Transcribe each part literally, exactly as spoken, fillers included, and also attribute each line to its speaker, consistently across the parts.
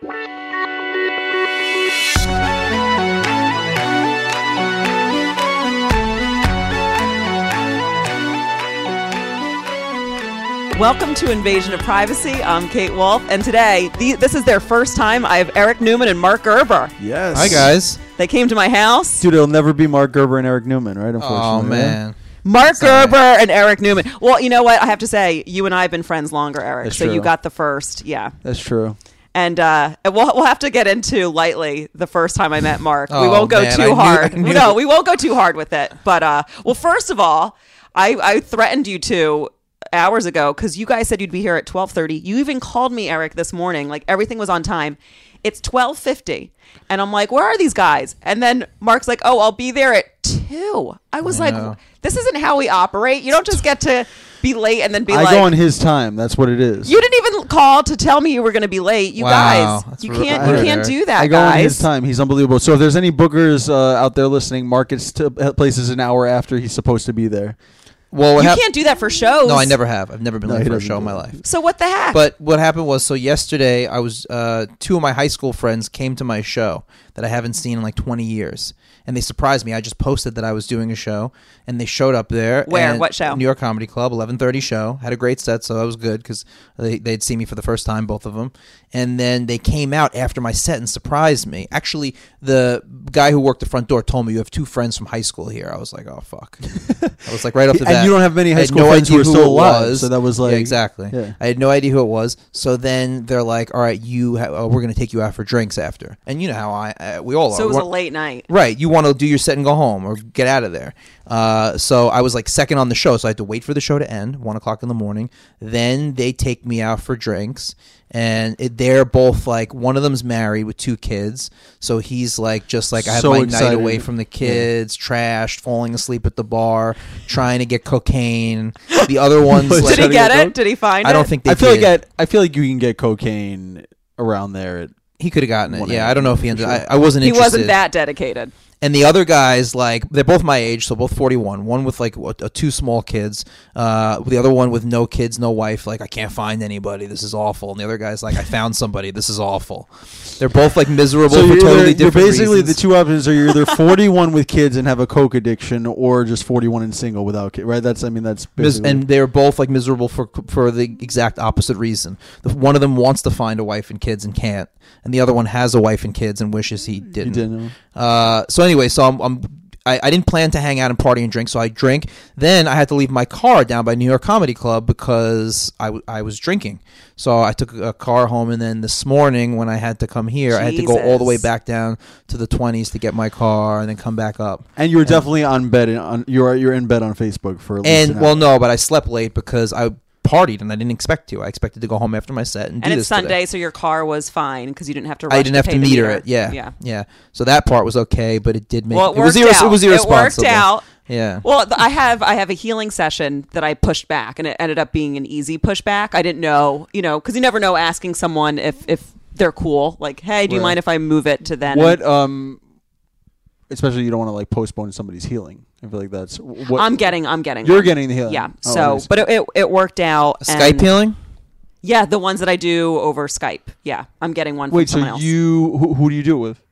Speaker 1: Welcome to Invasion of Privacy. I'm Kate Wolf, and today, the, this is their first time. I have Eric Newman and Mark Gerber.
Speaker 2: Yes.
Speaker 3: Hi, guys.
Speaker 1: They came to my house.
Speaker 2: Dude, it'll never be Mark Gerber and Eric Newman, right? Unfortunately.
Speaker 3: Oh, man.
Speaker 1: Mark Sorry. Gerber and Eric Newman. Well, you know what? I have to say, you and I have been friends longer, Eric.
Speaker 2: That's
Speaker 1: so
Speaker 2: true.
Speaker 1: you got the first, yeah.
Speaker 2: That's true.
Speaker 1: And uh, we'll we'll have to get into lightly the first time I met Mark.
Speaker 3: Oh,
Speaker 1: we won't go
Speaker 3: man,
Speaker 1: too
Speaker 3: I knew-
Speaker 1: hard.
Speaker 3: I knew-
Speaker 1: No, we won't go too hard with it. But uh, well, first of all, I, I threatened you to hours ago because you guys said you'd be here at twelve thirty. You even called me, Eric, this morning. Like everything was on time. It's twelve fifty, and I'm like, where are these guys? And then Mark's like, oh, I'll be there at two. I was
Speaker 3: I
Speaker 1: like,
Speaker 3: know.
Speaker 1: this isn't how we operate. You don't just get to be late and then be
Speaker 2: I
Speaker 1: like,
Speaker 2: go on his time. That's what it is.
Speaker 1: you didn't even call to tell me you were going to be late. You
Speaker 3: Wow,
Speaker 1: guys,
Speaker 3: that's
Speaker 1: you
Speaker 3: rude.
Speaker 1: can't,
Speaker 2: Rude,
Speaker 1: you can't
Speaker 3: Eric.
Speaker 1: do that,
Speaker 2: I go
Speaker 1: guys.
Speaker 2: on his time. He's unbelievable. So if there's any bookers uh, out there listening, Mark gets to places an hour after he's supposed to be there.
Speaker 3: Well, what
Speaker 1: You
Speaker 3: hap-
Speaker 1: can't do that for shows.
Speaker 3: No, I never have. I've never been
Speaker 2: No,
Speaker 3: late
Speaker 2: he
Speaker 3: for a
Speaker 2: doesn't
Speaker 3: show
Speaker 2: do
Speaker 3: in my
Speaker 2: that.
Speaker 3: life.
Speaker 1: So what the heck?
Speaker 3: But what happened was, so yesterday, I was uh, two of my high school friends came to my show that I haven't seen in like twenty years, and they surprised me. I just posted that I was doing a show, and they showed up there.
Speaker 1: Where?
Speaker 3: and
Speaker 1: What show?
Speaker 3: New York Comedy Club, eleven thirty show. Had a great set, so that was good because they, they'd see me for the first time, both of them. And then they came out after my set and surprised me. Actually, the guy who worked the front door told me, you have two friends from high school here. I was like, oh, fuck. I was like, right off the bat.
Speaker 2: And you don't have many
Speaker 3: I
Speaker 2: high
Speaker 3: had
Speaker 2: school
Speaker 3: no
Speaker 2: friends who
Speaker 3: idea
Speaker 2: are
Speaker 3: who
Speaker 2: still
Speaker 3: it
Speaker 2: alive.
Speaker 3: was.
Speaker 2: So that was like,
Speaker 3: Yeah, exactly.
Speaker 2: Yeah.
Speaker 3: I had no idea who it was. So then they're like, all right, you ha- uh, we're going to take you out for drinks after. And you know how I, uh, we all
Speaker 1: so
Speaker 3: are.
Speaker 1: it was
Speaker 3: We
Speaker 1: a
Speaker 3: want-
Speaker 1: late night.
Speaker 3: Right. You want to do your set and go home or get out of there. Uh, so I was like second on the show. So I had to wait for the show to end, one o'clock in the morning. Then they take me out for drinks. And it, they're both like, one of them's married with two kids. So he's like, just like, I had
Speaker 2: So
Speaker 3: my night
Speaker 2: excited.
Speaker 3: away from the kids, trashed, falling asleep at the bar, trying to get cocaine. The other one's
Speaker 2: Was
Speaker 3: like,
Speaker 1: Did he
Speaker 2: Trying to
Speaker 1: get
Speaker 2: get
Speaker 1: it?
Speaker 2: coke?
Speaker 1: Did he find
Speaker 3: I
Speaker 1: it?
Speaker 3: don't think they
Speaker 2: I feel
Speaker 3: did.
Speaker 2: like at, I feel like you can get cocaine around there. At,
Speaker 3: He could have gotten it.
Speaker 2: one
Speaker 3: Yeah,
Speaker 2: A M,
Speaker 3: I don't know if he
Speaker 2: for
Speaker 3: ended.
Speaker 2: sure.
Speaker 3: I, I wasn't
Speaker 1: He
Speaker 3: interested.
Speaker 1: wasn't that dedicated.
Speaker 3: And the other guys, like, they're both my age, so both forty-one. One with like a, a two small kids. Uh, the other one with no kids, no wife. Like, I can't find anybody. This is awful. And the other guy's like, I found somebody. This is awful. They're both like miserable
Speaker 2: so
Speaker 3: for
Speaker 2: you're,
Speaker 3: totally
Speaker 2: either, you're
Speaker 3: different
Speaker 2: basically
Speaker 3: reasons.
Speaker 2: the two options are you're either forty-one with kids and have a coke addiction, or just forty-one and single without kids. Right? That's I mean that's
Speaker 3: Mis-
Speaker 2: basically.
Speaker 3: and they're both like miserable for for the exact opposite reason. The, one of them wants to find a wife and kids and can't, and the other one has a wife and kids and wishes he
Speaker 2: you
Speaker 3: didn't.
Speaker 2: didn't.
Speaker 3: Uh, so anyway, so I'm, I'm I, I didn't plan to hang out and party and drink, so I drink. Then I had to leave my car down by New York Comedy Club because I, w- I was drinking. So I took a car home, and then this morning when I had to come here, I had to go all the way
Speaker 1: Jesus.
Speaker 3: back down to the twenties to get my car and then come back up.
Speaker 2: And you were definitely on bed. On you're you're in bed on Facebook for at least
Speaker 3: And
Speaker 2: an
Speaker 3: well,
Speaker 2: hour.
Speaker 3: no, but I slept late because I partied and I didn't expect to. I expected to go home after my set and do
Speaker 1: And
Speaker 3: this
Speaker 1: it's Sunday,
Speaker 3: today.
Speaker 1: so your car was fine because you didn't have to rush
Speaker 3: I didn't have
Speaker 1: pay
Speaker 3: to
Speaker 1: the
Speaker 3: meter,
Speaker 1: meter
Speaker 3: it. Yeah,
Speaker 1: Yeah.
Speaker 3: yeah. So that part was okay, but it did make
Speaker 1: Well, it,
Speaker 3: it was
Speaker 1: worked
Speaker 3: irres-
Speaker 1: out.
Speaker 3: it was irresponsible.
Speaker 1: It worked out.
Speaker 3: Yeah.
Speaker 1: Well, th- I have I have a healing session that I pushed back, and it ended up being an easy pushback. I didn't know, you know, because you never know asking someone if if they're cool. Like, hey, do you
Speaker 2: Right.
Speaker 1: mind if I move it to then?
Speaker 2: What um, especially you don't want to like postpone somebody's healing. I feel like that's what
Speaker 1: I'm getting. I'm getting.
Speaker 2: You're
Speaker 1: one.
Speaker 2: getting the healing.
Speaker 1: Yeah.
Speaker 2: Oh,
Speaker 1: so,
Speaker 2: nice.
Speaker 1: but it, it it worked out.
Speaker 3: A Skype
Speaker 1: and-
Speaker 3: healing?
Speaker 1: Yeah, the ones that I do over Skype. Yeah, I'm getting one.
Speaker 2: Wait,
Speaker 1: from someone
Speaker 2: so
Speaker 1: else.
Speaker 2: you who, who do you do it with?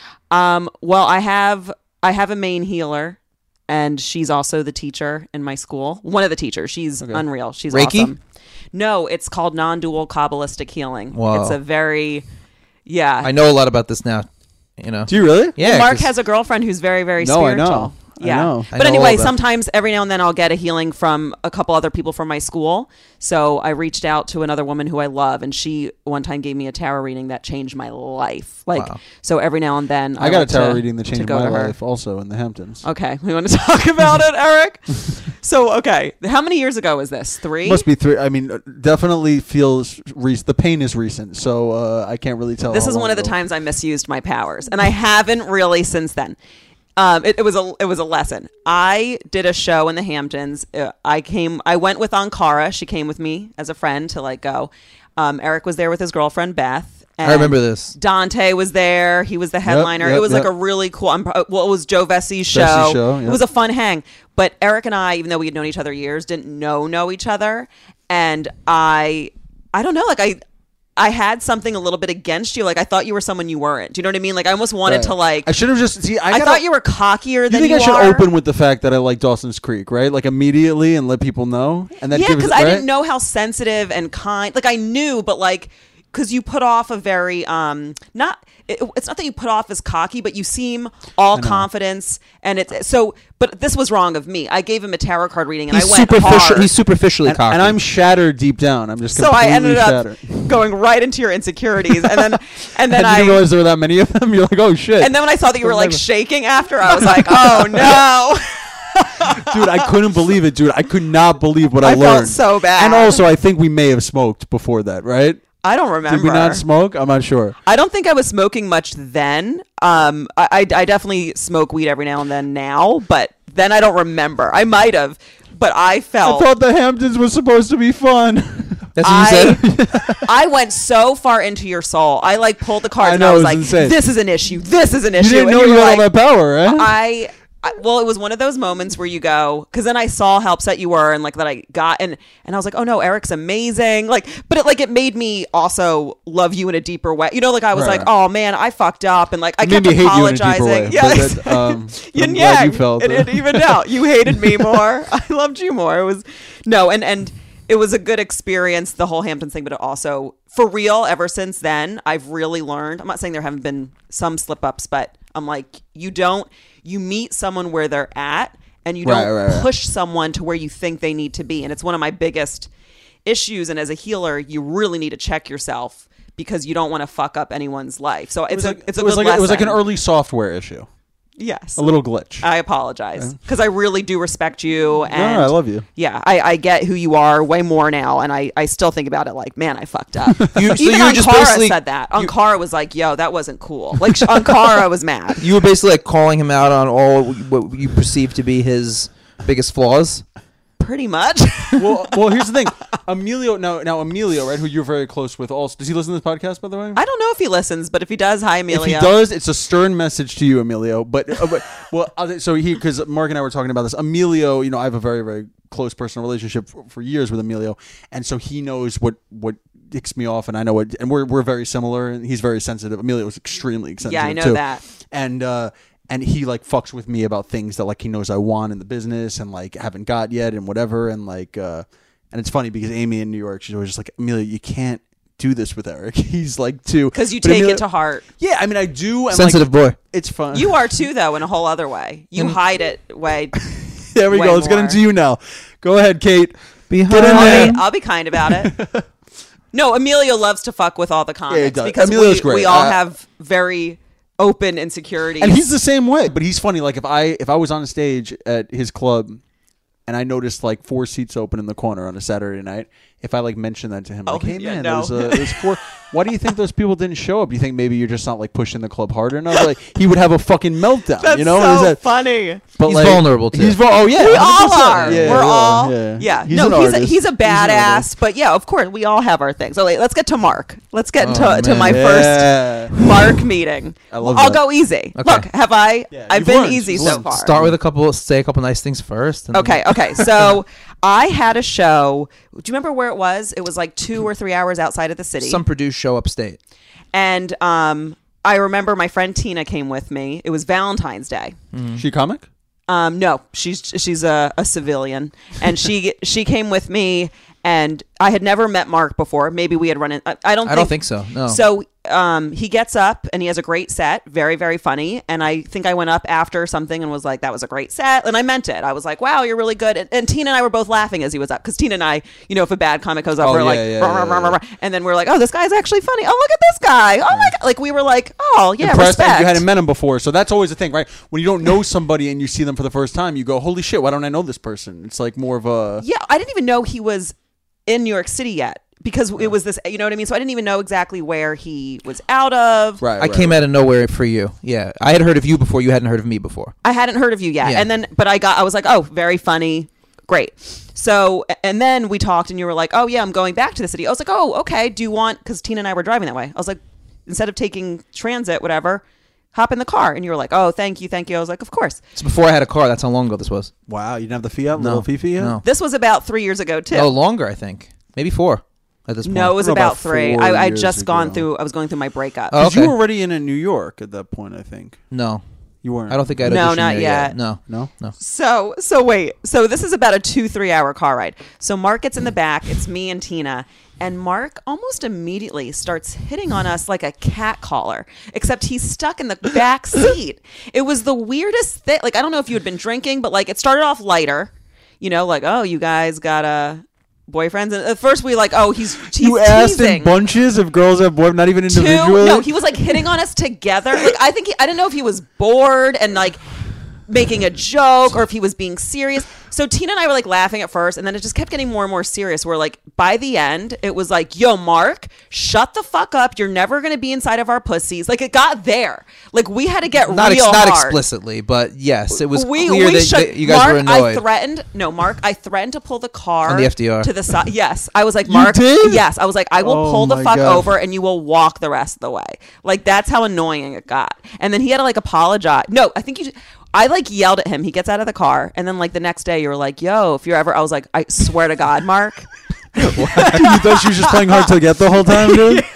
Speaker 1: Um. Well, I have I have a main healer, and she's also the teacher in my school. One of the teachers. She's
Speaker 2: Okay.
Speaker 1: unreal. She's
Speaker 3: Reiki?
Speaker 1: awesome. No, it's called non-dual Kabbalistic healing.
Speaker 3: Wow.
Speaker 1: It's a very, yeah.
Speaker 3: I know a lot about this now. You know.
Speaker 2: Do you really?
Speaker 3: Yeah.
Speaker 1: Mark
Speaker 3: 'cause-
Speaker 1: has a girlfriend who's very, very
Speaker 2: No, I
Speaker 1: spiritual.
Speaker 2: know. I
Speaker 1: Yeah.
Speaker 2: know.
Speaker 3: I
Speaker 1: But
Speaker 3: know all
Speaker 1: anyway,
Speaker 3: about-
Speaker 1: sometimes every now and then I'll get a healing from a couple other people from my school. So I reached out to another woman who I love, and she one time gave me a tarot reading that changed my life. Like,
Speaker 3: Wow.
Speaker 1: so every now and then
Speaker 2: I got
Speaker 1: like
Speaker 2: a tarot
Speaker 1: to-
Speaker 2: reading that
Speaker 1: to
Speaker 2: changed
Speaker 1: go
Speaker 2: my
Speaker 1: to her.
Speaker 2: life also in the Hamptons.
Speaker 1: Okay, we want to talk about it, Eric. So, okay, how many years ago was this? Three?
Speaker 2: Must be three. I mean, uh, definitely feels re- the pain is recent, so uh, I can't really tell.
Speaker 1: This
Speaker 2: how
Speaker 1: is
Speaker 2: long
Speaker 1: one of the
Speaker 2: ago.
Speaker 1: times I misused my powers, and I haven't really since then. Um, it, it was a it was a lesson. I did a show in the Hamptons. Uh, I came. I went with Ankara. She came with me as a friend to like go. Um, Eric was there with his girlfriend Beth. And
Speaker 3: I remember this.
Speaker 1: Dante was there. He was the headliner.
Speaker 2: yep,
Speaker 1: it was like
Speaker 2: yep.
Speaker 1: a really cool. I'm, pro- well, it was Joe Vessi's show.
Speaker 2: show,
Speaker 1: It
Speaker 2: yep.
Speaker 1: was a fun hang. But Eric and I, even though we had known each other years, didn't know know each other. And I, I don't know. Like I. I had something a little bit against you. Like I thought you were someone you weren't. Do you know what I mean? Like I almost wanted
Speaker 2: Right.
Speaker 1: to like.
Speaker 2: I should have just see. I,
Speaker 1: I
Speaker 2: gotta,
Speaker 1: thought you were cockier than
Speaker 2: You think
Speaker 1: you
Speaker 2: I should
Speaker 1: are.
Speaker 2: open with the fact that I like Dawson's Creek, right? Like immediately and let people know, and then
Speaker 1: Yeah,
Speaker 2: give
Speaker 1: because
Speaker 2: it-
Speaker 1: I
Speaker 2: right?
Speaker 1: didn't know how sensitive and kind. Like I knew, but like because you put off a very um not. It, it's not that you put off as cocky, but you seem all confidence, and it's so. But this was wrong of me. I gave him a tarot card reading, and
Speaker 3: He's
Speaker 1: I went
Speaker 3: superficial.
Speaker 1: hard.
Speaker 3: He's superficially
Speaker 2: And,
Speaker 3: cocky.
Speaker 2: and I'm shattered deep down. I'm just
Speaker 1: so I
Speaker 2: completely
Speaker 1: ended up
Speaker 2: shattered.
Speaker 1: going right into your insecurities, and then and then
Speaker 2: And
Speaker 1: I
Speaker 2: you didn't realize there were that many of them. You're like, oh shit.
Speaker 1: and then when I saw that you were like
Speaker 2: Never-
Speaker 1: shaking after, I was like, oh no.
Speaker 2: dude, I couldn't believe it, dude. I could not believe what I,
Speaker 1: I felt
Speaker 2: learned.
Speaker 1: so bad.
Speaker 2: And also, I think we may have smoked before that, right?
Speaker 1: I don't remember.
Speaker 2: Did we not smoke? I'm not sure.
Speaker 1: I don't think I was smoking much then. Um, I, I, I definitely smoke weed every now and then now, but then I don't remember. I might have, but I
Speaker 2: I
Speaker 1: felt.
Speaker 2: thought the Hamptons was supposed to be fun.
Speaker 3: That's what
Speaker 1: I,
Speaker 3: you said.
Speaker 1: I went so far into your soul. I like pulled the cards
Speaker 2: I
Speaker 1: and
Speaker 2: know,
Speaker 1: I was
Speaker 2: it was
Speaker 1: like,
Speaker 2: insane.
Speaker 1: "This is an issue. This is an
Speaker 2: You
Speaker 1: issue."
Speaker 2: didn't
Speaker 1: and
Speaker 2: know you
Speaker 1: were
Speaker 2: had all
Speaker 1: like,
Speaker 2: that power, right?
Speaker 1: I, I well, it was one of those moments where you go, because then I saw how upset you were, and like that I got, and and I was like, oh no, Eric's amazing, like, but it like it made me also love you in a deeper way, you know, like I was
Speaker 2: Right.
Speaker 1: like, oh man, I fucked up, and like I
Speaker 2: It
Speaker 1: kept
Speaker 2: made me hate you in a
Speaker 1: apologizing,
Speaker 2: deeper way.
Speaker 1: yeah,
Speaker 2: But that, um,
Speaker 1: yin
Speaker 2: I'm glad
Speaker 1: yang,
Speaker 2: you felt
Speaker 1: it,
Speaker 2: it.
Speaker 1: it evened out. You hated me more, I loved you more. It was no, and and. It was a good experience, the whole Hamptons thing, but it also, for real, ever since then, I've really learned. I'm not saying there haven't been some slip ups, but I'm like, you don't, you meet someone where they're at, and you don't
Speaker 2: Right, right, right.
Speaker 1: push someone to where you think they need to be. And it's one of my biggest issues. And as a healer, you really need to check yourself because you don't want to fuck up anyone's life. So
Speaker 2: It
Speaker 1: it's
Speaker 2: was
Speaker 1: a,
Speaker 2: like,
Speaker 1: it's a
Speaker 2: it was
Speaker 1: good
Speaker 2: like it was like an
Speaker 1: lesson.
Speaker 2: early software issue,
Speaker 1: Yes.
Speaker 2: a little glitch.
Speaker 1: I apologize because I really do respect you. And
Speaker 2: no, I love you.
Speaker 1: Yeah, I, I get who you are way more now, and I, I still think about it like, man, I fucked up.
Speaker 3: You- so
Speaker 1: Even
Speaker 3: you were
Speaker 1: on
Speaker 3: just
Speaker 1: Cara
Speaker 3: basically-
Speaker 1: said that. On
Speaker 3: you-
Speaker 1: Cara was like, yo, that wasn't cool. Like on Cara, I was mad.
Speaker 3: You were basically like calling him out on all what you perceive to be his biggest flaws.
Speaker 1: Pretty much.
Speaker 2: well, well, here's the thing. Emilio, now, now Emilio, right, who you're very close with. Also, does he listen to this podcast, by the way?
Speaker 1: I don't know if he listens, but if he does, hi, Emilio.
Speaker 2: If he does, it's a stern message to you, Emilio. But, uh, but well, I'll- so he because Mark and I were talking about this. Emilio, you know, I have a very very close personal relationship for, for years with Emilio, and so he knows what what ticks me off, and I know what, and we're we're very similar, and he's very sensitive. Emilio was extremely sensitive.
Speaker 1: Yeah, I know
Speaker 2: too.
Speaker 1: that.
Speaker 2: and uh, and he like fucks with me about things that like he knows I want in the business and like haven't got yet and whatever, and like uh, and it's funny because Amy in New York, she's always just like, Emilio, you can't do this with Eric. He's like too
Speaker 1: Because you
Speaker 2: but
Speaker 1: take
Speaker 2: Emilio-
Speaker 1: it to heart.
Speaker 2: Yeah, I mean I do. And
Speaker 3: Sensitive
Speaker 2: like,
Speaker 3: boy.
Speaker 2: It's fun.
Speaker 1: You are too, though, in a whole other way. You hide it way.
Speaker 2: There we
Speaker 1: way
Speaker 2: go. Let's get
Speaker 1: more.
Speaker 2: into you now. Go ahead, Kate.
Speaker 3: Behind
Speaker 2: Get in
Speaker 1: I'll
Speaker 2: there.
Speaker 1: be, I'll be kind about it. No, Emilio loves to fuck with all the comics
Speaker 2: does.
Speaker 1: because
Speaker 2: Emilio's
Speaker 1: we,
Speaker 2: great.
Speaker 1: we all
Speaker 2: Uh,
Speaker 1: have very open insecurities.
Speaker 2: And he's the same way, but he's funny. Like if I if I was on stage at his club and I noticed like four seats open in the corner on a Saturday night, if I like mentioned that to him, like,
Speaker 1: Oh,
Speaker 2: hey
Speaker 1: yeah,
Speaker 2: man,
Speaker 1: no.
Speaker 2: there's, uh, there's four. Why do you think those people didn't show up? Do you think maybe you're just not like pushing the club hard enough? Like he would have a fucking meltdown.
Speaker 1: That's
Speaker 2: you know?
Speaker 1: so
Speaker 2: Is that,
Speaker 1: funny.
Speaker 2: but
Speaker 3: He's
Speaker 2: like,
Speaker 3: vulnerable, too.
Speaker 2: He's vul- oh yeah,
Speaker 1: We
Speaker 2: one hundred
Speaker 1: all
Speaker 2: percent.
Speaker 1: are.
Speaker 2: Yeah,
Speaker 1: We're
Speaker 2: we
Speaker 1: all.
Speaker 2: Yeah,
Speaker 1: Yeah.
Speaker 2: He's
Speaker 1: no,
Speaker 2: an
Speaker 1: he's a,
Speaker 2: artist.
Speaker 1: he's a
Speaker 2: an
Speaker 1: badass.
Speaker 2: artist.
Speaker 1: But yeah, of course, we all have our things. So wait, let's get to Mark. Let's get
Speaker 3: Oh,
Speaker 1: into to
Speaker 3: man.
Speaker 1: my
Speaker 2: Yeah.
Speaker 1: first Mark meeting.
Speaker 2: I love
Speaker 1: I'll
Speaker 2: that.
Speaker 1: go easy.
Speaker 3: Okay.
Speaker 1: Look, have I?
Speaker 2: Yeah,
Speaker 1: I've
Speaker 2: you've
Speaker 1: been
Speaker 2: learned.
Speaker 1: easy
Speaker 2: You've
Speaker 1: so
Speaker 2: learned.
Speaker 1: far.
Speaker 3: Start with a couple, say a couple nice things first. and then-
Speaker 1: Okay, okay. So I had a show. Do you remember where it was? It was like two or three hours outside of the city.
Speaker 3: Some produced show upstate.
Speaker 1: And um, I remember my friend Tina came with me. It was Valentine's Day.
Speaker 2: She a comic?
Speaker 1: Um, no, she's she's a, a civilian, and she she came with me. And I had never met Mark before. Maybe we had run in. I, I don't.
Speaker 3: I
Speaker 1: think,
Speaker 3: don't think so, no.
Speaker 1: So um, he gets up and he has a great set, very very funny. And I think I went up after something and was like, "That was a great set," and I meant it. I was like, "Wow, you're really good." And, and Tina and I were both laughing as he was up because Tina and I, you know, if a bad comic goes up,
Speaker 2: Oh,
Speaker 1: we're
Speaker 2: yeah,
Speaker 1: like,
Speaker 2: yeah,
Speaker 1: "Rah,
Speaker 2: yeah,
Speaker 1: rah, rah,
Speaker 2: yeah.
Speaker 1: rah, rah." And then we're like, "Oh, this guy's actually funny. Oh, look at this guy. Oh my god!" Like we were like, "Oh yeah,
Speaker 2: Impressed that
Speaker 1: respect."
Speaker 2: you hadn't met him before, so that's always the thing, right? When you don't know somebody and you see them for the first time, you go, "Holy shit, why don't I know this person?" It's like more of a
Speaker 1: Yeah, I didn't even know he was in New York City yet because it was this, you know what I mean? So I didn't even know exactly where he was out of.
Speaker 2: right.
Speaker 3: I
Speaker 2: right,
Speaker 3: came
Speaker 2: right.
Speaker 3: out of nowhere for you. Yeah. I had heard of you before. You hadn't heard of me before.
Speaker 1: I hadn't heard of you yet.
Speaker 3: Yeah.
Speaker 1: And then, but I got, I was like, oh, very funny. Great. So, and then we talked and you were like, oh yeah, I'm going back to the city. I was like, oh, okay. Do you want, cause Tina and I were driving that way. I was like, instead of taking transit, whatever, hop in the car. And you were like, oh, thank you. Thank you. I was like, of course.
Speaker 3: It's before I had a car. That's how long ago this was.
Speaker 2: Wow, you didn't have the Fiat,
Speaker 3: No.
Speaker 2: little Fifi yet?
Speaker 3: No.
Speaker 1: This was about three years ago too.
Speaker 3: Oh, longer, I think. Maybe four. at this point?
Speaker 1: No, it was
Speaker 2: About
Speaker 1: about three.
Speaker 2: four
Speaker 1: I I
Speaker 2: years
Speaker 1: just gone
Speaker 2: ago.
Speaker 1: through. I was going through my breakup.
Speaker 3: Oh.
Speaker 2: Because you
Speaker 3: Okay.
Speaker 2: were already in a New York at that point, I think.
Speaker 3: No.
Speaker 2: You weren't.
Speaker 3: I don't think I had
Speaker 1: No,
Speaker 3: auditioned
Speaker 1: not
Speaker 3: there
Speaker 1: yet.
Speaker 3: No.
Speaker 2: No?
Speaker 3: No.
Speaker 1: So so wait. So this is about a two three hour car ride. So Mark gets in the back. It's me and Tina. And Mark almost immediately starts hitting on us like a cat caller, except he's stuck in the back seat. It was the weirdest thing. Like, I don't know if you had been drinking, but like it started off lighter, you know, like, oh, you guys got a boyfriends. And at first we like, oh, he's, he's
Speaker 2: You asked
Speaker 1: teasing.
Speaker 2: in bunches if girls have boyfriends, not even
Speaker 1: Two,
Speaker 2: individually?
Speaker 1: no, he was like hitting on us together. Like, I think he, I didn't know if he was bored and like making a joke or if he was being serious. So Tina and I were like laughing at first, and then it just kept getting more and more serious. We're like, by the end, it was like, yo, Mark, shut the fuck up. You're never going to be inside of our pussies. Like, it got there. Like, we had to get
Speaker 3: Not ex-
Speaker 1: real
Speaker 3: not
Speaker 1: hard.
Speaker 3: explicitly, but yes, it was
Speaker 1: we,
Speaker 3: clear
Speaker 1: we
Speaker 3: that,
Speaker 1: should,
Speaker 3: that you guys
Speaker 1: Mark,
Speaker 3: were annoyed.
Speaker 1: I threatened, no, Mark, I threatened to pull the car
Speaker 3: On the F D R.
Speaker 1: to the side. Yes. I was like, Mark,
Speaker 2: did?
Speaker 1: yes. I was like, I will
Speaker 2: Oh
Speaker 1: pull the
Speaker 2: my
Speaker 1: fuck
Speaker 2: God.
Speaker 1: over and you will walk the rest of the way. Like, that's how annoying it got. And then he had to like apologize. No, I think you I like yelled at him. He gets out of the car. And then like the next day you were like, yo, if you're ever, I was like, I swear to God, Mark.
Speaker 2: You thought she was just playing hard to get the whole time, dude?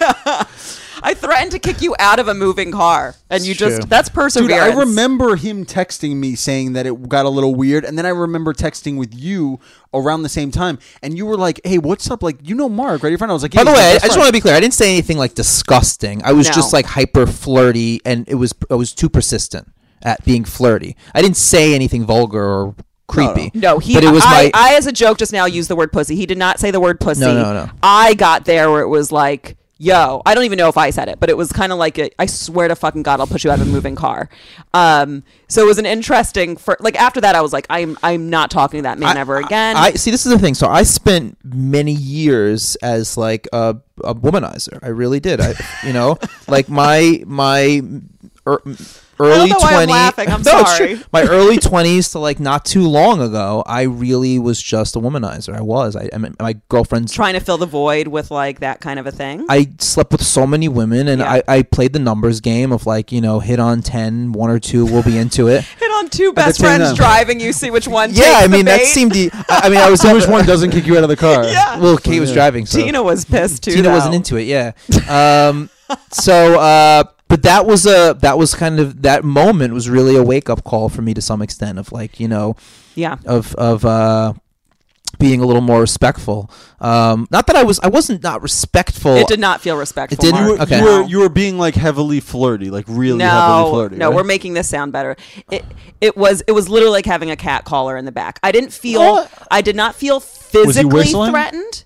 Speaker 1: I threatened to kick you out of a moving car. And you
Speaker 3: It's
Speaker 1: just,
Speaker 3: true.
Speaker 1: that's
Speaker 2: Dude,
Speaker 1: perseverance.
Speaker 2: I remember him texting me saying that it got a little weird, and then I remember texting with you around the same time, and you were like, "Hey, what's up? Like, you know Mark, right? Your friend." I was like,
Speaker 3: By
Speaker 2: yeah,
Speaker 3: the
Speaker 2: he's my
Speaker 3: way, I
Speaker 2: best
Speaker 3: just
Speaker 2: friend."
Speaker 3: want to be clear. I didn't say anything like disgusting. I was
Speaker 1: No.
Speaker 3: just like hyper flirty, and it was I was too persistent at being flirty. I didn't say anything vulgar or creepy.
Speaker 1: No, he.
Speaker 3: But it was
Speaker 1: I,
Speaker 3: my.
Speaker 1: I, as a joke, just now used the word pussy. He did not say the word pussy.
Speaker 3: No, no, no.
Speaker 1: I got there where it was like, yo, I don't even know if I said it, but it was kind of like, a, I swear to fucking God, I'll put you out of a moving car. Um, so it was an interesting. For like after that, I was like, I'm, I'm not talking to that man
Speaker 3: I-
Speaker 1: ever again.
Speaker 3: I see. This is the thing. So I spent many years as like a, a womanizer. I really did. I, you know, like my my. Er, Early
Speaker 1: know why I'm
Speaker 3: twenty.
Speaker 1: laughing. I'm
Speaker 3: No, it's
Speaker 1: sorry.
Speaker 3: true. My early twenties to like not too long ago, I really was just a womanizer. I was. I, I mean, my girlfriend's.
Speaker 1: Trying to fill the void with like that kind of a thing.
Speaker 3: I slept with so many women, and
Speaker 1: Yeah.
Speaker 3: I, I played the numbers game of like, you know, hit on ten, one or two will be into it.
Speaker 1: Hit on two
Speaker 2: the
Speaker 1: best
Speaker 2: same
Speaker 1: friends
Speaker 2: time.
Speaker 1: driving. You see which one.
Speaker 3: Yeah,
Speaker 1: takes
Speaker 3: I
Speaker 1: the
Speaker 3: mean that
Speaker 1: bait.
Speaker 3: seemed. The, I I mean, I was
Speaker 2: So which one doesn't kick you out of the car?
Speaker 1: Yeah.
Speaker 3: Well, Kate was
Speaker 2: Yeah.
Speaker 3: driving. So.
Speaker 1: Tina was pissed too.
Speaker 3: Tina
Speaker 1: though.
Speaker 3: wasn't into it. Yeah. Um. so, uh, but that was a that was kind of that moment was really a wake up call for me to some extent of like, you know,
Speaker 1: Yeah.
Speaker 3: of of uh being a little more respectful. Um, not that I was I wasn't not respectful.
Speaker 1: It did not feel respectful.
Speaker 3: It didn't?
Speaker 2: You
Speaker 1: Mark.
Speaker 2: were,
Speaker 3: Okay.
Speaker 2: you were you were being like heavily flirty, like really heavily
Speaker 1: No,
Speaker 2: flirty.
Speaker 1: no,
Speaker 2: right?
Speaker 1: we're making this sound better. It it was it was literally like having a cat collar in the back. I didn't feel
Speaker 3: What?
Speaker 1: I did not feel
Speaker 2: he
Speaker 1: physically
Speaker 2: whistling?
Speaker 1: threatened.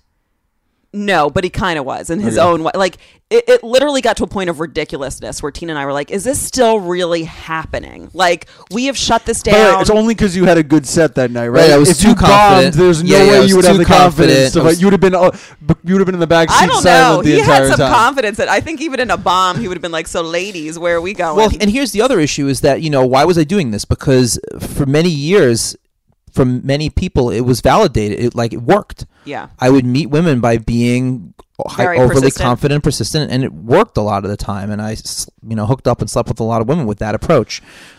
Speaker 1: No, but he kind of was in his
Speaker 2: Okay.
Speaker 1: own way. Like it, it literally got to a point of ridiculousness where Tina and I were like, "Is this still really happening? Like we have shut this
Speaker 2: By the way,
Speaker 1: down."
Speaker 2: it's only because you had a good set that night, right?
Speaker 3: Right, I was
Speaker 2: if
Speaker 3: too
Speaker 2: you
Speaker 3: confident.
Speaker 2: bombed, there's no
Speaker 3: Yeah, yeah, I
Speaker 2: way
Speaker 3: was
Speaker 2: you would have
Speaker 3: too
Speaker 2: the confidence.
Speaker 3: confident.
Speaker 2: To,
Speaker 3: I was-
Speaker 2: you would have been, uh, b- you would have been in the back seat
Speaker 1: I don't know.
Speaker 2: silent the
Speaker 1: He
Speaker 2: entire
Speaker 1: had some
Speaker 2: time.
Speaker 1: confidence that I think even in a bomb he would have been like, "So, ladies, where are we going?"
Speaker 3: Well, and here's the other issue is that, you know, why was I doing this? Because for many years, from many people, it was validated. It, like, it worked.
Speaker 1: yeah,
Speaker 3: I would meet women by being hi-
Speaker 1: Very
Speaker 3: overly
Speaker 1: persistent.
Speaker 3: confident, persistent, and it worked a lot of the time. And I, s- you know, hooked up and slept with a lot of women with that approach.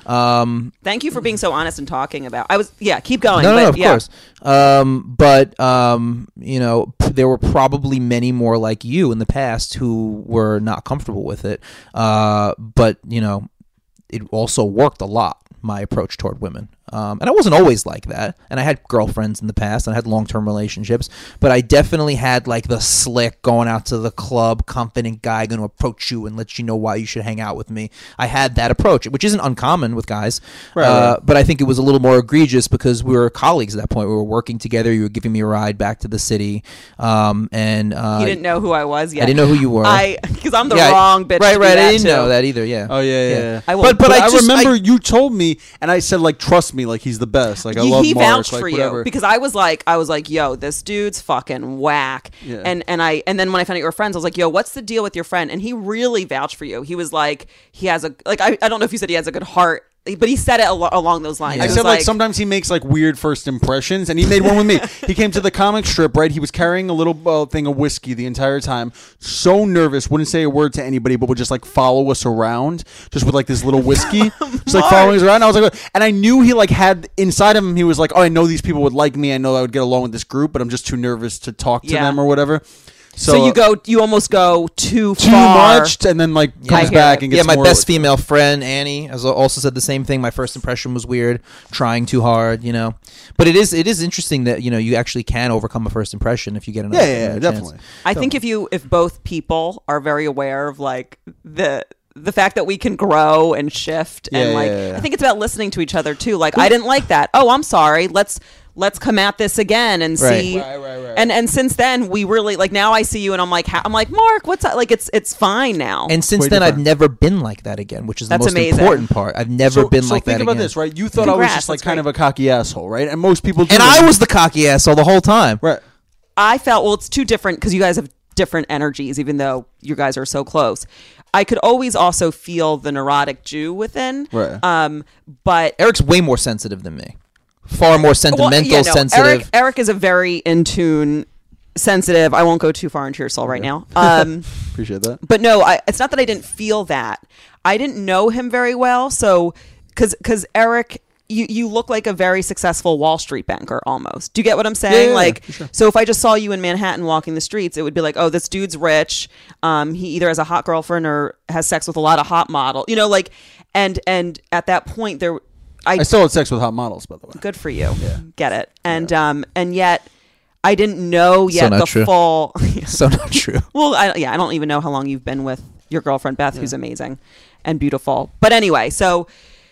Speaker 3: Um,
Speaker 1: thank you for being so honest and talking about. I was yeah, keep going.
Speaker 3: no, no,
Speaker 1: but
Speaker 3: no, of
Speaker 1: yeah.
Speaker 3: course. Um, but um, you know, p- there were probably many more like you in the past who were not comfortable with it. Uh, but you know, it also worked a lot. My approach toward women. Um, and I wasn't always like that. And I had girlfriends in the past and I had long-term relationships, but I definitely had like the slick going out to the club, confident guy going to approach you and let you know why you should hang out with me. I had that approach, which isn't uncommon with guys.
Speaker 2: Right,
Speaker 3: uh,
Speaker 2: right.
Speaker 3: But I think it was a little more egregious because we were colleagues at that point. We were working together. You were giving me a ride back to the city. Um, and uh,
Speaker 1: You didn't know who I was yet.
Speaker 3: I didn't know who you were.
Speaker 1: I because I'm the
Speaker 3: Yeah,
Speaker 1: wrong bitch.
Speaker 3: Right,
Speaker 1: to do
Speaker 3: right.
Speaker 1: that
Speaker 3: I didn't
Speaker 1: too.
Speaker 3: know that either. Yeah.
Speaker 2: Oh yeah, yeah.
Speaker 3: Yeah.
Speaker 2: yeah.
Speaker 1: I will-
Speaker 3: But but,
Speaker 2: But
Speaker 3: I
Speaker 2: I,
Speaker 3: just
Speaker 2: remember
Speaker 3: I,
Speaker 2: you told me, and I said like, trust me, like he's the best. Like I
Speaker 1: he,
Speaker 2: love
Speaker 1: he
Speaker 2: Mark.
Speaker 1: vouched
Speaker 2: like,
Speaker 1: for
Speaker 2: whatever.
Speaker 1: you because I was like, I was like, yo, this dude's fucking whack.
Speaker 2: Yeah.
Speaker 1: And and I and then when I found out you were friends, I was like, yo, what's the deal with your friend? And he really vouched for you. He was like, he has a like, I, I don't know if you said he has a good heart, but he said it al- along those lines.
Speaker 3: Yeah.
Speaker 2: I
Speaker 1: It was
Speaker 2: said like, sometimes he makes like weird first impressions, and he made one with me. He came to the comic strip, right? He was carrying a little uh, thing of whiskey the entire time. So nervous, wouldn't say a word to anybody, but would just like follow us around, just with like this little whiskey, just like following us around. I was like, and I knew he like had inside of him. He was like, oh, I know these people would like me. I know I would get along with this group, but I'm just too nervous to talk to
Speaker 1: Yeah.
Speaker 2: them or whatever.
Speaker 1: So,
Speaker 2: So,
Speaker 1: you go, you almost go too
Speaker 2: too
Speaker 1: far.
Speaker 2: much, and then like
Speaker 3: I
Speaker 2: comes
Speaker 1: hear
Speaker 2: back
Speaker 1: it.
Speaker 2: and
Speaker 3: Yeah,
Speaker 2: gets
Speaker 3: my
Speaker 2: more-
Speaker 3: best female friend Annie has also said the same thing. My first impression was weird, trying too hard, you know. But it is it is interesting that you know you actually can overcome a first impression if you get another.
Speaker 2: Yeah, yeah, yeah
Speaker 3: another
Speaker 2: definitely.
Speaker 3: chance.
Speaker 1: I think if you, if both people are very aware of like the the fact that we can grow and shift,
Speaker 2: Yeah,
Speaker 1: and like
Speaker 2: yeah, yeah.
Speaker 1: I think it's about listening to each other too. Like I didn't like that. Oh, I'm sorry. Let's let's come at this again and
Speaker 3: Right.
Speaker 1: see.
Speaker 2: Right, right, right.
Speaker 1: And and since then we really like now I see you and I'm like ha- I'm like Mark, what's that? Like it's it's fine now.
Speaker 3: And since
Speaker 2: Way
Speaker 3: then, I've
Speaker 2: different.
Speaker 3: never been like that again, which is the
Speaker 1: That's
Speaker 3: most
Speaker 1: amazing.
Speaker 3: important part. I've never
Speaker 2: so,
Speaker 3: been
Speaker 2: so
Speaker 3: like
Speaker 2: think
Speaker 3: that
Speaker 2: about
Speaker 3: again.
Speaker 2: this, right? You thought I was
Speaker 1: Congrats,
Speaker 2: just like
Speaker 1: that's
Speaker 2: kind
Speaker 1: great.
Speaker 2: of a cocky asshole, right? And most people do.
Speaker 3: And I was the cocky asshole the whole time.
Speaker 2: right.
Speaker 1: I felt, well, it's two different because you guys have different energies, even though you guys are so close. I could always also feel the neurotic Jew within.
Speaker 2: Right.
Speaker 1: Um, but
Speaker 3: Eric's way more sensitive than me. Far more
Speaker 1: well,
Speaker 3: sentimental,
Speaker 1: yeah, no,
Speaker 3: sensitive.
Speaker 1: Eric, Eric is a very in tune, sensitive. I won't go too far into your soul right now. Um,
Speaker 2: Appreciate that.
Speaker 1: but no, I, it's not that I didn't feel that. I didn't know him very well, so because because Eric. You, you look like a very successful Wall Street banker almost. Do you get what I'm saying?
Speaker 2: Yeah, yeah, yeah,
Speaker 1: like,
Speaker 2: for sure.
Speaker 1: so if I just saw you in Manhattan walking the streets, it would be like, oh, this dude's rich. Um, he either has a hot girlfriend or has sex with a lot of hot model. You know, like, and and at that point, there, I,
Speaker 2: I still had sex with hot models, by the way.
Speaker 1: good for you. Get it? And um, and yet, I didn't know yet
Speaker 3: not
Speaker 1: the
Speaker 3: true.
Speaker 1: full.
Speaker 3: So not true.
Speaker 1: Well, I, yeah, I don't even know how long you've been with your girlfriend Beth, who's amazing and beautiful. But anyway, so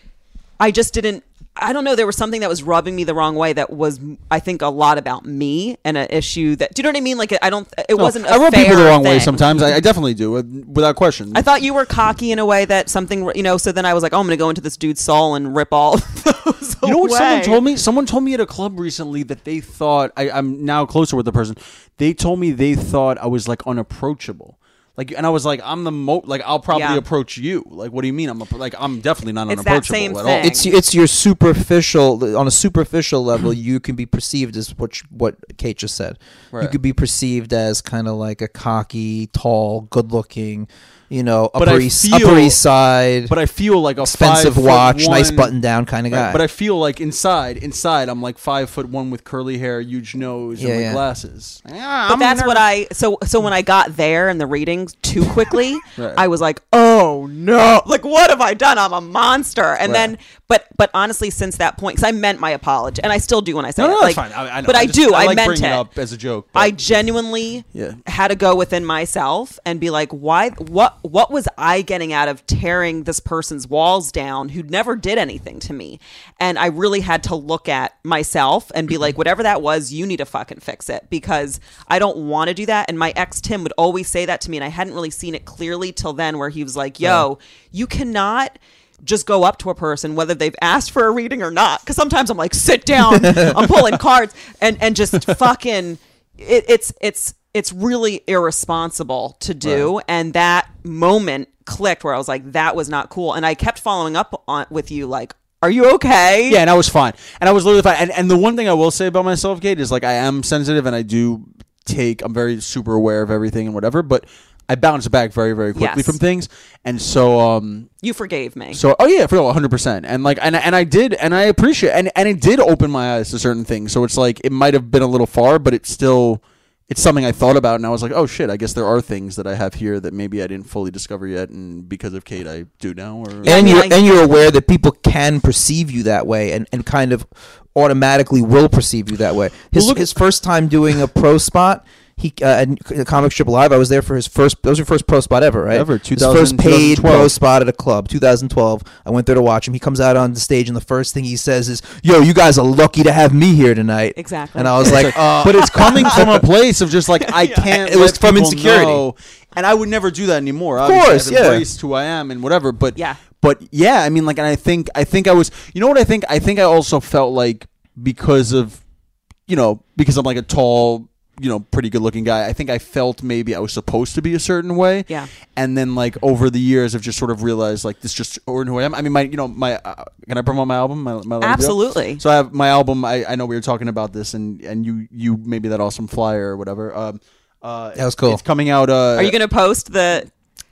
Speaker 1: I just didn't. I don't know. There was something that was rubbing me the wrong way. That was, I think, a lot about me and an issue that. Do you know what I mean? Like, I don't. It
Speaker 2: No,
Speaker 1: wasn't. A
Speaker 2: I rub people the
Speaker 1: fair
Speaker 2: wrong way
Speaker 1: thing.
Speaker 2: sometimes. I, I definitely do, uh, without question.
Speaker 1: I thought you were cocky in a way that something, you know. So then I was like, oh, I'm going to go into this dude's soul and rip all of those
Speaker 2: You know what
Speaker 1: away.
Speaker 2: someone told me? Someone told me at a club recently that they thought I, I'm now closer with the person. They told me they thought I was like unapproachable. Like, and I was like, I'm the mo like I'll probably
Speaker 1: Yeah.
Speaker 2: approach you. Like, what do you mean? I'm a, like I'm definitely not
Speaker 1: It's that
Speaker 2: unapproachable
Speaker 1: same
Speaker 2: at
Speaker 1: thing.
Speaker 2: all.
Speaker 3: It's it's your superficial on a superficial level. You can be perceived as what what Kate just said. You
Speaker 2: Right.
Speaker 3: could be perceived as kind of like a cocky, tall, good-looking, you know,
Speaker 2: But
Speaker 3: upper
Speaker 2: I
Speaker 3: east,
Speaker 2: feel-
Speaker 3: upper east side,
Speaker 2: But I feel like a
Speaker 3: expensive
Speaker 2: five foot
Speaker 3: watch, nice
Speaker 2: one-
Speaker 3: button-down kind of
Speaker 2: Right,
Speaker 3: guy.
Speaker 2: But I feel like inside, inside, I'm like five foot one with curly hair, huge nose,
Speaker 3: Yeah,
Speaker 2: and like
Speaker 3: yeah.
Speaker 2: glasses.
Speaker 1: But that's what I so so when I got there in the ratings too quickly,
Speaker 2: Right.
Speaker 1: I was like, oh no, like what have I done? I'm a monster. And
Speaker 2: Right.
Speaker 1: then, but but honestly, since that point, because I meant my apology, and I still do when I say
Speaker 2: No,
Speaker 1: it.
Speaker 2: no,
Speaker 1: like,
Speaker 2: that's fine. I, I know.
Speaker 1: But I,
Speaker 2: just-
Speaker 1: do.
Speaker 2: I,
Speaker 1: I,
Speaker 2: like
Speaker 1: meant
Speaker 2: bringing
Speaker 1: it.
Speaker 2: it up as a joke. but-
Speaker 1: I genuinely
Speaker 2: Yeah.
Speaker 1: had to go within myself and be like, why? What? What was I getting out of tearing this person's walls down who never did anything to me? And I really had to look at myself and be like, whatever that was, you need to fucking fix it because I don't want to do that. And my ex Tim would always say that to me, and I hadn't really seen it clearly till then, where he was like, "Yo, you cannot." Just go up to a person, whether they've asked for a reading or not. Because sometimes I'm like, sit down, I'm pulling cards, and and just fucking, it, it's it's it's really irresponsible to do.
Speaker 2: Right.
Speaker 1: And that moment clicked where I was like, that was not cool. And I kept following up on with you, like, are you okay?
Speaker 2: Yeah, and I was fine. And I was literally fine. And, and the one thing I will say about myself, Kate, is like I am sensitive and I do take, I'm very super aware of everything and whatever, but I bounce back very, very quickly
Speaker 1: Yes.
Speaker 2: from things. And so, um,
Speaker 1: You forgave me.
Speaker 2: so, oh yeah, for real, one hundred percent. And like, and, and I did, and I appreciate, and, and it did open my eyes to certain things. So it's like, it might have been a little far, but it's still, it's something I thought about, and I was like, oh shit, I guess there are things that I have here that maybe I didn't fully discover yet, and because of Kate, I do now. Or
Speaker 1: Yeah, I
Speaker 3: and
Speaker 1: mean,
Speaker 3: you're
Speaker 1: I-
Speaker 3: and you're aware that people can perceive you that way, and, and kind of automatically will perceive you that way. His
Speaker 2: Well, look-
Speaker 3: his first time doing a pro spot, he uh, at Comic Strip Live. I was there for his first. That was your first pro spot ever, right?
Speaker 2: Ever,
Speaker 3: His first
Speaker 2: 2000
Speaker 3: paid pro
Speaker 2: 2012.
Speaker 3: spot at a club, two thousand twelve. I went there to watch him. He comes out on the stage, and the first thing he says is, "Yo, you guys are lucky to have me here tonight."
Speaker 1: Exactly.
Speaker 3: And I was like, uh,
Speaker 2: but it's coming from a place of just like I can't.
Speaker 3: It was
Speaker 2: let
Speaker 3: from
Speaker 2: people
Speaker 3: insecurity.
Speaker 2: know. And I would never do that anymore. Of
Speaker 3: course,
Speaker 2: I've
Speaker 3: yeah.
Speaker 2: embraced who I am and whatever. But
Speaker 1: Yeah.
Speaker 2: but yeah, I mean, like, and I think I think I was. You know what I think? I think I also felt like because of, you know, because I'm like a tall, you know, pretty good looking guy. I think I felt maybe I was supposed to be a certain way.
Speaker 1: Yeah.
Speaker 2: And then like over the years, I've just sort of realized like this just or who I am. I mean, my you know my uh, can I promote my album? My, my Let It Go?
Speaker 1: Absolutely.
Speaker 2: So I have my album. I, I know we were talking about this, and and you you maybe that awesome flyer or whatever. Um, uh,
Speaker 3: That was cool.
Speaker 2: It's coming out. Uh,
Speaker 1: Are you going to post the?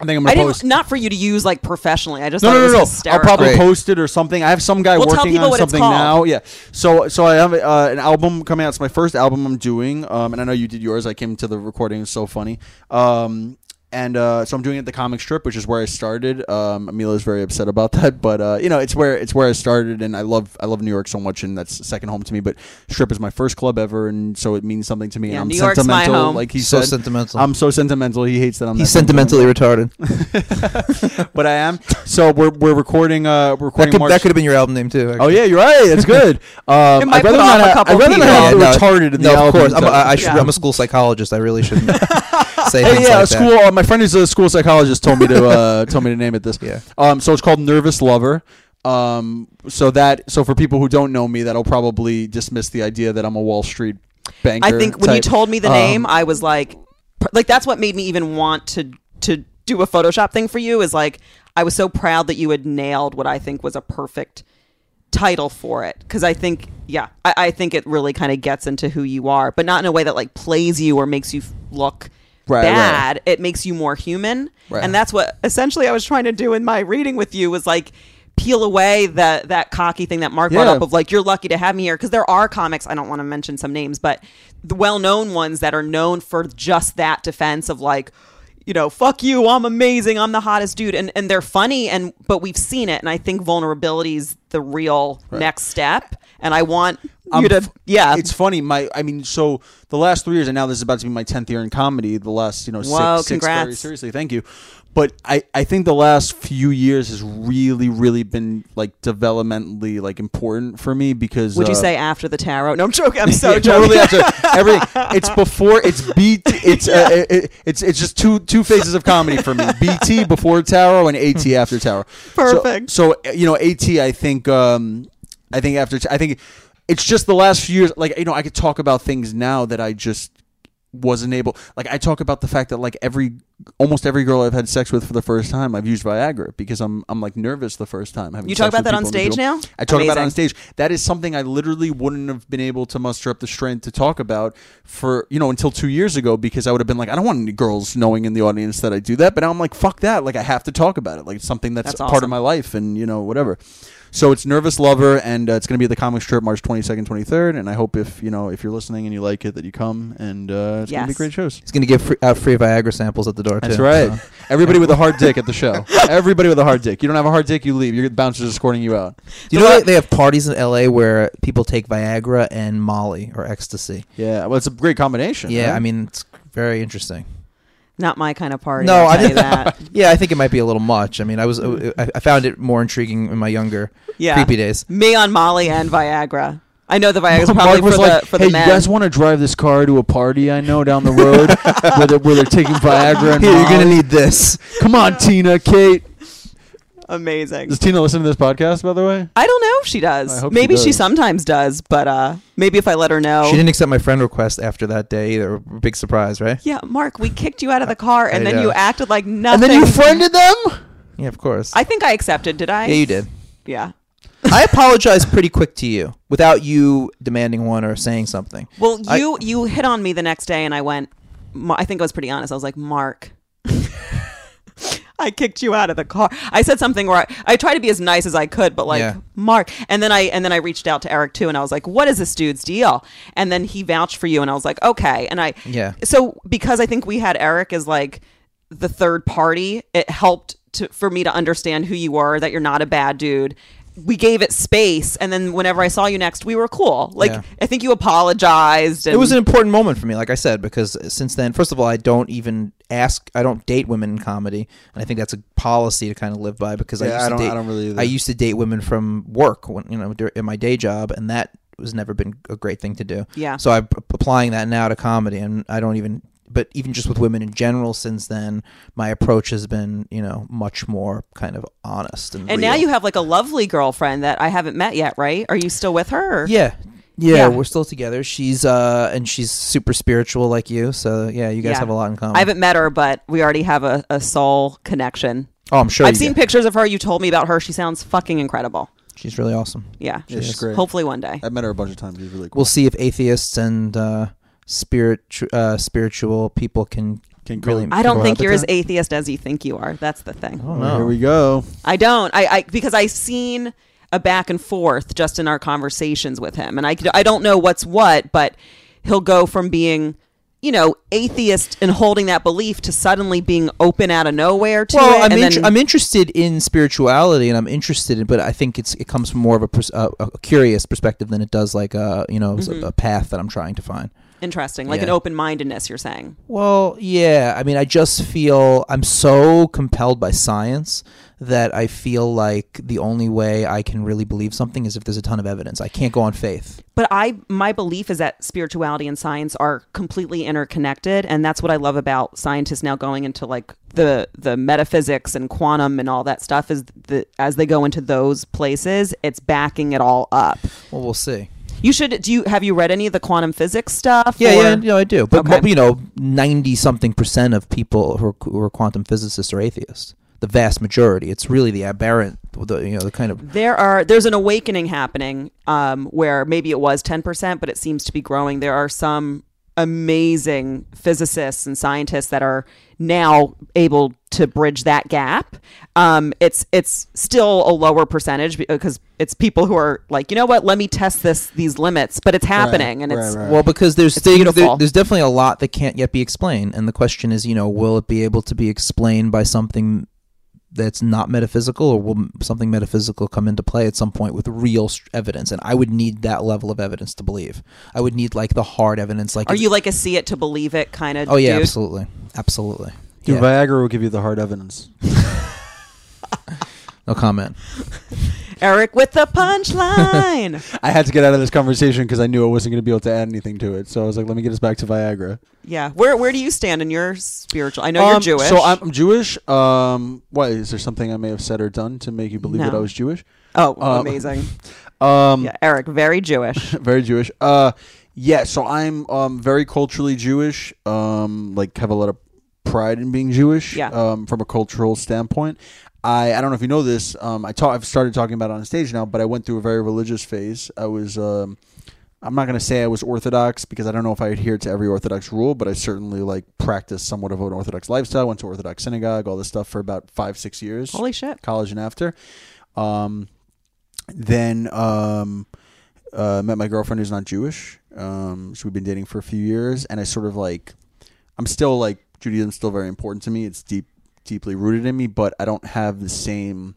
Speaker 2: I think I'm
Speaker 1: I
Speaker 2: gonna
Speaker 1: didn't
Speaker 2: post.
Speaker 1: not for you to use like professionally. I just
Speaker 2: No,
Speaker 1: thought
Speaker 2: no,
Speaker 1: it was
Speaker 2: no, no. I'll
Speaker 1: hysterical.
Speaker 2: probably
Speaker 3: Great.
Speaker 2: post it or something. I have some guy
Speaker 1: Well, tell
Speaker 2: working
Speaker 1: people
Speaker 2: on
Speaker 1: what it's
Speaker 2: something
Speaker 1: called.
Speaker 2: now. Yeah. So, so I have uh, an album coming out. It's my first album I'm doing, um, and I know you did yours. I came to the recording. It's so funny. Um, And uh, so I'm doing it at the comic strip, which is where I started. Um, Amelia's very upset about that, but uh, you know, it's where it's where I started, and I love I love New York so much, and that's second home to me. But strip is my first club ever, and so it means something to me.
Speaker 1: Yeah,
Speaker 2: and I'm
Speaker 1: New York's my
Speaker 2: sentimental,
Speaker 1: home.
Speaker 2: like he
Speaker 3: So
Speaker 2: said.
Speaker 3: sentimental.
Speaker 2: I'm so sentimental. He hates that I'm.
Speaker 3: He's
Speaker 2: that
Speaker 3: sentimentally retarded.
Speaker 2: but I am. So we're we're recording. Uh, we're
Speaker 3: That
Speaker 2: recording.
Speaker 3: could,
Speaker 2: March.
Speaker 3: that could have been your album name too.
Speaker 2: Oh yeah, you're right. That's good. Um,
Speaker 1: It might
Speaker 2: I'd rather
Speaker 1: put
Speaker 2: not
Speaker 1: off a
Speaker 2: have,
Speaker 1: couple
Speaker 2: I'd rather not
Speaker 1: people.
Speaker 2: have
Speaker 3: Yeah,
Speaker 2: the retarded in
Speaker 3: no,
Speaker 2: the
Speaker 3: of
Speaker 2: album.
Speaker 3: course. I'm, I, I should,
Speaker 1: Yeah.
Speaker 3: I'm a school psychologist. I really shouldn't say
Speaker 2: Hey,
Speaker 3: things
Speaker 2: yeah,
Speaker 3: like
Speaker 2: a school.
Speaker 3: that.
Speaker 2: Uh, my friend who's a school psychologist told me to uh, told me to name it this.
Speaker 3: Yeah.
Speaker 2: Um. So it's called Nervous Lover. Um. So that. So for people who don't know me, that'll probably dismiss the idea that I'm a Wall Street banker.
Speaker 1: I think when you
Speaker 2: type.
Speaker 1: told me the
Speaker 2: Um,
Speaker 1: name, I was like, like that's what made me even want to to do a Photoshop thing for you. Is like I was so proud that you had nailed what I think was a perfect title for it, because I think, yeah, I, I think it really kind of gets into who you are, but not in a way that like plays you or makes you f- look
Speaker 2: Right,
Speaker 1: bad. It makes you more human,
Speaker 2: Right.
Speaker 1: and that's what essentially I was trying to do in my reading with you, was like peel away that that cocky thing that Mark brought
Speaker 2: Yeah.
Speaker 1: up of like, you're lucky to have me here, because there are comics, I don't want to mention some names, but the well-known ones that are known for just that defense of like, you know, fuck you, I'm amazing, I'm the hottest dude, and and they're funny, and but we've seen it, and I think vulnerability is the real next step, and I want
Speaker 2: I'm
Speaker 1: you to
Speaker 2: f-
Speaker 1: yeah
Speaker 2: It's funny. My, I mean, so the last three years, and now this is about to be my tenth year in comedy. The last, you know,
Speaker 1: Whoa,
Speaker 2: six, six very
Speaker 1: congrats.
Speaker 2: seriously, thank you. But I, I think the last few years has really, really been like developmentally like important for me because.
Speaker 1: would you
Speaker 2: uh,
Speaker 1: say after the tarot? No, I'm joking. I'm so
Speaker 2: Yeah,
Speaker 1: joking.
Speaker 2: totally after everything. It's before. It's B T. It's uh, it, it- it's it's just two two phases of comedy for me. B T before tarot and A T after tarot.
Speaker 1: Perfect.
Speaker 2: So, so you know, A T. I think. Um, I think after. I think it's just the last few years. Like you know, I could talk about things now that I just wasn't able. Like I talk about the fact that like every almost every girl I've had sex with for the first time, I've used Viagra because I'm I'm like nervous the first time. having
Speaker 1: You talk
Speaker 2: sex
Speaker 1: about
Speaker 2: with
Speaker 1: that on
Speaker 2: people and
Speaker 1: stage
Speaker 2: people-
Speaker 1: now?
Speaker 2: I talk about it on
Speaker 1: Amazing.
Speaker 2: stage. That is something I literally wouldn't have been able to muster up the strength to talk about for, you know, until two years ago because I would have been like, I don't want any girls knowing in the audience that I do that. But now I'm like, fuck that. Like, I have to talk about it. Like, it's something that's,
Speaker 1: That's
Speaker 2: part
Speaker 1: awesome.
Speaker 2: of my life and, you know, whatever. So it's Nervous Lover, and uh, it's going to be at the comic strip March twenty-second, twenty-third. And I hope if, you know, if you're listening and you like it, that you come. And uh, it's going to be
Speaker 1: Yes.
Speaker 2: great shows.
Speaker 3: He's going to give free, out free Viagra samples at the door,
Speaker 2: That's
Speaker 3: too.
Speaker 2: right.
Speaker 3: So.
Speaker 2: Everybody with a hard dick at the show. Everybody with a hard dick. You don't have a hard dick, you leave. Your bouncers escorting you out.
Speaker 3: Do you know they, they have parties in L A where people take Viagra and Molly or ecstasy?
Speaker 2: Yeah, well, it's a great combination.
Speaker 3: Yeah,
Speaker 2: right?
Speaker 3: I mean, it's very interesting.
Speaker 1: Not my kind of party.
Speaker 3: No,
Speaker 1: I'll
Speaker 3: I
Speaker 1: tell you
Speaker 3: didn't.
Speaker 1: that.
Speaker 3: Yeah, I think it might be a little much. I mean, I was I, I found it more intriguing in my younger
Speaker 1: Yeah.
Speaker 3: creepy days.
Speaker 1: Me on Molly and Viagra. I know the Viagra's
Speaker 2: Mark
Speaker 1: probably
Speaker 2: was
Speaker 1: for
Speaker 2: like,
Speaker 1: the for
Speaker 2: hey,
Speaker 1: the men.
Speaker 2: you guys want to drive this car to a party I know down the road where, they're, where they're taking Viagra and
Speaker 3: Here, you're gonna
Speaker 2: Molly?
Speaker 3: need this.
Speaker 2: Come on, Tina, Kate.
Speaker 1: Amazing.
Speaker 2: Does Tina listen to this podcast, by the way?
Speaker 1: I don't know if she does.
Speaker 2: I hope she
Speaker 1: Maybe she,
Speaker 2: does.
Speaker 1: sometimes does, but uh, maybe if I let her know.
Speaker 3: She didn't accept my friend request after that day either. Big surprise, right?
Speaker 1: Yeah, Mark, we kicked you out of the car, and
Speaker 3: I
Speaker 1: then
Speaker 3: know.
Speaker 1: you acted like
Speaker 2: And
Speaker 1: nothing.
Speaker 2: then you friended them?
Speaker 3: Yeah, of course.
Speaker 1: I think I accepted. Did I?
Speaker 3: yeah, you did.
Speaker 1: Yeah.
Speaker 3: I apologized pretty quick to you without you demanding one or saying something.
Speaker 1: Well,
Speaker 3: I-
Speaker 1: you you hit on me the next day, and I went. Ma- I think I was pretty honest. I was like, Mark. I kicked you out of the car. I said something where I, I tried to be as nice as I could, but like
Speaker 3: Yeah.
Speaker 1: Mark. And then I and then I reached out to Eric too, and I was like, "What is this dude's deal?" And then he vouched for you, and I was like, "Okay." And I
Speaker 3: Yeah.
Speaker 1: So because I think we had Eric as like the third party, it helped to for me to understand who you were, that you're not a bad dude. We gave it space, and then whenever I saw you next, we were cool. Like
Speaker 3: Yeah.
Speaker 1: I think you apologized. And
Speaker 3: It was an important moment for me, like I said, because since then, first of all, I don't even ask, I don't date women in comedy, and I think that's a policy to kind of live by because I
Speaker 2: Yeah,
Speaker 3: used
Speaker 2: I
Speaker 3: to
Speaker 2: don't-
Speaker 3: date.
Speaker 2: I don't really either.
Speaker 3: I used to date women from work, when you know, dur- in my day job, and that was never been a great thing to do.
Speaker 1: Yeah.
Speaker 3: So I'm p- applying that now to comedy, and I don't even. But even just with women in general, since then, my approach has been, you know, much more kind of honest and.
Speaker 1: And
Speaker 3: real.
Speaker 1: now you have like a lovely girlfriend that I haven't met yet, right? Are you still with her? or-
Speaker 3: Yeah. Yeah,
Speaker 1: Yeah.
Speaker 3: we're still together. She's uh and she's super spiritual like you. So yeah, you guys
Speaker 1: Yeah.
Speaker 3: have a lot in common.
Speaker 1: I haven't met her, but we already have a, a soul connection.
Speaker 3: oh, I'm sure
Speaker 1: I've
Speaker 3: you
Speaker 1: seen
Speaker 3: do.
Speaker 1: pictures of her. You told me about her. She sounds fucking incredible.
Speaker 3: She's really awesome.
Speaker 1: Yeah.
Speaker 2: Yeah, she's great.
Speaker 1: Hopefully one day.
Speaker 2: I've met her a bunch of times. She's really cool.
Speaker 3: We'll see if atheists and uh spirit uh spiritual people can
Speaker 2: Can
Speaker 3: really.
Speaker 1: I don't think you're as
Speaker 2: cohabitat?
Speaker 1: atheist as you think you are. That's the thing.
Speaker 3: Oh,
Speaker 2: Oh,
Speaker 3: no.
Speaker 2: here we go.
Speaker 1: I don't. I, I because I've seen a back and forth just in our conversations with him, and I I don't know what's what, but he'll go from being, you know, atheist and holding that belief to suddenly being open out of nowhere to
Speaker 3: Well,
Speaker 1: it.
Speaker 3: I'm
Speaker 1: and
Speaker 3: int-
Speaker 1: then,
Speaker 3: I'm interested in spirituality, and I'm interested in, but I think it's it comes from more of a, pers- uh, a curious perspective than it does like a you know
Speaker 1: Mm-hmm.
Speaker 3: a path that I'm trying to find.
Speaker 1: interesting, like
Speaker 3: Yeah.
Speaker 1: an open mindedness. You're saying.
Speaker 3: Well, yeah. I mean, I just feel I'm so compelled by science that I feel like the only way I can really believe something is if there's a ton of evidence. I can't go on faith.
Speaker 1: But I, my belief is that spirituality and science are completely interconnected, and that's what I love about scientists now going into like the the metaphysics and quantum and all that stuff. Is that as they go into those places, it's backing it all up.
Speaker 3: Well, we'll see.
Speaker 1: You should. Do you have you read any of the quantum physics stuff?
Speaker 3: Yeah,
Speaker 1: or-
Speaker 3: yeah, no, I do. But,
Speaker 1: Okay.
Speaker 3: but you know, ninety something percent of people who are, who are quantum physicists are atheists. The vast majority. It's really the aberrant, the you know, the kind of
Speaker 1: There are there's an awakening happening um, where maybe it was ten percent, but it seems to be growing. There are some amazing physicists and scientists that are now able to bridge that gap. Um, it's it's still a lower percentage because it's people who are like, you know what, let me test this these limits, but it's happening, and
Speaker 2: right,
Speaker 1: it's
Speaker 2: right.
Speaker 3: well, because there's
Speaker 1: It's
Speaker 3: things,
Speaker 1: beautiful.
Speaker 3: there, there's definitely a lot that can't yet be explained, and the question is, you know, will it be able to be explained by something that's not metaphysical, or will something metaphysical come into play at some point with real st- evidence? And I would need that level of evidence to believe. I would need like the hard evidence. Like,
Speaker 1: are you like a see it to believe it kind of?
Speaker 3: oh yeah,
Speaker 1: dude?
Speaker 3: absolutely, absolutely.
Speaker 2: Dude,
Speaker 3: Yeah.
Speaker 2: Viagra will give you the hard evidence.
Speaker 3: No comment.
Speaker 1: Eric with the punchline.
Speaker 2: I had to get out of this conversation because I knew I wasn't going to be able to add anything to it. So I was like, let me get us back to Viagra.
Speaker 1: Yeah, where where do you stand in your spiritual? I know you're
Speaker 2: Um,
Speaker 1: Jewish.
Speaker 2: So I'm, I'm Jewish. Um, what is there something I may have said or done to make you believe that
Speaker 1: No.
Speaker 2: I was Jewish?
Speaker 1: oh,
Speaker 2: um,
Speaker 1: amazing.
Speaker 2: Um,
Speaker 1: Yeah, Eric, very Jewish.
Speaker 2: very Jewish. Uh, yeah. So I'm um very culturally Jewish. Um, like have a lot of pride in being Jewish.
Speaker 1: Yeah.
Speaker 2: Um, from a cultural standpoint. I, I don't know if you know this. Um, I talk, I've started talking about it on stage now, but I went through a very religious phase. I was, um, I'm not going to say I was Orthodox because I don't know if I adhered to every Orthodox rule, but I certainly like practiced somewhat of an Orthodox lifestyle. Went to Orthodox synagogue, all this stuff for about five, six years.
Speaker 1: Holy shit.
Speaker 2: College and after. Um, then um, uh, met my girlfriend who's not Jewish. Um, so we've been dating for a few years, and I sort of like, I'm still like Judaism's still very important to me. It's deep. deeply rooted in me, but I don't have the same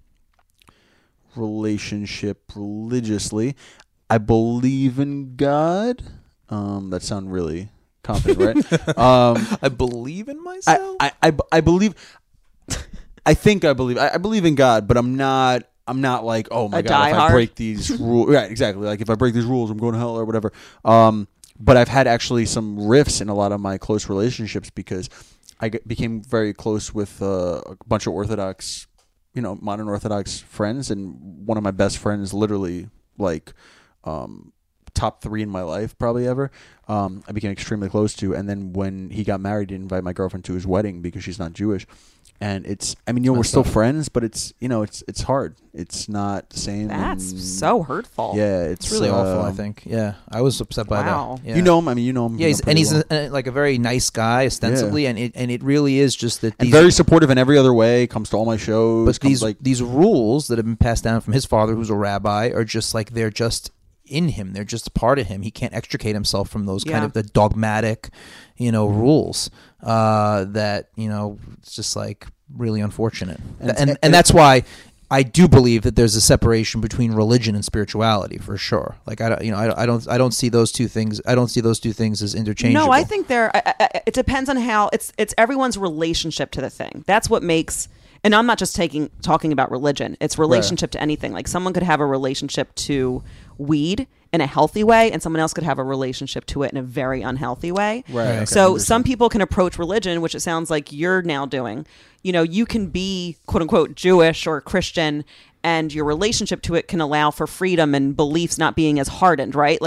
Speaker 2: relationship religiously. I believe in God. Um, that sounds really confident, right? um,
Speaker 3: I believe in
Speaker 2: I,
Speaker 3: myself.
Speaker 2: I, I, I believe. I think I believe. I, I believe in God, but I'm not. I'm not like, oh my
Speaker 1: A
Speaker 2: god, if I
Speaker 1: diehard?
Speaker 2: break these rules, right? Exactly. Like if I break these rules, I'm going to hell or whatever. Um, but I've had actually some rifts in a lot of my close relationships because I get, became very close with uh, a bunch of Orthodox, you know, modern Orthodox friends, and one of my best friends, literally like um, top three in my life, probably ever. Um, I became extremely close to, and then when he got married, he invited my girlfriend to his wedding because she's not Jewish. And it's, I mean, you know, we're
Speaker 3: That's
Speaker 2: still
Speaker 3: tough.
Speaker 2: friends, but it's, you know, it's it's hard. It's not the same.
Speaker 1: That's
Speaker 2: and-
Speaker 1: so hurtful.
Speaker 2: Yeah, it's
Speaker 3: It's really awful. I
Speaker 2: um,
Speaker 3: think. Yeah, I was upset by
Speaker 1: Wow.
Speaker 3: that. Yeah.
Speaker 2: You know him. I mean, you know him.
Speaker 3: Yeah,
Speaker 2: you
Speaker 3: he's,
Speaker 2: know
Speaker 3: and
Speaker 2: pretty
Speaker 3: he's
Speaker 2: well.
Speaker 3: a, like a very nice guy, ostensibly, and it and it really is just that
Speaker 2: and
Speaker 3: these,
Speaker 2: very supportive in every other way. Comes to all my shows.
Speaker 3: but
Speaker 2: comes
Speaker 3: these
Speaker 2: like
Speaker 3: these rules that have been passed down from his father, who's a rabbi, are just like they're just in him. They're just a part of him. He can't extricate himself from those kind
Speaker 1: Yeah.
Speaker 3: of the dogmatic, you know, rules. Uh, that you know, it's just like really unfortunate,
Speaker 2: And-
Speaker 3: and and,
Speaker 2: and-
Speaker 3: and that's why. I do believe that there's a separation between religion and spirituality, for sure. Like I, don't, you know, I, I don't, I don't see those two things. I don't see those two things as interchangeable.
Speaker 1: No, I think they're. I, I, it depends on how it's. It's everyone's relationship to the thing. That's what makes. And I'm not just taking talking about religion. It's relationship to anything. Like someone could have a relationship to weed in a healthy way, and someone else could have a relationship to it in a very unhealthy way.
Speaker 2: Right. okay,
Speaker 1: So
Speaker 2: understood.
Speaker 1: some people can approach religion, which it sounds like you're now doing. You know, you can be quote unquote Jewish or Christian, and your relationship to it can allow for freedom and beliefs not being as hardened, right? Like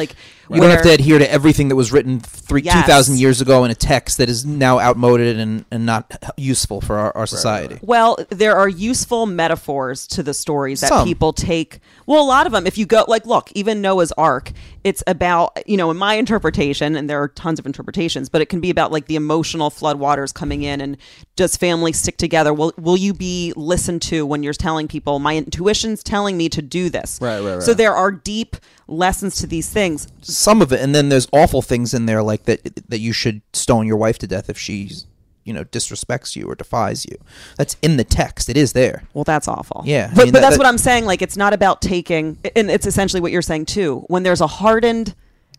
Speaker 3: You don't have to adhere to everything that was written three
Speaker 1: Yes.
Speaker 3: two thousand years ago in a text that is now outmoded and, and not useful for our, our society.
Speaker 2: right.
Speaker 1: Well, there are useful metaphors to the stories that
Speaker 3: Some.
Speaker 1: people take. Well, a lot of them, if you go, like, look, even Noah's Ark, it's about, you know, in my interpretation, and there are tons of interpretations, but it can be about like the emotional floodwaters coming in, and does family stick together? Will Will you be listened to when you're telling people, my intuition's telling me to do this?
Speaker 2: Right, right, right.
Speaker 1: So there are deep lessons to these things.
Speaker 3: Some of it, and then there's awful things in there like that that you should stone your wife to death if she's, you know, disrespects you or defies you. That's in the text. It is there.
Speaker 1: Well, that's awful.
Speaker 3: Yeah, I
Speaker 1: But,
Speaker 3: mean,
Speaker 1: but
Speaker 3: that-
Speaker 1: that's
Speaker 3: that-
Speaker 1: what I'm saying. Like, it's not about taking, and it's essentially what you're saying too. When there's a hardened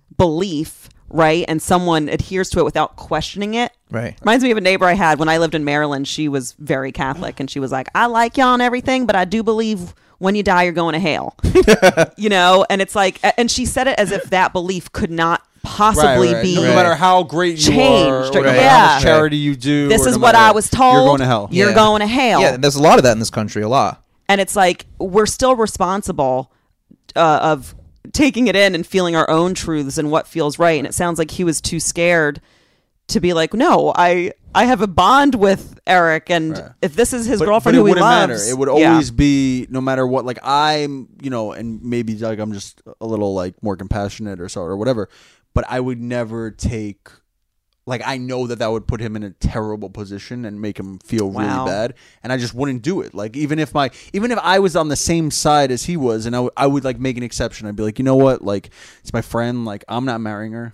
Speaker 1: belief, right, and someone adheres to it without questioning it.
Speaker 3: Right.
Speaker 1: Reminds me of a neighbor I had when I lived in Maryland. She was very Catholic, and she was like, I like y'all and everything, but I do believe when you die, you're going to hell. You know? And it's like, and she said it as if that belief could not possibly
Speaker 2: Right, right.
Speaker 1: be
Speaker 2: no, no matter how great you
Speaker 1: changed,
Speaker 2: are,
Speaker 1: or-
Speaker 2: or no matter
Speaker 1: yeah.
Speaker 2: how much charity you do.
Speaker 1: This
Speaker 2: or
Speaker 1: is
Speaker 2: no
Speaker 1: what
Speaker 2: matter-
Speaker 1: I was told.
Speaker 2: You're going to hell.
Speaker 1: You're
Speaker 3: Yeah.
Speaker 1: going to hell.
Speaker 3: Yeah, there's a lot of that in this country. A lot.
Speaker 1: And it's like, we're still responsible uh, of taking it in and feeling our own truths and what feels right. And it sounds like he was too scared to be like, no, I I have a bond with Eric, and
Speaker 2: Right.
Speaker 1: if this is his
Speaker 2: But,
Speaker 1: girlfriend
Speaker 2: but it
Speaker 1: who he
Speaker 2: wouldn't
Speaker 1: loves,
Speaker 2: matter. It would
Speaker 1: yeah.
Speaker 2: always be, no matter what. Like, I'm, you know, and maybe like I'm just a little like more compassionate or so or whatever. But I would never take. Like, I know that that would put him in a terrible position and make him feel really
Speaker 1: Wow.
Speaker 2: bad, and I just wouldn't do it. Like, even if my, even if I was on the same side as he was, and I, w- I would like make an exception. I'd be like, you know what, like, it's my friend. Like, I'm not marrying her,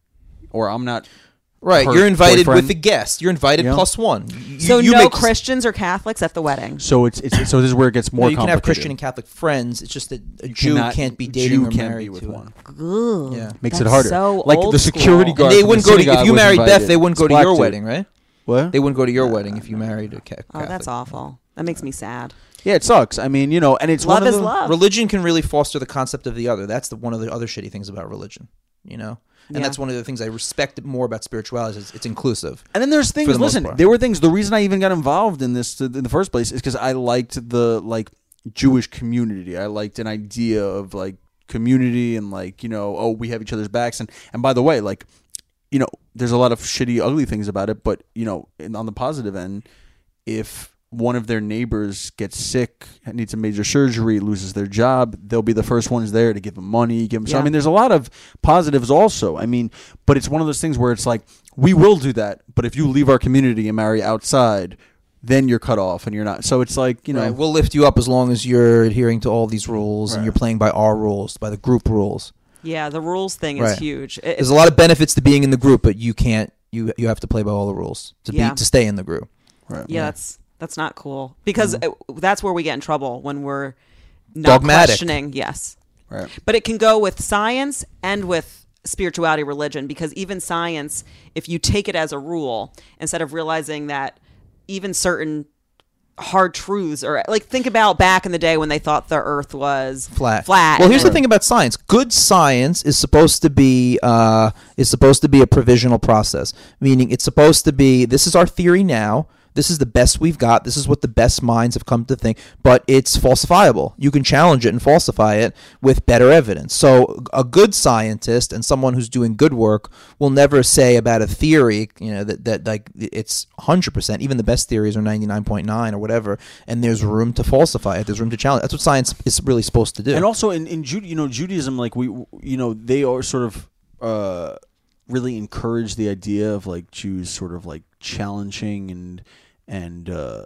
Speaker 2: or I'm not.
Speaker 3: Right.
Speaker 2: her
Speaker 3: You're invited
Speaker 2: boyfriend.
Speaker 3: with a guest. You're invited
Speaker 2: Yeah.
Speaker 3: plus one. You,
Speaker 1: So
Speaker 3: you
Speaker 1: no
Speaker 3: make-
Speaker 1: Christians or Catholics at the wedding.
Speaker 2: So it's, it's so this is where it gets
Speaker 3: No,
Speaker 2: more.
Speaker 3: you can have
Speaker 2: complicated.
Speaker 3: Christian and Catholic friends. It's just that a Jew
Speaker 2: Cannot-
Speaker 3: can't be dating
Speaker 2: Jew
Speaker 3: or
Speaker 2: can't
Speaker 3: married
Speaker 2: be with
Speaker 3: to
Speaker 2: one.
Speaker 3: one. Yeah.
Speaker 2: Makes
Speaker 1: That's
Speaker 2: it harder.
Speaker 1: so
Speaker 2: like
Speaker 1: old
Speaker 2: the security
Speaker 1: school.
Speaker 2: guard.
Speaker 3: And they
Speaker 2: from
Speaker 3: wouldn't
Speaker 2: the
Speaker 3: go to
Speaker 2: synagogue
Speaker 3: if you
Speaker 2: was
Speaker 3: married
Speaker 2: invited.
Speaker 3: Beth. They wouldn't go
Speaker 2: It's
Speaker 3: to
Speaker 2: black
Speaker 3: your
Speaker 2: dude.
Speaker 3: wedding, right?
Speaker 2: What?
Speaker 3: They wouldn't go to your wedding if you married a ca-
Speaker 1: Oh,
Speaker 3: Catholic.
Speaker 1: that's awful. That makes me sad.
Speaker 2: Yeah, it sucks. I mean, you know, and it's
Speaker 1: Love
Speaker 2: one of
Speaker 1: is
Speaker 2: the,
Speaker 1: love.
Speaker 3: Religion can really foster the concept of the other. That's the one of the other shitty things about religion, you know. And
Speaker 1: Yeah.
Speaker 3: that's one of the things I respect more about spirituality is it's inclusive.
Speaker 2: And then there's things.
Speaker 3: For the most
Speaker 2: Listen,
Speaker 3: part.
Speaker 2: there were things. The reason I even got involved in this in the first place is because I liked the like Jewish community. I liked an idea of like community and like, you know, oh, we have each other's backs. And and by the way, like, you know, there's a lot of shitty, ugly things about it. But you know, in, on the positive end, if one of their neighbors gets sick, needs a major surgery, loses their job, they'll be the first ones there to give them money, give them. So I
Speaker 1: Yeah.
Speaker 2: mean, there's a lot of positives also. I mean, but it's one of those things where it's like we will do that, but if you leave our community and marry outside, then you're cut off and you're not. So it's like, you know,
Speaker 3: Right. We'll lift you up as long as you're adhering to all these rules and
Speaker 2: Right.
Speaker 3: you're playing by our rules, by the group rules.
Speaker 1: Yeah, the rules thing is
Speaker 3: Right.
Speaker 1: huge. It-
Speaker 3: There's a lot of benefits to being in the group, but you can't. You you have to play by all the rules to
Speaker 1: Yeah.
Speaker 3: be to stay in the group.
Speaker 2: right.
Speaker 1: yeah, that's that's not cool, because
Speaker 2: Mm-hmm.
Speaker 1: it- that's where we get in trouble, when we're not
Speaker 3: Dogmatic.
Speaker 1: questioning. Yes.
Speaker 2: right.
Speaker 1: But it can go with science and with spirituality, religion, because even science, if you take it as a rule, instead of realizing that even certain hard truths, or like, think about back in the day when they thought the earth was
Speaker 3: Flat.
Speaker 1: flat.
Speaker 3: Well,
Speaker 1: and
Speaker 3: here's
Speaker 1: then-
Speaker 3: the thing about science. Good science is supposed to be uh, is supposed to be a provisional process, meaning it's supposed to be this is our theory now. This is the best we've got. This is what the best minds have come to think. But it's falsifiable. You can challenge it and falsify it with better evidence. So a good scientist and someone who's doing good work will never say about a theory, you know, that, that like it's one hundred percent. Even the best theories are ninety-nine point nine or whatever. And there's room to falsify it. There's room to challenge. That's what science is really supposed to do.
Speaker 2: And also in in Jude, you know, Judaism, like we, you know, they are sort of uh, really encourage the idea of like Jews sort of like challenging and and uh,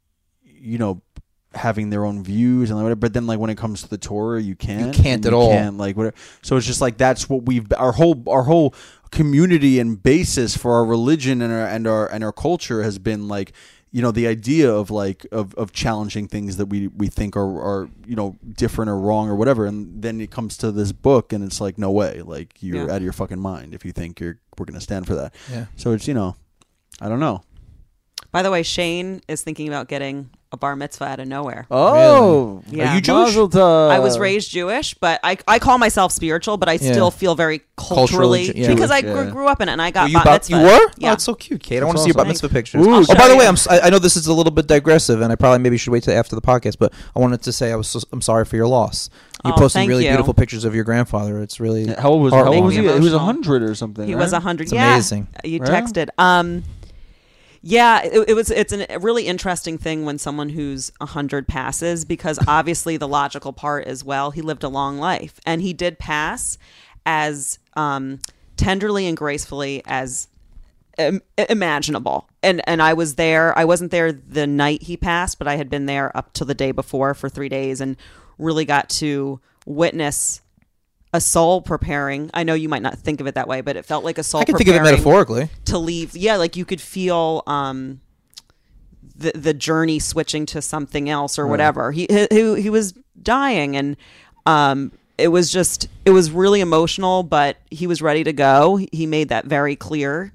Speaker 2: you know, having their own views and whatever. But then like when it comes to the Torah, you can't.
Speaker 3: You can't
Speaker 2: and
Speaker 3: at
Speaker 2: you
Speaker 3: all.
Speaker 2: Can't, like whatever. So it's just like that's what we've our whole our whole community and basis for our religion and our and our and our culture has been like, you know, the idea of like of, of challenging things that we, we think are, are, you know, different or wrong or whatever. And then it comes to this book and it's like, no way, like you're
Speaker 1: Yeah.
Speaker 2: out of your fucking mind if you think you're we're going to stand for that.
Speaker 3: Yeah.
Speaker 2: So it's, you know, I don't know.
Speaker 1: By the way, Shane is thinking about getting a bar mitzvah out of nowhere.
Speaker 2: Oh,
Speaker 3: Really?
Speaker 1: Yeah.
Speaker 3: Are you Jewish?
Speaker 2: Mazel tov.
Speaker 1: I was raised Jewish, but I, I call myself spiritual, but I
Speaker 3: Yeah.
Speaker 1: still feel very culturally,
Speaker 3: Culturally, yeah.
Speaker 1: because I
Speaker 2: Jewish,
Speaker 1: grew,
Speaker 2: yeah.
Speaker 1: grew up in it and I got
Speaker 3: Were you,
Speaker 1: bat
Speaker 3: bat- you
Speaker 1: mitzvah.
Speaker 3: were?
Speaker 1: Yeah.
Speaker 3: Oh, it's so cute, Kate. I
Speaker 2: That's
Speaker 3: want to see your bat
Speaker 2: awesome.
Speaker 3: mitzvah pictures.
Speaker 2: Ooh,
Speaker 3: Oh,
Speaker 2: show
Speaker 3: by the
Speaker 1: you.
Speaker 3: way, I'm, si I know this is a little bit digressive, and I probably maybe should wait till after the podcast, but I wanted to say I was so, I'm sorry for your loss. You
Speaker 1: Oh,
Speaker 3: posted
Speaker 1: thank
Speaker 3: really
Speaker 1: you.
Speaker 3: beautiful pictures of your grandfather. It's really
Speaker 2: How old was How
Speaker 3: heartwarming.
Speaker 2: old was he? He was
Speaker 1: Emotional.
Speaker 2: a hundred or something.
Speaker 1: He
Speaker 2: right?
Speaker 1: was a hundred.
Speaker 3: It's
Speaker 1: Yeah,
Speaker 3: amazing.
Speaker 1: You
Speaker 2: Right?
Speaker 1: texted. Um, yeah, it, it was. It's an, a really interesting thing when someone who's a hundred passes, because obviously the logical part is, well, he lived a long life, and he did pass as um, tenderly and gracefully as im- imaginable. And and I was there. I wasn't there the night he passed, but I had been there up till the day before for three days, and really got to witness a soul preparing. I know you might not think of it that way, but it felt like a soul
Speaker 3: I can think of it
Speaker 1: preparing
Speaker 3: metaphorically.
Speaker 1: to leave. Yeah, like you could feel um, the the journey switching to something else or whatever. He, he he was dying, and um, it was just it was really emotional. But he was ready to go. He made that very clear.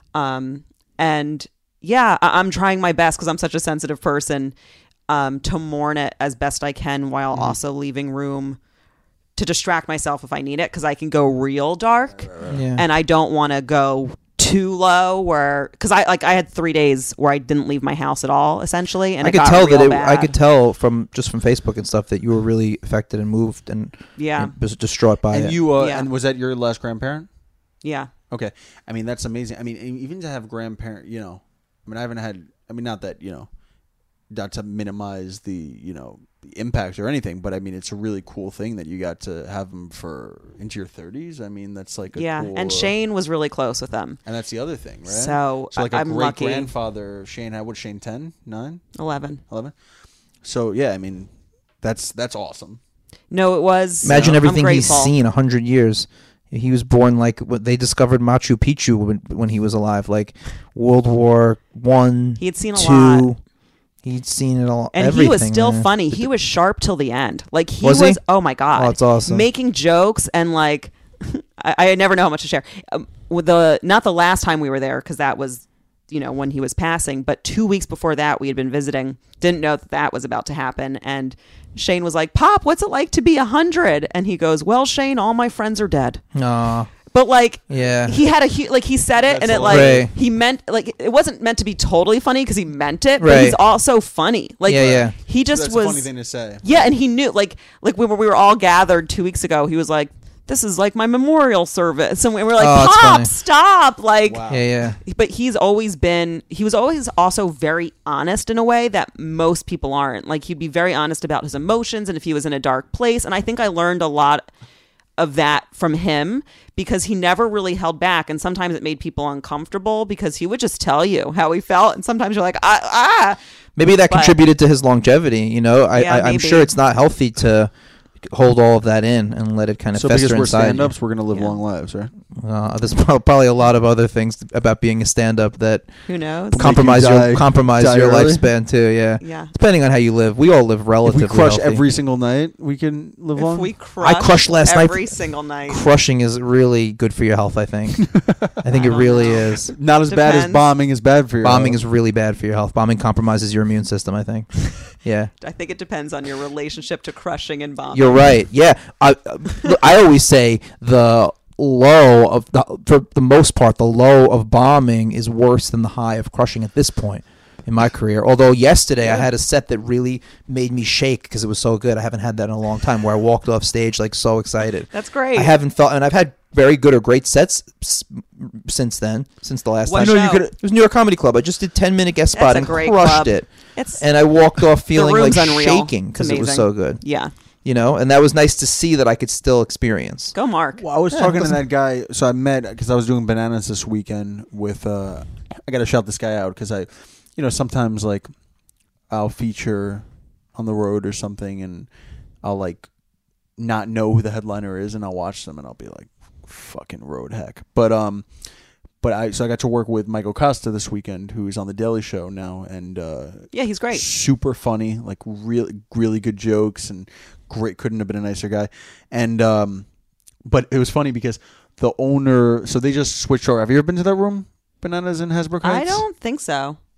Speaker 1: Um, and yeah, I, I'm trying my best, because I'm such a sensitive person, um, to mourn it as best I can, while also leaving room to distract myself if I need it, because I can go real dark.
Speaker 3: Yeah.
Speaker 1: And I don't want to go too low, where because I like I had three days where I didn't leave my house at all, essentially, and
Speaker 3: I
Speaker 1: it
Speaker 3: could
Speaker 1: got
Speaker 3: tell
Speaker 1: real
Speaker 3: that it,
Speaker 1: bad.
Speaker 3: I could tell from just from Facebook and stuff that you were really affected and moved and
Speaker 1: Yeah.
Speaker 3: and was distraught by
Speaker 2: And
Speaker 3: it.
Speaker 2: you uh,
Speaker 1: Yeah.
Speaker 2: and was that your last grandparent?
Speaker 1: Yeah,
Speaker 2: Okay, I mean that's amazing. I mean, e- even to have grandparent, you know, I mean I haven't had. I mean, not that you know, not to minimize the you know the impact or anything, but I mean it's a really cool thing that you got to have them for into your thirties. I mean that's like a
Speaker 1: yeah.
Speaker 2: cool,
Speaker 1: And
Speaker 2: uh,
Speaker 1: Shane was really close with them.
Speaker 2: and that's the other thing, right?
Speaker 1: So,
Speaker 2: so like
Speaker 1: I-
Speaker 2: a
Speaker 1: I'm
Speaker 2: great
Speaker 1: lucky.
Speaker 2: grandfather, Shane had what? Shane ten, nine,
Speaker 1: Eleven.
Speaker 2: eleven. So yeah, I mean that's that's awesome.
Speaker 1: No, it was.
Speaker 3: Imagine
Speaker 1: I'm
Speaker 3: everything he's
Speaker 1: grateful.
Speaker 3: seen a hundred years. He was born like what they discovered Machu Picchu when, when he was alive, like World War One.
Speaker 1: He had seen a
Speaker 3: two.
Speaker 1: lot.
Speaker 3: He'd seen it all.
Speaker 1: And
Speaker 3: everything,
Speaker 1: he was still
Speaker 3: man.
Speaker 1: funny. He was sharp till the end. Like he
Speaker 3: Was
Speaker 1: was.
Speaker 3: he?
Speaker 1: Oh my god,
Speaker 3: Oh, that's awesome.
Speaker 1: Making jokes and like, I, I never know how much to share. Um, with the not the last time we were there, because that was, you know, when he was passing. But two weeks before that, we had been visiting. Didn't know that that was about to happen. And Shane was like, "Pop, what's it like to be a hundred?" And he goes, "Well, Shane, all my friends are dead."
Speaker 3: Aw,
Speaker 1: But like,
Speaker 3: yeah.
Speaker 1: he had a hu- like he said it,
Speaker 2: That's
Speaker 1: and it
Speaker 2: hilarious.
Speaker 1: like
Speaker 3: Right.
Speaker 1: he meant like it wasn't meant to be totally funny, because he meant it, but
Speaker 3: Right.
Speaker 1: he's also funny. Like,
Speaker 3: Yeah, yeah.
Speaker 1: he just
Speaker 2: That's
Speaker 1: was
Speaker 2: a funny thing to say.
Speaker 1: yeah, and he knew like like when we were all gathered two weeks ago, he was like, "This is like my memorial service," and we were like,
Speaker 3: Oh, that's
Speaker 1: "Pop,
Speaker 3: funny.
Speaker 1: stop!" Like,
Speaker 2: Wow.
Speaker 3: Yeah, yeah.
Speaker 1: but he's always been he was always also very honest in a way that most people aren't. Like, he'd be very honest about his emotions and if he was in a dark place, and I think I learned a lot of that from him, because he never really held back, and sometimes it made people uncomfortable because he would just tell you how he felt, and sometimes you're like, ah, ah.
Speaker 3: Maybe that
Speaker 1: But-
Speaker 3: contributed to his longevity. You know, I,
Speaker 1: Yeah,
Speaker 3: I, I'm
Speaker 1: maybe.
Speaker 3: sure it's not healthy to hold all of that in and let it kind of
Speaker 2: So
Speaker 3: fester
Speaker 2: because we're
Speaker 3: inside you.
Speaker 2: stand-ups, we're gonna live
Speaker 1: Yeah.
Speaker 2: long lives, right?
Speaker 3: Uh, there's prob- probably a lot of other things about being a stand-up that
Speaker 1: Who knows?
Speaker 2: Com-
Speaker 3: compromise
Speaker 2: die-
Speaker 3: your compromise
Speaker 2: die
Speaker 3: your
Speaker 2: early?
Speaker 3: lifespan too. Yeah,
Speaker 1: Yeah.
Speaker 3: depending on how you live. We all live
Speaker 2: If
Speaker 3: relatively
Speaker 2: we crush
Speaker 3: healthy.
Speaker 2: every single night, we can live
Speaker 1: If
Speaker 2: long.
Speaker 1: we crush
Speaker 3: I crushed last night.
Speaker 1: every single night.
Speaker 3: Crushing is really good for your health. I think. I think
Speaker 1: I
Speaker 3: it
Speaker 1: don't
Speaker 3: really
Speaker 1: know.
Speaker 3: is.
Speaker 2: Not as bad as
Speaker 1: Depends.
Speaker 2: bombing is bad for you.
Speaker 3: Bombing is really bad for your health. Bombing compromises your immune system. I think. Yeah.
Speaker 1: I think it depends on your relationship to crushing and bombing.
Speaker 3: You're right. Yeah, I I always say the low of the, for the most part, the low of bombing is worse than the high of crushing at this point in my career. Although yesterday I had a set that really made me shake because it was so good. I haven't had that in a long time, where I walked off stage like so excited.
Speaker 1: That's great.
Speaker 3: I haven't felt, and I've had very good or great sets s- since then, since the last
Speaker 1: What
Speaker 3: time.
Speaker 1: show?
Speaker 3: You could, it was New York Comedy Club. I just did ten minute guest
Speaker 1: That's
Speaker 3: spot
Speaker 1: a
Speaker 3: and
Speaker 1: great
Speaker 3: crushed
Speaker 1: club.
Speaker 3: it.
Speaker 1: It's
Speaker 3: And I walked off feeling like
Speaker 1: room's unreal.
Speaker 3: shaking
Speaker 1: It's
Speaker 3: because it was
Speaker 1: amazing.
Speaker 3: so good.
Speaker 1: yeah.
Speaker 3: You know, and that was nice to see that I could still experience.
Speaker 1: Go, Mark.
Speaker 2: Well, I was
Speaker 3: Yeah,
Speaker 2: talking to
Speaker 3: doesn't-
Speaker 2: that guy. So I met because I was doing bananas this weekend with. Uh, I got to shout this guy out because I, you know, sometimes like I'll feature on the road or something, and I'll like not know who the headliner is, and I'll watch them, and I'll be like, "Fucking road heck." But um, but I so I got to work with Michael Costa this weekend, who's on the Daily Show now, and uh,
Speaker 1: Yeah, he's great.
Speaker 2: super funny, like really really good jokes, and great. Couldn't have been a nicer guy. And um, but it was funny because the owner, so they just switched over. Have you ever been to that room, Bananas in Hasbrook Heights?
Speaker 1: I don't think so.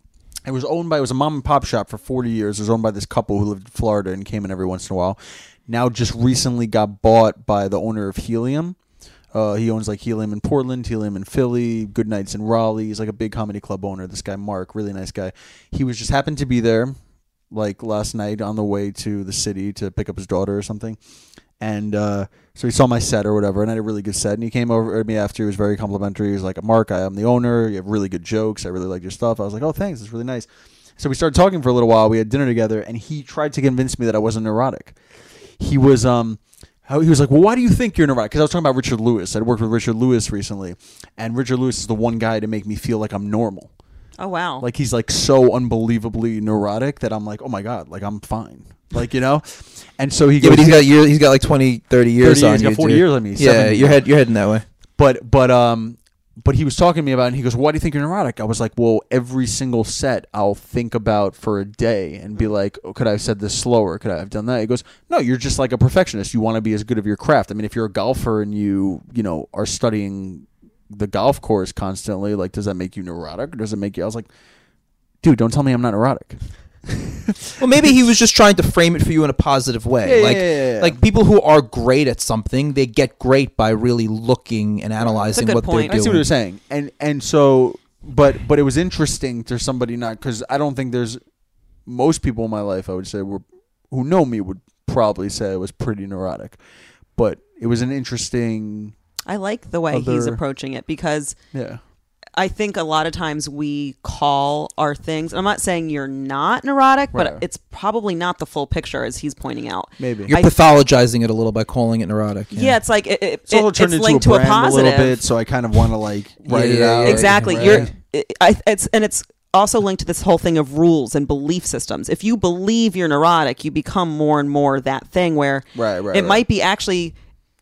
Speaker 2: It was owned by, it was a mom and pop shop for forty years. It was owned by this couple who lived in Florida and came in every once in a while. Now just recently got bought by the owner of Helium. Uh, he owns like Helium in Portland, Helium in Philly, Good Nights in Raleigh. He's like a big comedy club owner. This guy, Mark, really nice guy. He was just happened to be there like last night on the way to the city to pick up his daughter or something. And uh, so he saw my set or whatever, and I had a really good set. And he came over to me after. He was very complimentary. He was like, Mark, I am the owner. You have really good jokes. I really like your stuff. I was like, oh, thanks. It's really nice. So we started talking for a little while. We had dinner together, and he tried to convince me that I wasn't neurotic. He was um, how he was like, well, why do you think you're neurotic? Because I was talking about Richard Lewis. I'd worked with Richard Lewis recently, and Richard Lewis is the one guy to make me feel like I'm normal.
Speaker 1: Oh, wow.
Speaker 2: Like, he's like so unbelievably neurotic that I'm like, oh my God, like I'm fine. Like, you know? And so he
Speaker 3: Yeah,
Speaker 2: goes,
Speaker 3: but he's got years, he's got like twenty, thirty years
Speaker 2: thirty
Speaker 3: on
Speaker 2: years,
Speaker 3: you.
Speaker 2: he's got forty
Speaker 3: dude.
Speaker 2: years on me.
Speaker 3: Yeah,
Speaker 2: seventy.
Speaker 3: you're head, you're heading that way.
Speaker 2: But but um but he was talking to me about it, and he goes, why do you think you're neurotic? I was like, well, every single set I'll think about for a day and be like, oh, could I have said this slower? Could I have done that? He goes, no, you're just like a perfectionist. You want to be as good of your craft. I mean, if you're a golfer and you, you know, are studying the golf course constantly, like, does that make you neurotic, or does it make you, I was like, dude, don't tell me I'm not neurotic.
Speaker 3: Well, maybe he was just trying to frame it for you in a positive way.
Speaker 2: Yeah,
Speaker 3: like,
Speaker 2: yeah, yeah, yeah.
Speaker 3: like people who are great at something, they get great by really looking and analyzing
Speaker 1: good
Speaker 3: what
Speaker 1: point.
Speaker 3: they're
Speaker 2: I see what
Speaker 3: doing.
Speaker 2: you're saying, and and so, but but it was interesting to somebody not, because I don't think there's most people in my life I would say were who know me would probably say I was pretty neurotic, but it was an interesting,
Speaker 1: I like the way he's
Speaker 2: Other-
Speaker 1: approaching it, because
Speaker 2: yeah.
Speaker 1: I think a lot of times we call our things, and I'm not saying you're not neurotic, but
Speaker 2: Right.
Speaker 1: it's probably not the full picture, as he's pointing out.
Speaker 2: Maybe.
Speaker 3: You're
Speaker 1: I-
Speaker 3: pathologizing it a little by calling it neurotic.
Speaker 1: Yeah, it's like it, it,
Speaker 2: It's also
Speaker 1: it-
Speaker 2: turned
Speaker 1: it's
Speaker 2: into a
Speaker 1: linked to a
Speaker 2: brand a,
Speaker 1: positive.
Speaker 2: little bit, so I kind of want to like write
Speaker 3: Yeah,
Speaker 2: it
Speaker 3: yeah,
Speaker 2: out.
Speaker 3: yeah.
Speaker 1: Exactly.
Speaker 2: right?
Speaker 1: You're it, I, it's and it's also linked to this whole thing of rules and belief systems. If you believe you're neurotic, you become more and more that thing where
Speaker 2: Right, right,
Speaker 1: it
Speaker 2: right.
Speaker 1: might be actually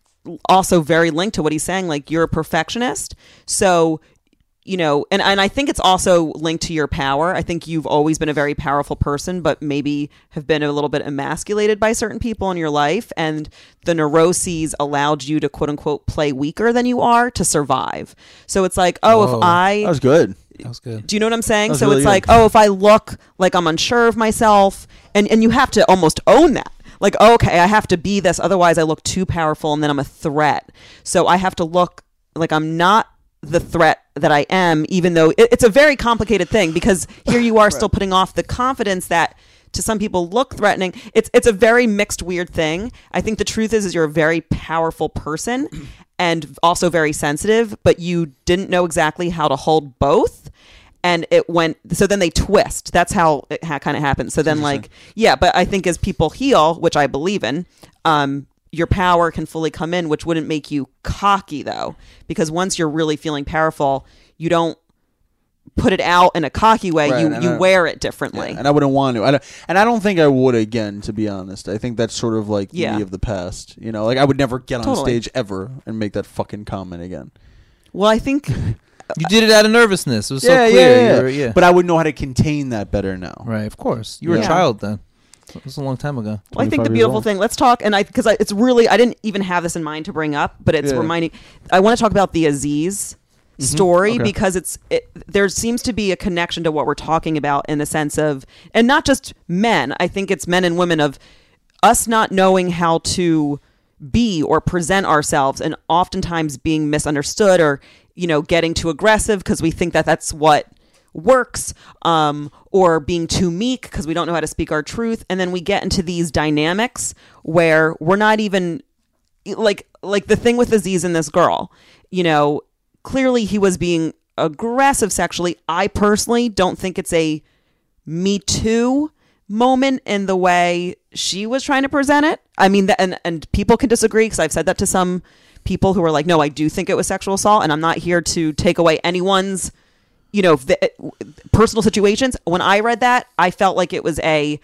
Speaker 1: also very linked to what he's saying. Like, you're a perfectionist, so you know, and, and I think it's also linked to your power. I think you've always been a very powerful person, but maybe have been a little bit emasculated by certain people in your life. And the neuroses allowed you to, quote unquote, play weaker than you are to survive. So it's like, oh,
Speaker 3: Whoa.
Speaker 1: if I...
Speaker 2: That was good.
Speaker 3: That was good.
Speaker 1: Do you know what I'm saying?
Speaker 2: That was
Speaker 1: So
Speaker 2: really
Speaker 1: it's
Speaker 2: good.
Speaker 1: like, oh, if I look like I'm unsure of myself, and, and you have to almost own that. Like, okay, I have to be this, otherwise I look too powerful and then I'm a threat. So I have to look like I'm not the threat that I am, even though it, it's a very complicated thing, because here you are still putting off the confidence that to some people look threatening. It's it's a very mixed, weird thing. I think the truth is, is you're a very powerful person and also very sensitive, but you didn't know exactly how to hold both. And it went, so then they twist. That's how it ha- kind of happens. So then like, yeah, but I think as people heal, which I believe in, um, your power can fully come in, which wouldn't make you cocky though, because once you're really feeling powerful, you don't put it out in a cocky way.
Speaker 2: Right,
Speaker 1: you
Speaker 2: and
Speaker 1: you
Speaker 2: I-
Speaker 1: wear it differently.
Speaker 2: Yeah, and I wouldn't want to. I don't, and I don't think I would again, to be honest. I think that's sort of like
Speaker 1: Yeah.
Speaker 2: me of the past. You know, like I would never get on
Speaker 1: Totally.
Speaker 2: stage ever and make that fucking comment again.
Speaker 1: Well, I think
Speaker 3: You did it out of nervousness. It was so
Speaker 2: yeah,
Speaker 3: clear.
Speaker 2: yeah,
Speaker 3: You
Speaker 2: yeah.
Speaker 3: were- yeah.
Speaker 2: But I would know how to contain that better now.
Speaker 3: right, of course. You were
Speaker 1: Yeah.
Speaker 3: a child then. It was a long time ago.
Speaker 1: Well, I think
Speaker 2: twenty-five
Speaker 1: the
Speaker 2: years
Speaker 1: beautiful
Speaker 2: old.
Speaker 1: thing, let's talk, and I, because it's really, I didn't even have this in mind to bring up, but it's
Speaker 2: Yeah.
Speaker 1: reminding, I want to talk about the Aziz story,
Speaker 2: Okay.
Speaker 1: because it's, it, there seems to be a connection to what we're talking about in the sense of, and not just men, I think it's men and women, of us not knowing how to be or present ourselves, and oftentimes being misunderstood, or, you know, getting too aggressive because we think that that's what works, um, or being too meek because we don't know how to speak our truth. And then we get into these dynamics where we're not even like, like the thing with Aziz and this girl, you know, clearly he was being aggressive sexually. I personally don't think it's a Me Too moment in the way she was trying to present it. I mean, th- and, and people can disagree, because I've said that to some people who are like, no, I do think it was sexual assault, and I'm not here to take away anyone's, you know, the, personal situations. When I read that, I felt like it was a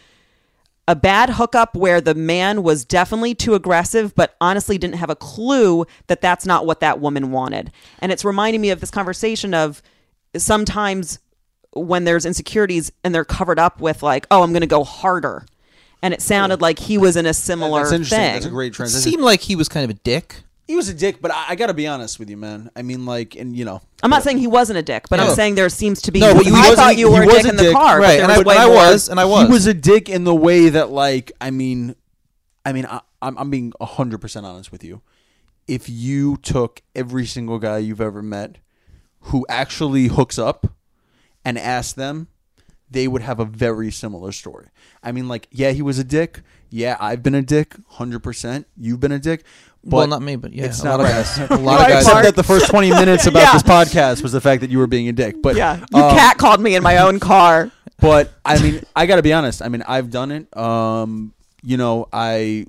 Speaker 1: a bad hookup where the man was definitely too aggressive, but honestly didn't have a clue that that's not what that woman wanted. And it's reminding me of this conversation of sometimes when there's insecurities and they're covered up with like, oh, I'm going to go harder. And it sounded like he was in a similar
Speaker 2: That's interesting.
Speaker 1: thing.
Speaker 2: That's a great
Speaker 3: It
Speaker 2: transition.
Speaker 3: seemed like he was kind of a dick.
Speaker 2: He was a dick, but I, I got to be honest with you, man. I mean, like, and you know,
Speaker 1: I'm not saying he wasn't a dick, but
Speaker 3: No.
Speaker 1: I'm saying there seems to be.
Speaker 3: No, but he
Speaker 1: I
Speaker 3: wasn't-
Speaker 1: thought you
Speaker 2: he
Speaker 1: were a
Speaker 2: was
Speaker 1: dick
Speaker 2: a
Speaker 1: in the
Speaker 2: dick,
Speaker 1: car,
Speaker 3: right,
Speaker 1: But
Speaker 3: and
Speaker 1: there
Speaker 3: I-
Speaker 1: was way
Speaker 3: and I
Speaker 1: more-
Speaker 3: was, and I was.
Speaker 2: he was a dick in the way that, like, I mean, I mean, I, I'm I'm being a hundred percent honest with you. If you took every single guy you've ever met who actually hooks up and asked them, they would have a very similar story. I mean, like, yeah, he was a dick. Yeah, I've been a dick, hundred percent. You've been a dick. But
Speaker 3: well, not me, but yeah,
Speaker 2: it's
Speaker 3: a
Speaker 2: not
Speaker 3: lot of
Speaker 2: right.
Speaker 3: guys. A lot
Speaker 2: Right,
Speaker 3: of guys.
Speaker 2: except that the first twenty minutes about
Speaker 1: Yeah.
Speaker 2: this podcast was the fact that you were being a dick. But
Speaker 1: Yeah, you
Speaker 2: um,
Speaker 1: cat called me in my own car.
Speaker 2: But I mean, I got to be honest. I mean, I've done it. Um, you know, I.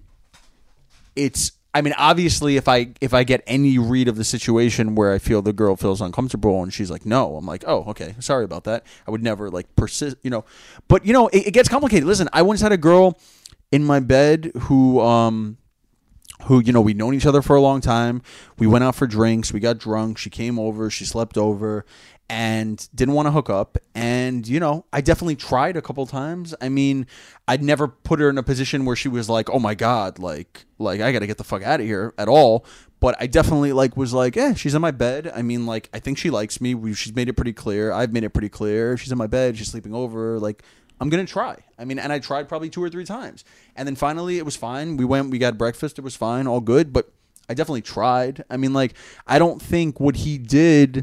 Speaker 2: It's. I mean, obviously, if I if I get any read of the situation where I feel the girl feels uncomfortable and she's like, "No," I'm like, "Oh, okay, sorry about that." I would never like persist, you know. But you know, it, it gets complicated. Listen, I once had a girl in my bed who, um, who you know, we'd known each other for a long time. We went out for drinks. We got drunk. She came over. She slept over. And didn't want to hook up. And, you know, I definitely tried a couple times. I mean, I'd never put her in a position where she was like, oh, my God, like, like I got to get the fuck out of here at all. But I definitely, like, was like, eh, she's in my bed. I mean, like, I think she likes me. We, she's made it pretty clear. I've made it pretty clear. She's in my bed. She's sleeping over. Like, I'm going to try. I mean, and I tried probably two or three times. And then finally it was fine. We went, we got breakfast. It was fine. All good. But I definitely tried. I mean, like, I don't think what he did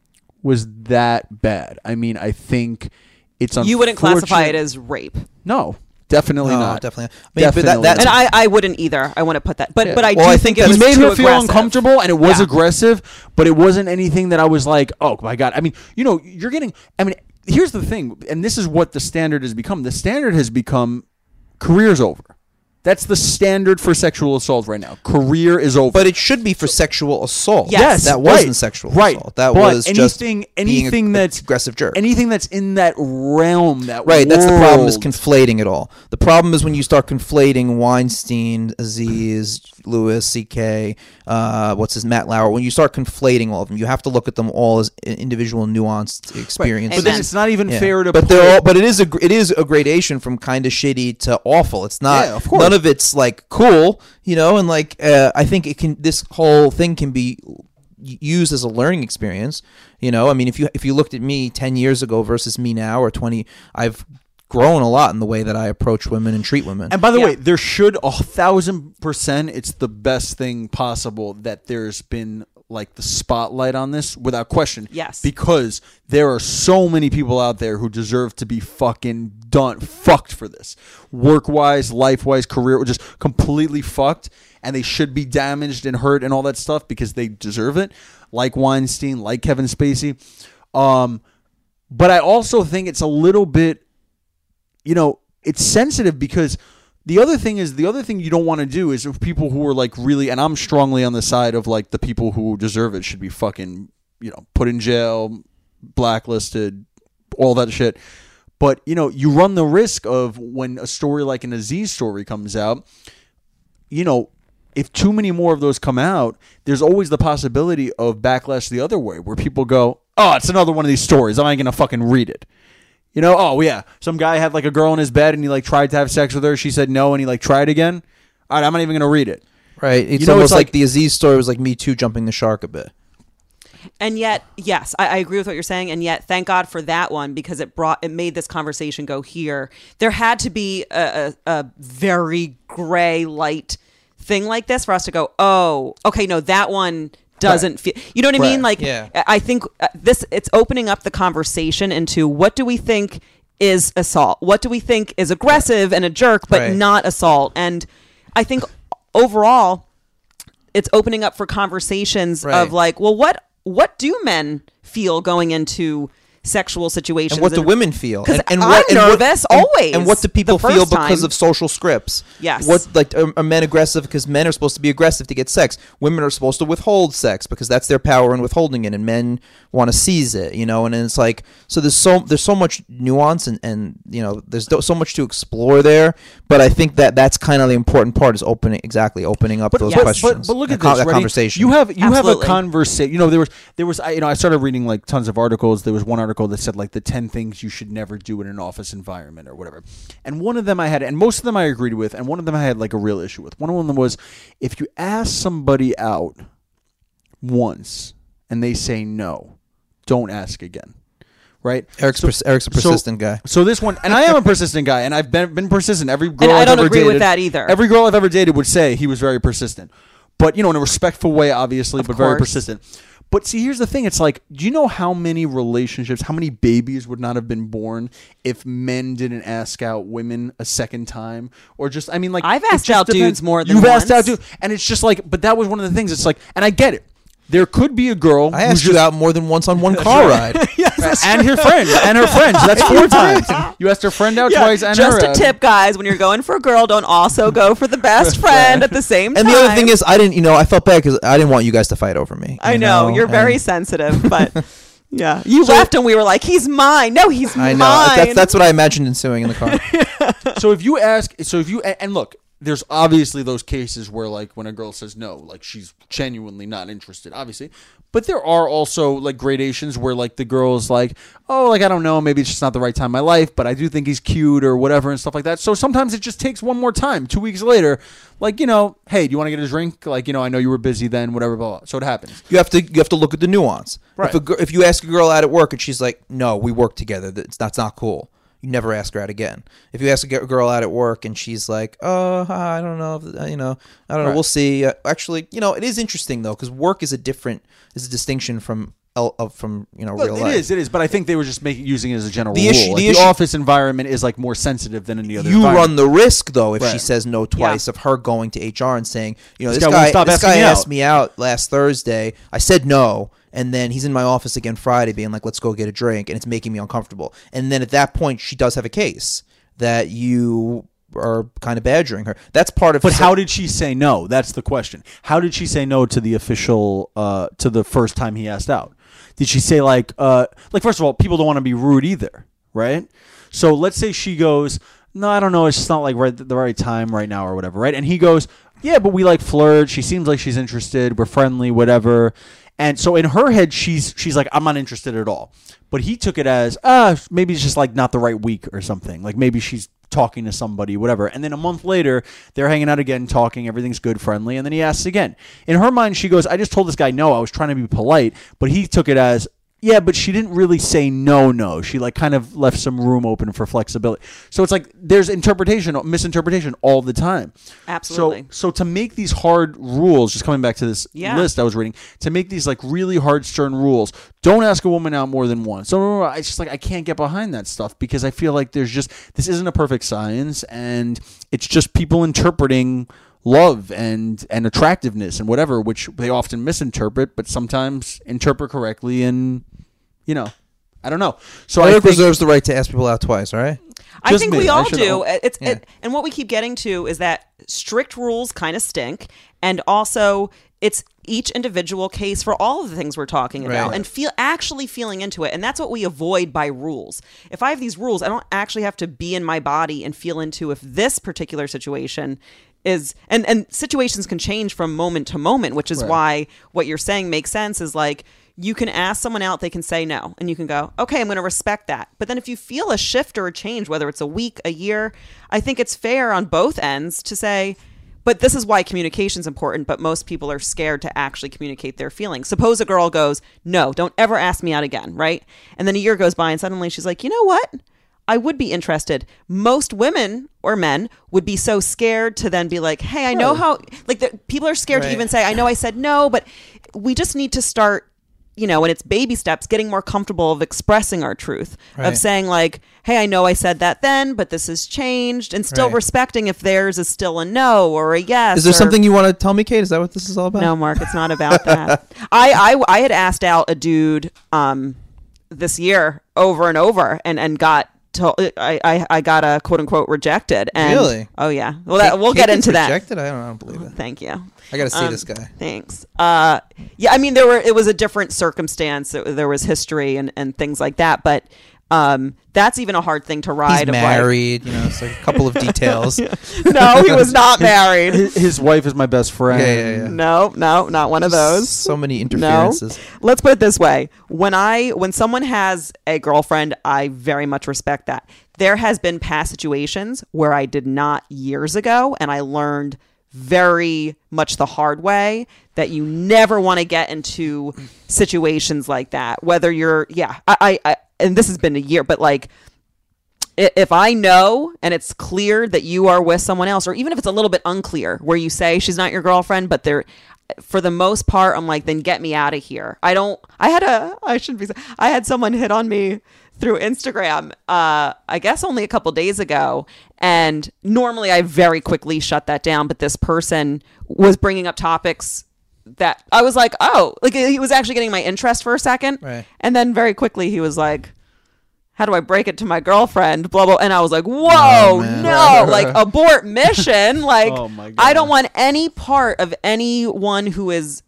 Speaker 2: was that bad. I mean, I think it's unfortunate.
Speaker 1: You wouldn't classify it as rape,
Speaker 2: No, definitely
Speaker 3: No,
Speaker 2: not.
Speaker 3: definitely. I mean, but that-
Speaker 2: Definitely
Speaker 3: that's-
Speaker 1: and
Speaker 2: not.
Speaker 1: I, I wouldn't either. I want to put that, but
Speaker 2: Yeah.
Speaker 1: but I
Speaker 3: Well,
Speaker 1: do
Speaker 3: I
Speaker 1: think
Speaker 3: think
Speaker 1: it
Speaker 3: that
Speaker 1: was
Speaker 2: He made
Speaker 1: too
Speaker 2: her feel
Speaker 1: aggressive.
Speaker 2: uncomfortable, and it was
Speaker 1: Yeah.
Speaker 2: aggressive, but it wasn't anything that I was like, oh my God. I mean, you know, you're getting, I mean, here's the thing, and this is what the standard has become. The standard has become career's over. That's the standard for sexual assault right now. Career is over.
Speaker 3: But it should be for sexual assault.
Speaker 1: Yes.
Speaker 3: that wasn't
Speaker 2: right,
Speaker 3: sexual
Speaker 2: right.
Speaker 3: assault. That
Speaker 2: But
Speaker 3: was
Speaker 2: anything,
Speaker 3: just being
Speaker 2: anything
Speaker 3: a,
Speaker 2: that's
Speaker 3: aggressive jerk.
Speaker 2: Anything that's in that realm, that
Speaker 3: Right, that's the problem is
Speaker 2: world.
Speaker 3: conflating it all. The problem is when you start conflating Weinstein, Aziz, Lewis, C K, uh, what's his Matt Lauer. When you start conflating all of them, you have to look at them all as i- individual, nuanced experiences.
Speaker 2: But then
Speaker 1: Amen.
Speaker 2: it's not even
Speaker 3: Yeah.
Speaker 2: fair to.
Speaker 3: But
Speaker 2: put,
Speaker 3: they're all. But it is a. gr- It is a gradation from kind of shitty to awful. It's not.
Speaker 2: Yeah, of course.
Speaker 3: None of it's like cool, you know. And like, uh, I think it can. This whole thing can be used as a learning experience. You know, I mean, if you if you looked at me ten years ago versus me now, or twenty, I've grown a lot in the way that I approach women and treat women.
Speaker 2: And by the
Speaker 1: Yeah.
Speaker 2: way, there should a thousand percent. It's the best thing possible that there's been like the spotlight on this, without question.
Speaker 1: Yes.
Speaker 2: because there are so many people out there who deserve to be fucking done, fucked for this, work wise, life wise, career, just completely fucked, and they should be damaged and hurt and all that stuff because they deserve it. Like Weinstein, like Kevin Spacey. Um, but I also think it's a little bit. You know, it's sensitive because the other thing is the other thing you don't want to do is if people who are like really, and I'm strongly on the side of like the people who deserve it should be fucking, you know, put in jail, blacklisted, all that shit. But, you know, you run the risk of when a story like an Aziz story comes out, you know, if too many more of those come out, there's always the possibility of backlash the other way where people go, oh, it's another one of these stories. I'm not going to fucking read it. You know, oh yeah, some guy had like a girl in his bed and he like tried to have sex with her. She said no, and he like tried again. All right, I'm not even gonna read it.
Speaker 3: right, it's
Speaker 2: You know,
Speaker 3: almost
Speaker 2: it's
Speaker 3: like,
Speaker 2: like-
Speaker 3: the Aziz story was like Me Too jumping the shark a bit.
Speaker 1: And yet, yes, I, I agree with what you're saying. And yet, thank God for that one because it brought it made this conversation go here. There had to be a, a, a very gray light thing like this for us to go, oh, okay, no, that one doesn't
Speaker 2: Right.
Speaker 1: feel. You know what I mean?
Speaker 2: Right.
Speaker 1: Like,
Speaker 3: Yeah.
Speaker 1: I I think uh, this it's opening up the conversation into what do we think is assault? What do we think is aggressive and a jerk, but
Speaker 3: Right.
Speaker 1: not assault? And I think overall, it's opening up for conversations
Speaker 3: Right.
Speaker 1: of like, well, what what do men feel going into sexual situations?
Speaker 3: And what do women feel?
Speaker 1: 'Cause
Speaker 3: and, and
Speaker 1: I'm
Speaker 3: what, and what-
Speaker 1: nervous
Speaker 3: and-
Speaker 1: always,
Speaker 3: And what do people
Speaker 1: the
Speaker 3: feel
Speaker 1: first
Speaker 3: because
Speaker 1: time.
Speaker 3: of social scripts?
Speaker 1: Yes.
Speaker 3: What like are, are men aggressive because men are supposed to be aggressive to get sex? Women are supposed to withhold sex because that's their power in withholding it, and men want to seize it. You know, and it's like so. There's so there's so much nuance and and you know there's do- so much to explore there. But I think that that's kind of the important part is opening exactly opening up those
Speaker 1: yes.
Speaker 3: questions.
Speaker 2: But, but look
Speaker 3: and
Speaker 2: at
Speaker 3: con-
Speaker 2: this,
Speaker 3: that
Speaker 2: ready?
Speaker 3: conversation.
Speaker 2: You have you
Speaker 1: Absolutely.
Speaker 2: have a conversation. You know, there was there was I, you know I started reading like tons of articles. There was one article article that said like the ten things you should never do in an office environment or whatever. And one of them I had, and most of them I agreed with, and one of them I had like a real issue with. One of them was if you ask somebody out once and they say no, don't ask again. Right?
Speaker 3: Eric's,
Speaker 2: so,
Speaker 3: pers- Eric's a persistent
Speaker 2: so,
Speaker 3: guy.
Speaker 2: So this one, and I am a persistent guy, and I've been, been persistent. Every girl
Speaker 1: And I
Speaker 2: I've
Speaker 1: don't
Speaker 2: ever
Speaker 1: agree
Speaker 2: dated,
Speaker 1: with that either.
Speaker 2: Every girl I've ever dated would say he was very persistent. But, you know, in a respectful way, obviously,
Speaker 1: Of
Speaker 2: but very
Speaker 1: course.
Speaker 2: persistent. But see, here's the thing. It's like, do you know how many relationships, how many babies would not have been born if men didn't ask out women a second time? Or just, I mean, like,
Speaker 1: I've
Speaker 2: it
Speaker 1: asked
Speaker 2: just
Speaker 1: out
Speaker 2: depends.
Speaker 1: dudes more than
Speaker 2: You've
Speaker 1: once.
Speaker 2: asked out dudes. And it's just like, but that was one of the things. It's like, and I get it. There could be a girl
Speaker 3: I
Speaker 2: who's
Speaker 3: asked
Speaker 2: just,
Speaker 3: you out more than once on one car ride.
Speaker 2: Right, and her friends, and her friends. That's four times. You asked her friend out
Speaker 1: Yeah,
Speaker 2: twice, and
Speaker 1: just
Speaker 2: her
Speaker 1: a
Speaker 2: out.
Speaker 1: tip, guys. When you're going for a girl, don't also go for the best friend at the same time.
Speaker 3: And the other thing is, I didn't, you know, I felt bad because I didn't want you guys to fight over me.
Speaker 1: I
Speaker 3: you
Speaker 1: know, you're
Speaker 3: and
Speaker 1: very sensitive, but yeah, you left and we were like, "He's mine." No, he's
Speaker 3: I know.
Speaker 1: mine.
Speaker 3: That's, that's what I imagined ensuing in the car.
Speaker 2: So if you ask, so if you and, and look, there's obviously those cases where like when a girl says no, like she's genuinely not interested, obviously. But there are also like gradations where like the girl's like, oh, like I don't know, maybe it's just not the right time in my life, but I do think he's cute or whatever and stuff like that. So sometimes it just takes one more time. Two weeks later, like, you know, hey, do you want to get a drink? Like, you know, I know you were busy then, whatever, blah, blah. So it happens.
Speaker 3: You have to you have to look at the nuance.
Speaker 2: Right.
Speaker 3: If a, gir- if you ask a girl out at work and she's like, "No, we work together. That's that's not cool." You never ask her out again. If you ask a g- girl out at work and she's like, "Oh, I don't know, if, you know, I don't know,
Speaker 2: Right.
Speaker 3: we'll see." Uh, actually, you know, it is interesting though because work is a different is a distinction from el- of from you know
Speaker 2: Well,
Speaker 3: real
Speaker 2: it
Speaker 3: life.
Speaker 2: is, it is. But I think they were just making using it as a general
Speaker 3: The
Speaker 2: rule.
Speaker 3: issue-
Speaker 2: Like,
Speaker 3: the
Speaker 2: the
Speaker 3: issue-
Speaker 2: office environment is like more sensitive than any other
Speaker 3: You
Speaker 2: environment.
Speaker 3: run the risk though if she
Speaker 2: Right.
Speaker 3: says no twice of her going to H R and saying, you know,
Speaker 2: This
Speaker 3: this,
Speaker 2: guy won't
Speaker 3: guy,
Speaker 2: stop
Speaker 3: this
Speaker 2: asking
Speaker 3: guy
Speaker 2: me
Speaker 3: asked
Speaker 2: out.
Speaker 3: me out last Thursday. I said no, and then he's in my office again Friday, being like, "Let's go get a drink," and it's making me uncomfortable. And then at that point, she does have a case that you are kind of badgering her. That's part of.
Speaker 2: But how did she say no? That's the question. How did she say no to the official, uh, to the first time he asked out? Did she say like, uh, like first of all, people don't want to be rude either, right? So let's say she goes, no, I don't know, it's just not like right the right time right now or whatever, right? And he goes, yeah, but we like flirt. She seems like she's interested. We're friendly, whatever. And so in her head, she's she's like, I'm not interested at all. But he took it as, ah, maybe it's just like not the right week or something. Like maybe she's talking to somebody, whatever. And then a month later, they're hanging out again, talking. Everything's good, friendly. And then he asks again. In her mind, she goes, I just told this guy no. I was trying to be polite. But he took it as, yeah, but she didn't really say no, no. She like kind of left some room open for flexibility. So it's like there's interpretation, misinterpretation all the time.
Speaker 1: Absolutely.
Speaker 2: So, so to make these hard rules, just coming back to this
Speaker 1: Yeah.
Speaker 2: list I was reading, to make these like really hard, stern rules, don't ask a woman out more than once. So it's just like I can't get behind that stuff because I feel like there's just this isn't a perfect science, and it's just people interpreting love and and attractiveness and whatever, which they often misinterpret, but sometimes interpret correctly. And you know, I don't know. So I
Speaker 3: Eric
Speaker 2: think,
Speaker 3: reserves the right to ask people out twice. All right.
Speaker 1: I
Speaker 2: Just
Speaker 1: think
Speaker 2: me.
Speaker 1: we
Speaker 2: I
Speaker 1: all
Speaker 2: should
Speaker 1: do.
Speaker 2: know.
Speaker 1: It's
Speaker 3: Yeah.
Speaker 1: it, and what we keep getting to is that strict rules kind of stink, and also it's each individual case for all of the things we're talking about,
Speaker 3: Right.
Speaker 1: and feel actually feeling into it, and that's what we avoid by rules. If I have these rules, I don't actually have to be in my body and feel into if this particular situation is and and situations can change from moment to moment, which is
Speaker 2: Right.
Speaker 1: why what you're saying makes sense. Is like, you can ask someone out, they can say no, and you can go, okay, I'm going to respect that. But then if you feel a shift or a change, whether it's a week, a year, I think it's fair on both ends to say, but this is why communication is important, but most people are scared to actually communicate their feelings. Suppose a girl goes, no, don't ever ask me out again, right? And then a year goes by and suddenly she's like, you know what? I would be interested. Most women or men would be so scared to then be like, hey, I know
Speaker 2: Right.
Speaker 1: how, like the, people are scared
Speaker 3: Right.
Speaker 1: to even say, I know I said no, but we just need to start, you know, and it's baby steps, getting more comfortable of expressing our truth,
Speaker 3: Right.
Speaker 1: of saying like, hey, I know I said that then, but this has changed, and still
Speaker 3: Right.
Speaker 1: respecting if theirs is still a no or a yes.
Speaker 3: Is there
Speaker 1: or-
Speaker 3: something you want to tell me, Kate? Is that what this is all about?
Speaker 1: No, Mark, it's not about that. I, I I had asked out a dude um this year over and over, and and got to, I, I I got a quote unquote rejected. And,
Speaker 3: Really?
Speaker 1: Oh yeah. Well, that,
Speaker 3: Kate-
Speaker 1: we'll
Speaker 3: Kate
Speaker 1: get
Speaker 3: gets
Speaker 1: into that.
Speaker 3: Rejected? I don't, I don't believe it.
Speaker 1: Thank you.
Speaker 3: I got to see
Speaker 1: Um,
Speaker 3: this guy.
Speaker 1: Thanks. Uh, yeah, I mean, there were it was a different circumstance. It, there was history and, and things like that. But Um, that's even a hard thing to ride.
Speaker 3: He's
Speaker 1: of, like-
Speaker 3: married, you know, it's like a couple of details.
Speaker 1: no, he was not married.
Speaker 2: His, his wife is my best friend.
Speaker 3: Yeah, yeah, yeah.
Speaker 1: No, no, not one of those.
Speaker 3: So many
Speaker 1: No.
Speaker 3: interferences.
Speaker 1: Let's put it this way. When I when someone has a girlfriend, I very much respect that. There has been past situations where I did not years ago, and I learned very much the hard way that you never want to get into situations like that. Whether you're, yeah, I, I, I and this has been a year, but like, i- if I know and it's clear that you are with someone else, or even if it's a little bit unclear, where you say she's not your girlfriend, but they're, for the most part, I'm like, then get me out of here. I don't. I had a. I shouldn't be. I had someone hit on me through Instagram. Uh, I guess only a couple days ago, and normally I very quickly shut that down. But this person was bringing up topics that I was like, oh, like he was actually getting my interest for a second,
Speaker 3: Right.
Speaker 1: and then very quickly he was like, how do I break it to my girlfriend? Blah, blah. And I was like, whoa,
Speaker 3: man.
Speaker 1: no, like abort mission. Like,
Speaker 2: Oh, my
Speaker 1: I don't
Speaker 2: God.
Speaker 1: want any part of anyone who is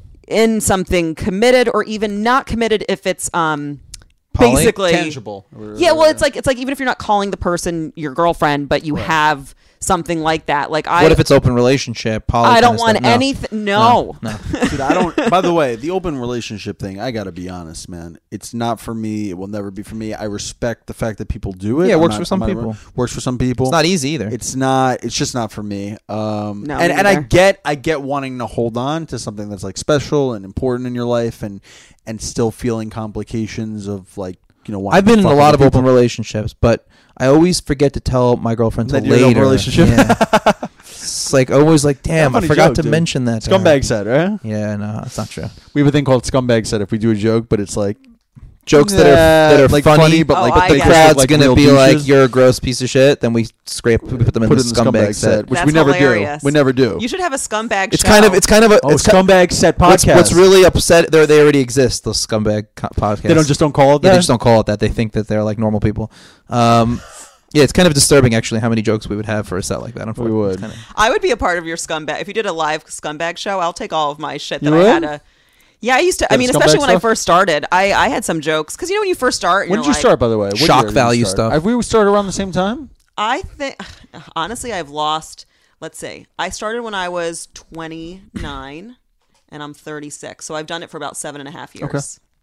Speaker 1: in something committed or even not committed if it's, um,
Speaker 3: Poly?
Speaker 1: basically
Speaker 2: Tangible.
Speaker 1: Yeah. Well, it's like, it's like, even if you're not calling the person your girlfriend, but you have something like that. Like I,
Speaker 3: What if it's open relationship? Poly
Speaker 1: I
Speaker 3: kind
Speaker 1: don't
Speaker 3: of
Speaker 1: want
Speaker 3: stuff? No.
Speaker 1: anything. No.
Speaker 3: No.
Speaker 2: Dude, I don't. By the way, the open relationship thing, I gotta be honest, man. It's not for me. It will never be for me. I respect the fact that people do it.
Speaker 3: Yeah, it
Speaker 2: I'm
Speaker 3: works
Speaker 2: not-
Speaker 3: for some
Speaker 2: I'm not-
Speaker 3: people.
Speaker 2: Works for some people.
Speaker 3: It's not easy either.
Speaker 2: It's not. It's just not for me. Um,
Speaker 1: No,
Speaker 2: and
Speaker 1: me
Speaker 2: and I
Speaker 1: neither.
Speaker 2: get. I get wanting to hold on to something that's like special and important in your life, and and still feeling complications of like you know. wanting
Speaker 3: I've been
Speaker 2: to
Speaker 3: in a
Speaker 2: fuck
Speaker 3: lot
Speaker 2: other
Speaker 3: of open
Speaker 2: people.
Speaker 3: relationships, but I always forget to tell my girlfriend
Speaker 2: That
Speaker 3: until
Speaker 2: you're in an
Speaker 3: later.
Speaker 2: open relationship?
Speaker 3: Yeah. It's like always like, damn, I
Speaker 2: Funny
Speaker 3: forgot
Speaker 2: joke,
Speaker 3: to
Speaker 2: dude.
Speaker 3: mention that. to her.
Speaker 2: Scumbag said, right?
Speaker 3: Yeah, no, that's not true.
Speaker 2: We have a thing called scumbag said if we do a joke, but it's like
Speaker 3: Jokes that are
Speaker 2: Nah,
Speaker 3: that are
Speaker 2: like
Speaker 3: funny,
Speaker 2: funny, but
Speaker 1: Oh,
Speaker 2: like
Speaker 1: I
Speaker 2: they
Speaker 1: get
Speaker 3: the
Speaker 1: it.
Speaker 2: just look
Speaker 3: crowd's
Speaker 2: like
Speaker 3: gonna
Speaker 2: real
Speaker 3: be like,
Speaker 2: douches.
Speaker 3: "You're a gross piece of shit." Then we scrape, we put them in
Speaker 2: Put
Speaker 3: the
Speaker 2: it in the
Speaker 3: scumbag set.
Speaker 2: which
Speaker 1: That's
Speaker 2: we never
Speaker 1: hilarious.
Speaker 2: do. We never do.
Speaker 1: You should have a scumbag
Speaker 3: It's
Speaker 1: show.
Speaker 3: kind of, it's kind of a.
Speaker 2: Oh,
Speaker 3: it's ki-
Speaker 2: scumbag set
Speaker 3: What's,
Speaker 2: podcast.
Speaker 3: what's really upset? They they already exist. Those scumbag co- podcasts.
Speaker 2: They don't just don't call it
Speaker 3: Yeah,
Speaker 2: that.
Speaker 3: they just don't call it that. They think that they're like normal people. Um, yeah, it's kind of disturbing actually how many jokes we would have for a set like that. Unfortunately,
Speaker 2: would.
Speaker 3: It's kind of-
Speaker 1: I would be a part of your scumbag. If you did a live scumbag show, I'll take all of my shit that
Speaker 2: You
Speaker 1: I
Speaker 2: would?
Speaker 1: had to. Yeah, I used to. I
Speaker 2: have
Speaker 1: mean,
Speaker 2: scumbag
Speaker 1: especially when I
Speaker 2: stuff?
Speaker 1: first started, I, I had some jokes because you know when you first start.
Speaker 2: When
Speaker 1: you're
Speaker 2: did you
Speaker 1: like-
Speaker 2: start, by the way? What
Speaker 3: Shock
Speaker 2: year did you
Speaker 3: value
Speaker 2: start?
Speaker 3: stuff.
Speaker 2: Have we started around the same time?
Speaker 1: I think honestly, I've lost. Let's see. I started when I was twenty-nine, and I'm thirty-six. So I've done it for about seven and a half years.
Speaker 2: Okay.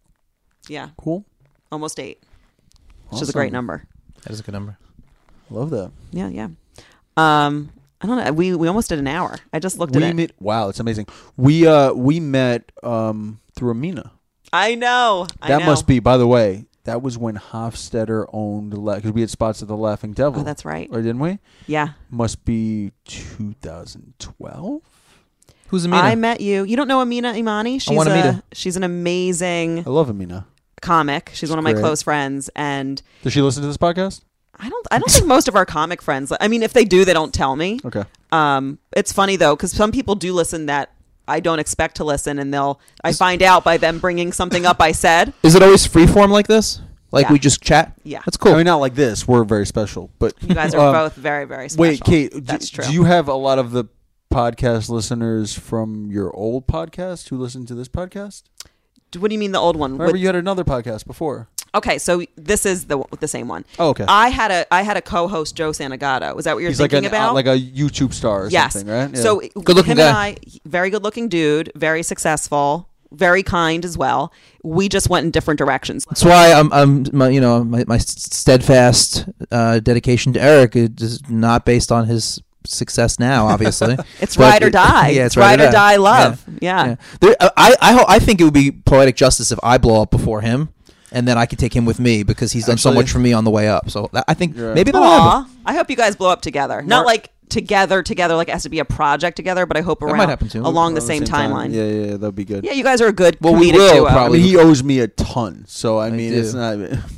Speaker 1: Yeah,
Speaker 2: Cool.
Speaker 1: almost eight, which is a
Speaker 2: Awesome.
Speaker 1: great number.
Speaker 3: that is a good number.
Speaker 2: Love that.
Speaker 1: Yeah, yeah. Um, I don't know. We we almost did an hour. I just looked
Speaker 2: We
Speaker 1: at it.
Speaker 2: met. Wow, it's amazing. We uh we met um through Amina.
Speaker 1: I know. I
Speaker 2: That
Speaker 1: know.
Speaker 2: must be. By the way, that was when Hofstetter owned because we had spots at the Laughing Devil.
Speaker 1: Oh, that's right.
Speaker 2: Or didn't we?
Speaker 1: Yeah.
Speaker 2: Must be two thousand twelve.
Speaker 3: Who's Amina?
Speaker 1: I met you. You don't know Amina Imani? She's
Speaker 3: wanna
Speaker 1: a,
Speaker 3: meet her.
Speaker 1: She's an amazing
Speaker 2: I love Amina.
Speaker 1: comic. She's one of my
Speaker 2: great.
Speaker 1: close friends, and
Speaker 2: Does she listen to this podcast?
Speaker 1: I don't. I don't think most of our comic friends. I mean, if they do, they don't tell me.
Speaker 2: Okay.
Speaker 1: Um, it's funny though because some people do listen that I don't expect to listen, and they'll. I find out by them bringing something up I said.
Speaker 3: Is it always freeform like this? Like
Speaker 1: Yeah.
Speaker 3: we just chat?
Speaker 1: Yeah.
Speaker 3: That's cool.
Speaker 2: I mean, not like this. We're very special, but
Speaker 1: You guys are
Speaker 2: um,
Speaker 1: both very, very special.
Speaker 2: Wait, Kate. d-
Speaker 1: That's true.
Speaker 2: Do you have a lot of the podcast listeners from your old podcast who listen to this podcast?
Speaker 1: What do you mean the old one?
Speaker 2: Remember,
Speaker 1: With-
Speaker 2: you had another podcast before.
Speaker 1: okay, so this is the the same one.
Speaker 2: Oh, okay.
Speaker 1: I had a I had a co-host Joe Santagato. Was that what you're
Speaker 2: He's like
Speaker 1: thinking
Speaker 2: an, uh,
Speaker 1: about?
Speaker 2: like a YouTube star or
Speaker 1: yes.
Speaker 2: something, right? Yeah.
Speaker 1: So
Speaker 3: Good-looking
Speaker 1: him
Speaker 3: guy.
Speaker 1: and I, very good looking dude, very successful, very kind as well. We just went in different directions.
Speaker 3: That's why I'm, I'm, my, you know, my, my steadfast uh, dedication to Eric is not based on his success now, obviously.
Speaker 1: It's
Speaker 3: But
Speaker 1: ride or
Speaker 3: it-
Speaker 1: die.
Speaker 3: Yeah,
Speaker 1: it's ride or die love. Yeah.
Speaker 3: Yeah. There, I, I, ho- I think it would be poetic justice if I blow up before him, and then I could take him with me because he's done so
Speaker 2: Actually-
Speaker 3: much for me on the way up. So that, I think
Speaker 2: You're right.
Speaker 3: maybe that'll happen.
Speaker 1: Aw, I hope you guys blow up together. Not
Speaker 2: Mark-
Speaker 1: like together, together, like it has to be a project together, but I hope
Speaker 3: That
Speaker 1: around
Speaker 3: might happen too.
Speaker 1: along the
Speaker 2: Around
Speaker 1: same,
Speaker 2: time.
Speaker 1: timeline.
Speaker 2: Yeah, yeah, yeah, that'd be good.
Speaker 1: Yeah, you guys are a good
Speaker 3: Well, we
Speaker 1: comedic
Speaker 3: will
Speaker 1: duo.
Speaker 2: I
Speaker 3: probably.
Speaker 2: mean, he owes me a ton, so I,
Speaker 3: I
Speaker 2: mean,
Speaker 3: do.
Speaker 2: it's not.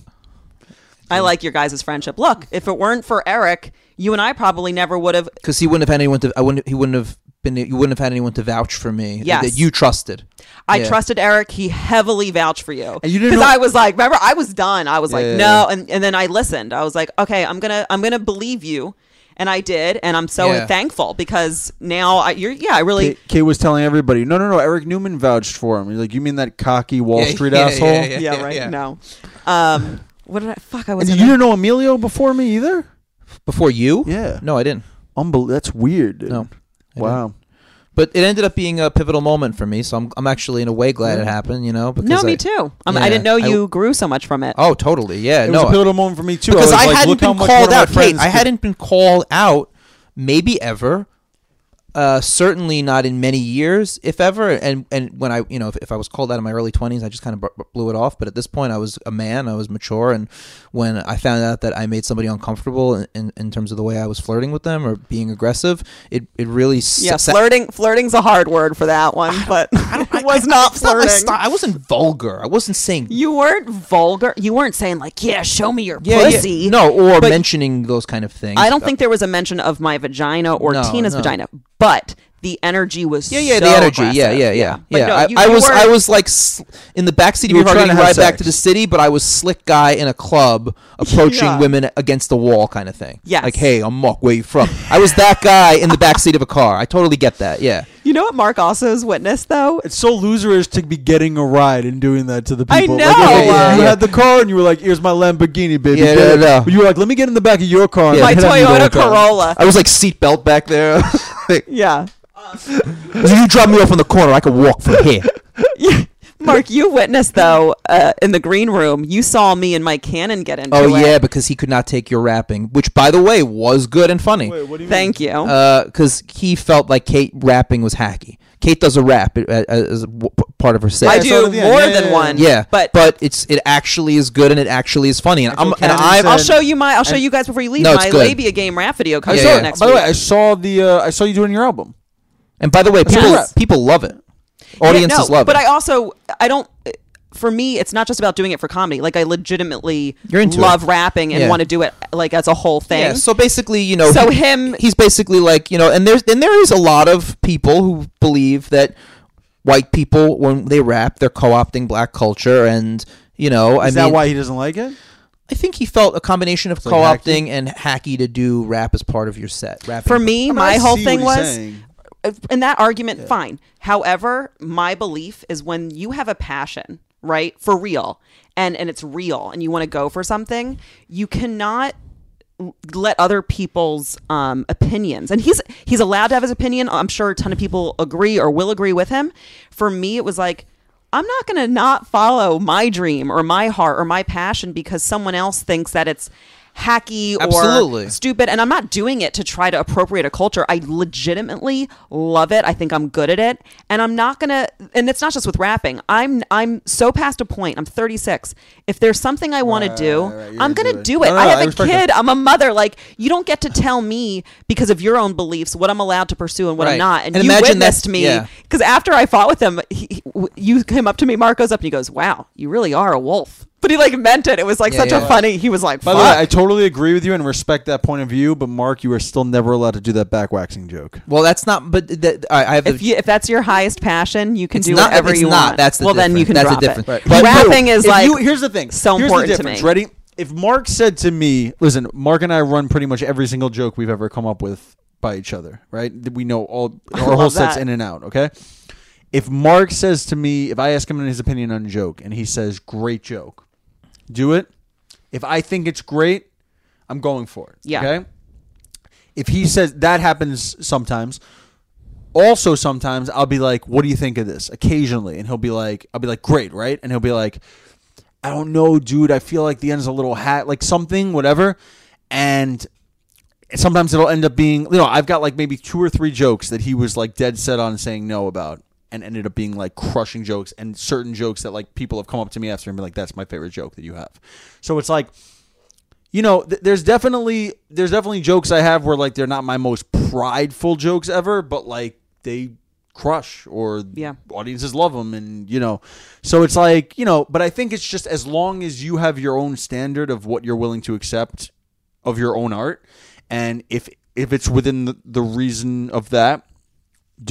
Speaker 1: I like your guys' friendship. Look, if it weren't for Eric, you and I probably never would have.
Speaker 3: Because he wouldn't have had anyone to. I wouldn't. He wouldn't have been. You wouldn't have had anyone to vouch for me.
Speaker 1: Yes.
Speaker 3: That you trusted.
Speaker 1: I
Speaker 3: Yeah.
Speaker 1: trusted Eric. He heavily vouched for you.
Speaker 2: And you didn't
Speaker 1: because
Speaker 2: know-
Speaker 1: I was like, remember, I was done. I was
Speaker 2: Yeah,
Speaker 1: like,
Speaker 2: yeah,
Speaker 1: no,
Speaker 2: yeah.
Speaker 1: and and then I listened. I was like, okay, I'm gonna I'm gonna believe you, and I did, and I'm so
Speaker 3: Yeah.
Speaker 1: thankful because now I, you're yeah, I really.
Speaker 2: Kate, Kate was telling everybody, no, no, no. Eric Newman vouched for him. He's like, you mean that cocky Wall
Speaker 3: Yeah,
Speaker 2: Street
Speaker 3: yeah,
Speaker 2: asshole?
Speaker 3: yeah, yeah.
Speaker 1: yeah, right.
Speaker 3: yeah.
Speaker 1: No. Um, What did I? Fuck, I
Speaker 2: And
Speaker 1: was.
Speaker 2: you
Speaker 1: in a-
Speaker 2: didn't know Emilio before me either?
Speaker 3: Before you?
Speaker 2: Yeah.
Speaker 3: No, I didn't.
Speaker 2: Unbel- That's weird, dude.
Speaker 3: No, I
Speaker 2: Wow.
Speaker 3: But it ended up being a pivotal moment for me, so I'm I'm actually in a way glad it happened. You know, because
Speaker 1: no, me
Speaker 3: I-
Speaker 1: too. Um,
Speaker 3: yeah,
Speaker 1: I didn't know
Speaker 3: I-
Speaker 1: you grew so much from it.
Speaker 3: Oh, totally. Yeah.
Speaker 2: It
Speaker 3: no,
Speaker 2: was a pivotal moment for me too.
Speaker 3: because
Speaker 2: I, was
Speaker 3: I,
Speaker 2: like,
Speaker 3: hadn't
Speaker 2: look how
Speaker 3: been
Speaker 2: much
Speaker 3: called
Speaker 2: one of my
Speaker 3: out. Kate,
Speaker 2: friends
Speaker 3: I
Speaker 2: could-
Speaker 3: hadn't been called out, maybe ever. Uh, certainly not in many years, if ever. And and when I, you know, if, if I was called out in my early twenties, I just kind of b- blew it off. But at this point, I was a man, I was mature, and when I found out that I made somebody uncomfortable in, in, in terms of the way I was flirting with them or being aggressive, it it really
Speaker 1: Yeah,
Speaker 3: s- sa-
Speaker 1: flirting. Flirting's a hard word for that one, but it was not
Speaker 3: It's not my
Speaker 1: flirting.
Speaker 3: style. I wasn't vulgar. I wasn't saying
Speaker 1: You weren't vulgar. You weren't saying like, "Yeah, show me your
Speaker 3: yeah,
Speaker 1: pussy."
Speaker 3: yeah. No, or
Speaker 1: But
Speaker 3: mentioning those kind of things.
Speaker 1: I don't think there was a mention of my vagina or
Speaker 3: No,
Speaker 1: Tina's
Speaker 3: no.
Speaker 1: vagina, but the energy was
Speaker 3: Yeah, yeah,
Speaker 1: so
Speaker 3: the energy.
Speaker 1: aggressive.
Speaker 3: Yeah, yeah, yeah,
Speaker 1: But
Speaker 3: yeah.
Speaker 1: no,
Speaker 3: I,
Speaker 1: you-
Speaker 3: I
Speaker 1: you
Speaker 3: was,
Speaker 1: were-
Speaker 3: I was like sl- in the backseat of
Speaker 2: You
Speaker 3: your
Speaker 2: were
Speaker 3: car
Speaker 2: trying
Speaker 3: getting
Speaker 2: to
Speaker 3: a
Speaker 2: have
Speaker 3: ride back
Speaker 2: sex.
Speaker 3: to the city, but I was slick guy in a club approaching
Speaker 1: Yeah.
Speaker 3: women against the wall, kind of thing.
Speaker 1: Yes.
Speaker 3: Like, hey, I'm Mark. Where you from? I was that guy in the backseat of a car. I totally get that. Yeah.
Speaker 1: You know what Mark also has witnessed though?
Speaker 2: It's so loserish to be getting a ride and doing that to the
Speaker 1: I
Speaker 2: people.
Speaker 1: know.
Speaker 2: Like, if
Speaker 3: Yeah,
Speaker 2: you
Speaker 3: yeah.
Speaker 2: had the car and you were like, "Here's my Lamborghini, baby."
Speaker 3: Yeah,
Speaker 2: get
Speaker 3: no,
Speaker 2: it."
Speaker 3: no.
Speaker 2: But you were like, "Let me get in the back of your car." and
Speaker 1: My
Speaker 2: hit on you the
Speaker 1: Toyota
Speaker 2: whole time.
Speaker 1: Corolla.
Speaker 3: I was like seatbelt back there. Like,
Speaker 1: Yeah.
Speaker 3: you drop me off in the corner, I can walk from here.
Speaker 1: Yeah. Mark, you witnessed though uh, in the green room. You saw me and Mike Cannon get into
Speaker 3: Oh
Speaker 1: it.
Speaker 3: yeah, because he could not take your rapping, which by the way was good and funny.
Speaker 2: Wait, what do you
Speaker 1: Thank
Speaker 2: mean?
Speaker 1: you.
Speaker 3: Because he felt like Kate rapping was hacky. Kate does a rap uh, as a w- p- part of her set.
Speaker 1: I
Speaker 2: I saw it
Speaker 1: do
Speaker 2: at the end.
Speaker 1: more
Speaker 2: Yeah, yeah,
Speaker 1: than
Speaker 2: yeah.
Speaker 1: one.
Speaker 3: Yeah,
Speaker 1: but
Speaker 3: but it's it actually is good and it actually is funny. And
Speaker 2: That's
Speaker 3: I'm
Speaker 2: what
Speaker 3: and
Speaker 2: Cannon
Speaker 3: I
Speaker 2: said.
Speaker 1: I'll show you my. I'll show you guys before you leave
Speaker 3: No, it's
Speaker 1: my
Speaker 3: good.
Speaker 1: Labia Game rap video
Speaker 2: I
Speaker 1: comes
Speaker 3: Yeah,
Speaker 1: out
Speaker 3: yeah.
Speaker 1: next
Speaker 2: By the
Speaker 1: week.
Speaker 2: way, I saw the. Uh, I saw you doing your album.
Speaker 3: and by the way, people
Speaker 1: Yes.
Speaker 3: people love it.
Speaker 1: Yeah,
Speaker 3: Audiences
Speaker 1: no,
Speaker 3: love
Speaker 1: but
Speaker 3: it.
Speaker 1: I also I don't. For me, it's not just about doing it for comedy. Like I legitimately
Speaker 3: You're into
Speaker 1: love
Speaker 3: it.
Speaker 1: rapping and
Speaker 3: Yeah.
Speaker 1: want to do it like as a whole thing.
Speaker 3: Yeah, so basically, you know,
Speaker 1: So
Speaker 3: he-
Speaker 1: him-
Speaker 3: he's basically like, you know, and there's and there is a lot of people who believe that white people when they rap, they're co-opting black culture, and you know, I
Speaker 2: Is
Speaker 3: mean,
Speaker 2: that why he doesn't like it?
Speaker 3: I think he felt a combination of
Speaker 2: like
Speaker 3: co-opting and hacky to do rap as part of your set. Rapping
Speaker 1: For me,
Speaker 2: I mean,
Speaker 1: my
Speaker 2: I
Speaker 1: whole
Speaker 2: see
Speaker 1: thing
Speaker 2: what he's
Speaker 1: was
Speaker 2: saying.
Speaker 1: in that argument, fine. However, my belief is when you have a passion, right, for real, and and it's real, and you want to go for something, you cannot l- let other people's um, opinions, and he's he's allowed to have his opinion. I'm sure a ton of people agree or will agree with him. For me, it was like, I'm not going to not follow my dream or my heart or my passion because someone else thinks that it's hacky
Speaker 3: Absolutely.
Speaker 1: or stupid, and I'm not doing it to try to appropriate a culture. I legitimately love it. I think I'm good at it, and I'm not gonna. And it's not just with rapping. I'm I'm so past a point. I'm thirty-six. If there's something I want to
Speaker 2: Right,
Speaker 1: do,
Speaker 2: right, right. You're
Speaker 1: I'm
Speaker 2: into
Speaker 1: gonna
Speaker 2: it.
Speaker 1: do it.
Speaker 2: No, no,
Speaker 1: I
Speaker 2: no,
Speaker 1: have
Speaker 2: I
Speaker 1: a
Speaker 2: respect
Speaker 1: kid.
Speaker 2: that.
Speaker 1: I'm a mother. Like, you don't get to tell me because of your own beliefs what I'm allowed to pursue and what
Speaker 3: Right.
Speaker 1: I'm not. And,
Speaker 3: And
Speaker 1: you
Speaker 3: imagine
Speaker 1: witnessed
Speaker 3: that's-
Speaker 1: me
Speaker 3: yeah.
Speaker 1: because after I fought with him, he, he- you came up to me. Mark goes up and he goes, "Wow, you really are a wolf." But he like meant it. It was like
Speaker 3: Yeah,
Speaker 1: such
Speaker 3: yeah.
Speaker 1: a funny. He was like,
Speaker 2: By
Speaker 1: "Fuck."
Speaker 2: the way, I totally agree with you and respect that point of view. But Mark, you are still never allowed to do that back waxing joke.
Speaker 3: Well, that's not. But th- I I have.
Speaker 1: if
Speaker 3: the,
Speaker 1: you if that's your highest passion, you can
Speaker 3: It's
Speaker 1: do
Speaker 3: not-
Speaker 1: whatever
Speaker 3: it's
Speaker 1: you
Speaker 3: not.
Speaker 1: want.
Speaker 3: That's the
Speaker 1: well, then you can
Speaker 3: difference. That's the
Speaker 1: drop
Speaker 3: difference.
Speaker 1: it.
Speaker 3: But-
Speaker 1: Rapping is
Speaker 2: If
Speaker 1: like
Speaker 2: you, here's the thing.
Speaker 1: so
Speaker 2: here's
Speaker 1: important
Speaker 2: the
Speaker 1: to
Speaker 2: difference.
Speaker 1: me.
Speaker 2: Ready? If Mark said to me, "Listen, Mark and I run pretty much every single joke we've ever come up with by each other, right? We know all our whole
Speaker 1: love
Speaker 2: sets
Speaker 1: that.
Speaker 2: in and out." Okay. If Mark says to me, if I ask him his opinion on a joke, and he says, "Great joke," do it. If I think it's great, I'm going for it.
Speaker 1: Yeah.
Speaker 2: Okay. If he says that happens sometimes. Also, sometimes I'll be like, "What do you think of this?" Occasionally, and he'll be like, "I'll be like, great, right?" And he'll be like, "I don't know, dude. I feel like the end's a little hat, like something, whatever." And sometimes it'll end up being, you know, I've got like maybe two or three jokes that he was like dead set on saying no about, and ended up being like crushing jokes, and certain jokes that like people have come up to me after and be like, "That's my favorite joke that you have." So it's like, you know, th- there's definitely there's definitely jokes I have where like they're not my most prideful jokes ever, but like they crush or
Speaker 1: Yeah.
Speaker 2: audiences love them, and you know, so it's like, you know, but I think it's just as long as you have your own standard of what you're willing to accept of your own art, and if if it's within the, the reason of that, do it.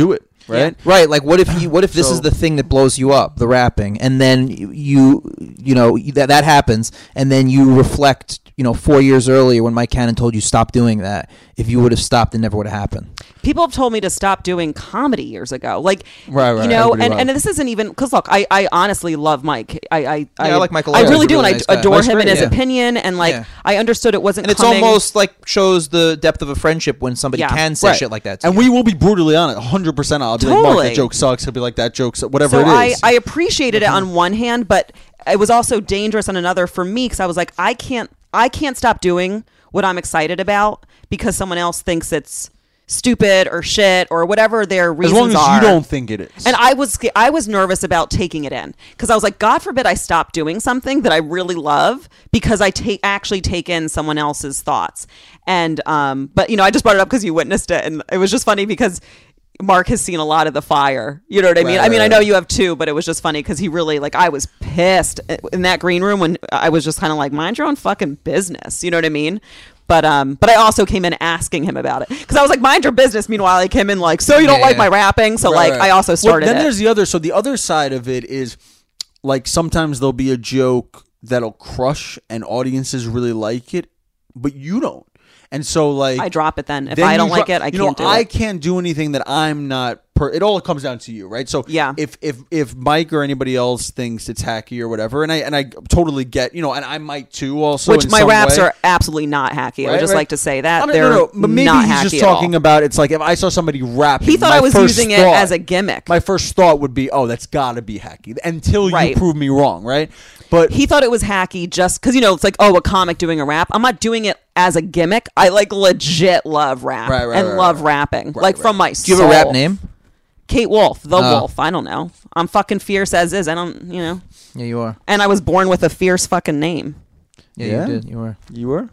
Speaker 2: right?
Speaker 3: Right, like what if you what if this
Speaker 2: So-
Speaker 3: is the thing that blows you up, the rapping, and then you you know that that happens, and then you reflect, you know, four years earlier when Mike Cannon told you stop doing that. If you would have stopped, it never would have happened.
Speaker 1: People have told me to stop doing comedy years ago. Like,
Speaker 2: Right, right,
Speaker 1: you know,
Speaker 2: everybody
Speaker 1: and,
Speaker 2: will.
Speaker 1: and this isn't even because look, I, I honestly love Mike. I I,
Speaker 3: I like Michael
Speaker 1: I
Speaker 3: Lawrence.
Speaker 1: really
Speaker 3: He's a
Speaker 1: do,
Speaker 3: really
Speaker 1: and
Speaker 3: nice
Speaker 1: I
Speaker 3: guy.
Speaker 1: adore
Speaker 2: Mike's
Speaker 1: him and
Speaker 2: great,
Speaker 1: his
Speaker 3: yeah.
Speaker 1: opinion. And like,
Speaker 3: Yeah.
Speaker 1: I understood it wasn't.
Speaker 3: And it's
Speaker 1: coming-
Speaker 3: almost like shows the depth of a friendship when somebody
Speaker 1: Yeah.
Speaker 3: can say
Speaker 2: Right.
Speaker 3: shit like that. To
Speaker 2: And
Speaker 3: you.
Speaker 2: we will be brutally honest, one hundred percent. I'll be like, Mark,
Speaker 1: Totally.
Speaker 2: that joke sucks. He'll be like, that joke, su- whatever
Speaker 1: so
Speaker 2: it
Speaker 1: I,
Speaker 2: is.
Speaker 1: I appreciated it on one hand, but it was also dangerous on another for me because I was like, I can't, I can't stop doing what I'm excited about because someone else thinks it's stupid or shit or whatever their
Speaker 2: as
Speaker 1: reasons
Speaker 2: long as
Speaker 1: are.
Speaker 2: you don't think it is.
Speaker 1: And I was I was nervous about taking it in because I was like, God forbid I stop doing something that I really love because I take actually take in someone else's thoughts. And um, but you know, I just brought it up because you witnessed it, and it was just funny because Mark has seen a lot of the fire. You know what I mean?
Speaker 2: Right,
Speaker 1: I mean,
Speaker 2: right,
Speaker 1: I know
Speaker 2: right.
Speaker 1: you have too, but it was just funny because he really like I was pissed in that green room when I was just kind of like, mind your own fucking business. You know what I mean? But um, but I also came in asking him about it because I was like, mind your business. Meanwhile, I came in like, so you don't
Speaker 3: Yeah,
Speaker 1: like
Speaker 3: yeah.
Speaker 1: my rapping? So
Speaker 2: Right,
Speaker 1: like,
Speaker 2: right.
Speaker 1: I also started
Speaker 2: Well, then
Speaker 1: it.
Speaker 2: there's the other. So the other side of it is, like, sometimes there'll be a joke that'll crush and audiences really like it, but you don't. And so, like,
Speaker 1: I drop it then. If
Speaker 2: then
Speaker 1: I don't
Speaker 2: you
Speaker 1: like
Speaker 2: dro-
Speaker 1: it, I
Speaker 2: you
Speaker 1: can't
Speaker 2: know,
Speaker 1: do
Speaker 2: I
Speaker 1: it.
Speaker 2: can't do anything that I'm not. Per- it all comes down to you, right? So,
Speaker 1: Yeah.
Speaker 2: If if if Mike or anybody else thinks it's hacky or whatever, and I and I totally get, you know, and I might too, also.
Speaker 1: Which
Speaker 2: in
Speaker 1: my
Speaker 2: some
Speaker 1: raps
Speaker 2: way.
Speaker 1: are absolutely not hacky. I would
Speaker 2: Right,
Speaker 1: just
Speaker 2: right.
Speaker 1: like to say that
Speaker 2: I mean,
Speaker 1: they're
Speaker 2: no, no, but maybe
Speaker 1: not
Speaker 2: he's
Speaker 1: hacky
Speaker 2: just
Speaker 1: at
Speaker 2: talking
Speaker 1: all.
Speaker 2: about. It's like if I saw somebody rapping,
Speaker 1: He thought
Speaker 2: my
Speaker 1: I was
Speaker 2: first
Speaker 1: using it
Speaker 2: thought-
Speaker 1: as a gimmick.
Speaker 2: My first thought would be, oh, that's got to be hacky until
Speaker 1: Right.
Speaker 2: you prove me wrong, right? But
Speaker 1: He thought it was hacky just because, you know, it's like, oh, a comic doing a rap. I'm not doing it as a gimmick. I like legit love rap
Speaker 2: Right, right,
Speaker 1: and
Speaker 2: right,
Speaker 1: love
Speaker 2: right.
Speaker 1: rapping.
Speaker 2: Right,
Speaker 1: like
Speaker 2: right.
Speaker 1: from my
Speaker 3: Do you
Speaker 1: soul.
Speaker 3: have a rap name?
Speaker 1: Kate Wolf, the
Speaker 3: Oh.
Speaker 1: Wolf. I don't know. I'm fucking fierce as is. I don't, you know.
Speaker 3: Yeah, you are.
Speaker 1: And I was born with a fierce fucking name.
Speaker 3: Yeah,
Speaker 2: Yeah?
Speaker 3: you did. You were.
Speaker 2: you were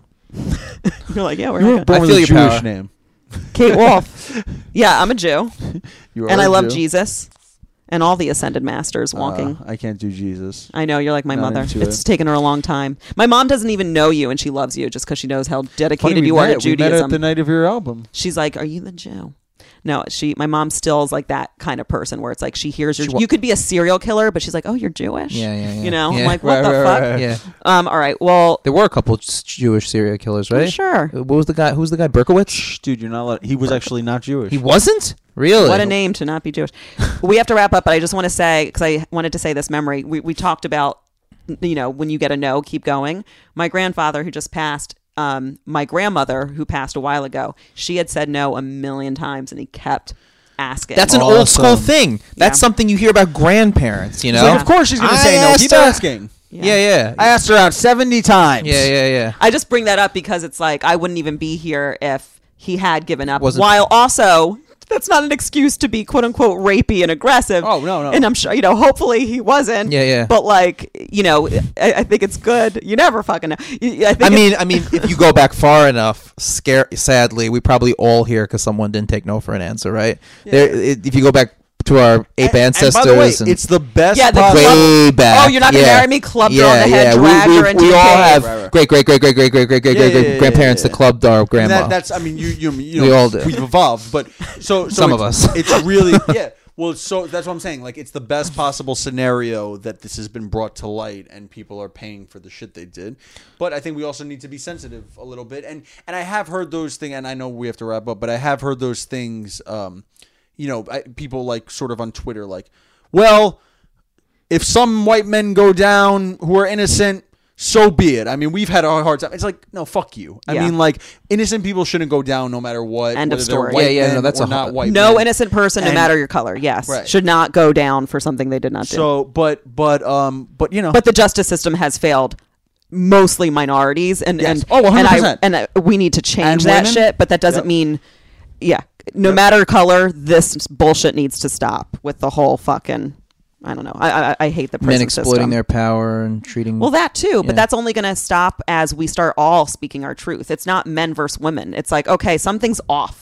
Speaker 1: You're like, yeah, we're
Speaker 2: you were
Speaker 1: not
Speaker 2: born
Speaker 3: I
Speaker 2: with
Speaker 3: feel
Speaker 2: a
Speaker 3: your
Speaker 2: Jewish
Speaker 3: power.
Speaker 2: name.
Speaker 1: Kate Wolf. Yeah, I'm a Jew.
Speaker 2: You
Speaker 1: And
Speaker 2: are
Speaker 1: I
Speaker 2: a
Speaker 1: love
Speaker 2: Jew.
Speaker 1: Jesus and all the ascended masters
Speaker 2: Uh,
Speaker 1: walking.
Speaker 2: I can't do Jesus.
Speaker 1: I know you're like my
Speaker 2: Not
Speaker 1: mother.
Speaker 2: into
Speaker 1: It's
Speaker 2: it.
Speaker 1: taken her a long time. My mom doesn't even know you, and she loves you just because she knows how dedicated
Speaker 2: Funny, we
Speaker 1: you are
Speaker 2: met,
Speaker 1: to
Speaker 2: we met
Speaker 1: Judaism.
Speaker 2: at the night of your album.
Speaker 1: She's like, "Are you the Jew?" No, she. My mom still is like that kind of person where it's like she hears your.
Speaker 3: She wa-
Speaker 1: you could be a serial killer, but she's like, "Oh, you're Jewish."
Speaker 3: Yeah, yeah, yeah.
Speaker 1: You know,
Speaker 3: Yeah.
Speaker 1: I'm like, what
Speaker 2: Right,
Speaker 1: the
Speaker 2: right,
Speaker 1: fuck?
Speaker 2: right, right.
Speaker 3: Yeah.
Speaker 1: Um. All right. Well,
Speaker 3: There were a couple s- Jewish serial killers, right?
Speaker 1: sure.
Speaker 3: What was the guy? Who was the guy? Berkowitz?
Speaker 2: Shh, dude, you're not. Allowed, he was actually not Jewish.
Speaker 3: He wasn't? Really?
Speaker 1: What a name to not be Jewish. We have to wrap up, but I just want to say, because I wanted to say this memory. We we talked about, you know, when you get a no, keep going. My grandfather, who just passed, um, my grandmother, who passed a while ago, she had said no a million times, and he kept asking.
Speaker 3: That's an
Speaker 2: Awesome.
Speaker 3: old school thing. That's
Speaker 1: Yeah.
Speaker 3: something you hear about grandparents, you
Speaker 2: He's
Speaker 3: know?
Speaker 2: like, of course she's going to
Speaker 3: I
Speaker 2: say no.
Speaker 3: asked
Speaker 2: Keep
Speaker 3: her-
Speaker 2: asking.
Speaker 3: Yeah, yeah.
Speaker 2: I asked her out seventy times.
Speaker 3: yeah, yeah, yeah.
Speaker 1: I just bring that up because it's like I wouldn't even be here if he had given up.
Speaker 3: Wasn't-
Speaker 1: While also, that's not an excuse to be quote unquote rapey and aggressive.
Speaker 2: Oh, no, no.
Speaker 1: And I'm sure, you know, hopefully he wasn't.
Speaker 3: Yeah, yeah.
Speaker 1: But like, you know, I, I think it's good. You never fucking know. You- I, think
Speaker 3: I
Speaker 1: it's-
Speaker 3: mean, I mean, if you go back far enough, scare. Sadly, we probably all hear because someone didn't take no for an answer, right? There, it, if you go back to our ape
Speaker 2: And-
Speaker 3: ancestors,
Speaker 2: And by the way,
Speaker 3: and
Speaker 2: it's the best.
Speaker 1: Yeah, the
Speaker 2: possible-
Speaker 1: club-
Speaker 3: way back.
Speaker 1: Oh, you're not gonna
Speaker 3: yeah.
Speaker 1: marry me? Clubbed her
Speaker 3: yeah,
Speaker 1: on the head,
Speaker 3: yeah.
Speaker 1: dragged
Speaker 3: we,
Speaker 1: her
Speaker 3: we,
Speaker 1: into
Speaker 3: we
Speaker 1: the
Speaker 3: all
Speaker 1: cave.
Speaker 3: have
Speaker 2: Right, right.
Speaker 3: great, great, great, great, great, great, great, great,
Speaker 2: Yeah,
Speaker 3: great,
Speaker 2: yeah,
Speaker 3: great
Speaker 2: yeah,
Speaker 3: grandparents
Speaker 2: yeah,
Speaker 3: that clubbed our
Speaker 2: And
Speaker 3: grandma.
Speaker 2: that, that's. I mean, you, you, you know,
Speaker 3: We all do.
Speaker 2: We've evolved, but so, so
Speaker 3: Some of
Speaker 2: it's-
Speaker 3: us.
Speaker 2: It's really yeah. Well, so that's what I'm saying. Like, it's the best possible scenario that this has been brought to light, and people are paying for the shit they did. But I think we also need to be sensitive a little bit. And and I have heard those things, and I know we have to wrap up, but I have heard those things. Um, you know, I, people like sort of on Twitter, like, well, if some white men go down who are innocent, so be it. I mean, we've had a hard time. It's like, no, fuck you. I
Speaker 1: Yeah.
Speaker 2: mean, like, innocent people shouldn't go down no matter what.
Speaker 1: End of
Speaker 2: whether they're
Speaker 1: story.
Speaker 2: white
Speaker 3: Yeah, yeah,
Speaker 2: men
Speaker 3: no, that's
Speaker 2: or
Speaker 3: a
Speaker 2: not
Speaker 3: hard-
Speaker 2: white
Speaker 1: no
Speaker 2: men.
Speaker 1: innocent person, no
Speaker 2: And-
Speaker 1: matter your color, yes,
Speaker 2: Right.
Speaker 1: should not go down for something they did not do.
Speaker 2: So, but, but, um, but you know,
Speaker 1: But the justice system has failed mostly minorities, and
Speaker 2: Yes.
Speaker 1: and
Speaker 2: Oh, one hundred
Speaker 1: and I
Speaker 2: percent.
Speaker 1: and I, we need to change
Speaker 2: And
Speaker 1: that
Speaker 2: women?
Speaker 1: shit. But that doesn't
Speaker 2: Yep.
Speaker 1: mean, yeah, no
Speaker 2: Yep.
Speaker 1: matter color, this bullshit needs to stop with the whole fucking. I don't know. I I, I hate the prison
Speaker 3: Men exploiting
Speaker 1: system.
Speaker 3: their power and treating.
Speaker 1: Well, that too,
Speaker 3: Yeah.
Speaker 1: but that's only going to stop as we start all speaking our truth. It's not men versus women. It's like, okay, something's off.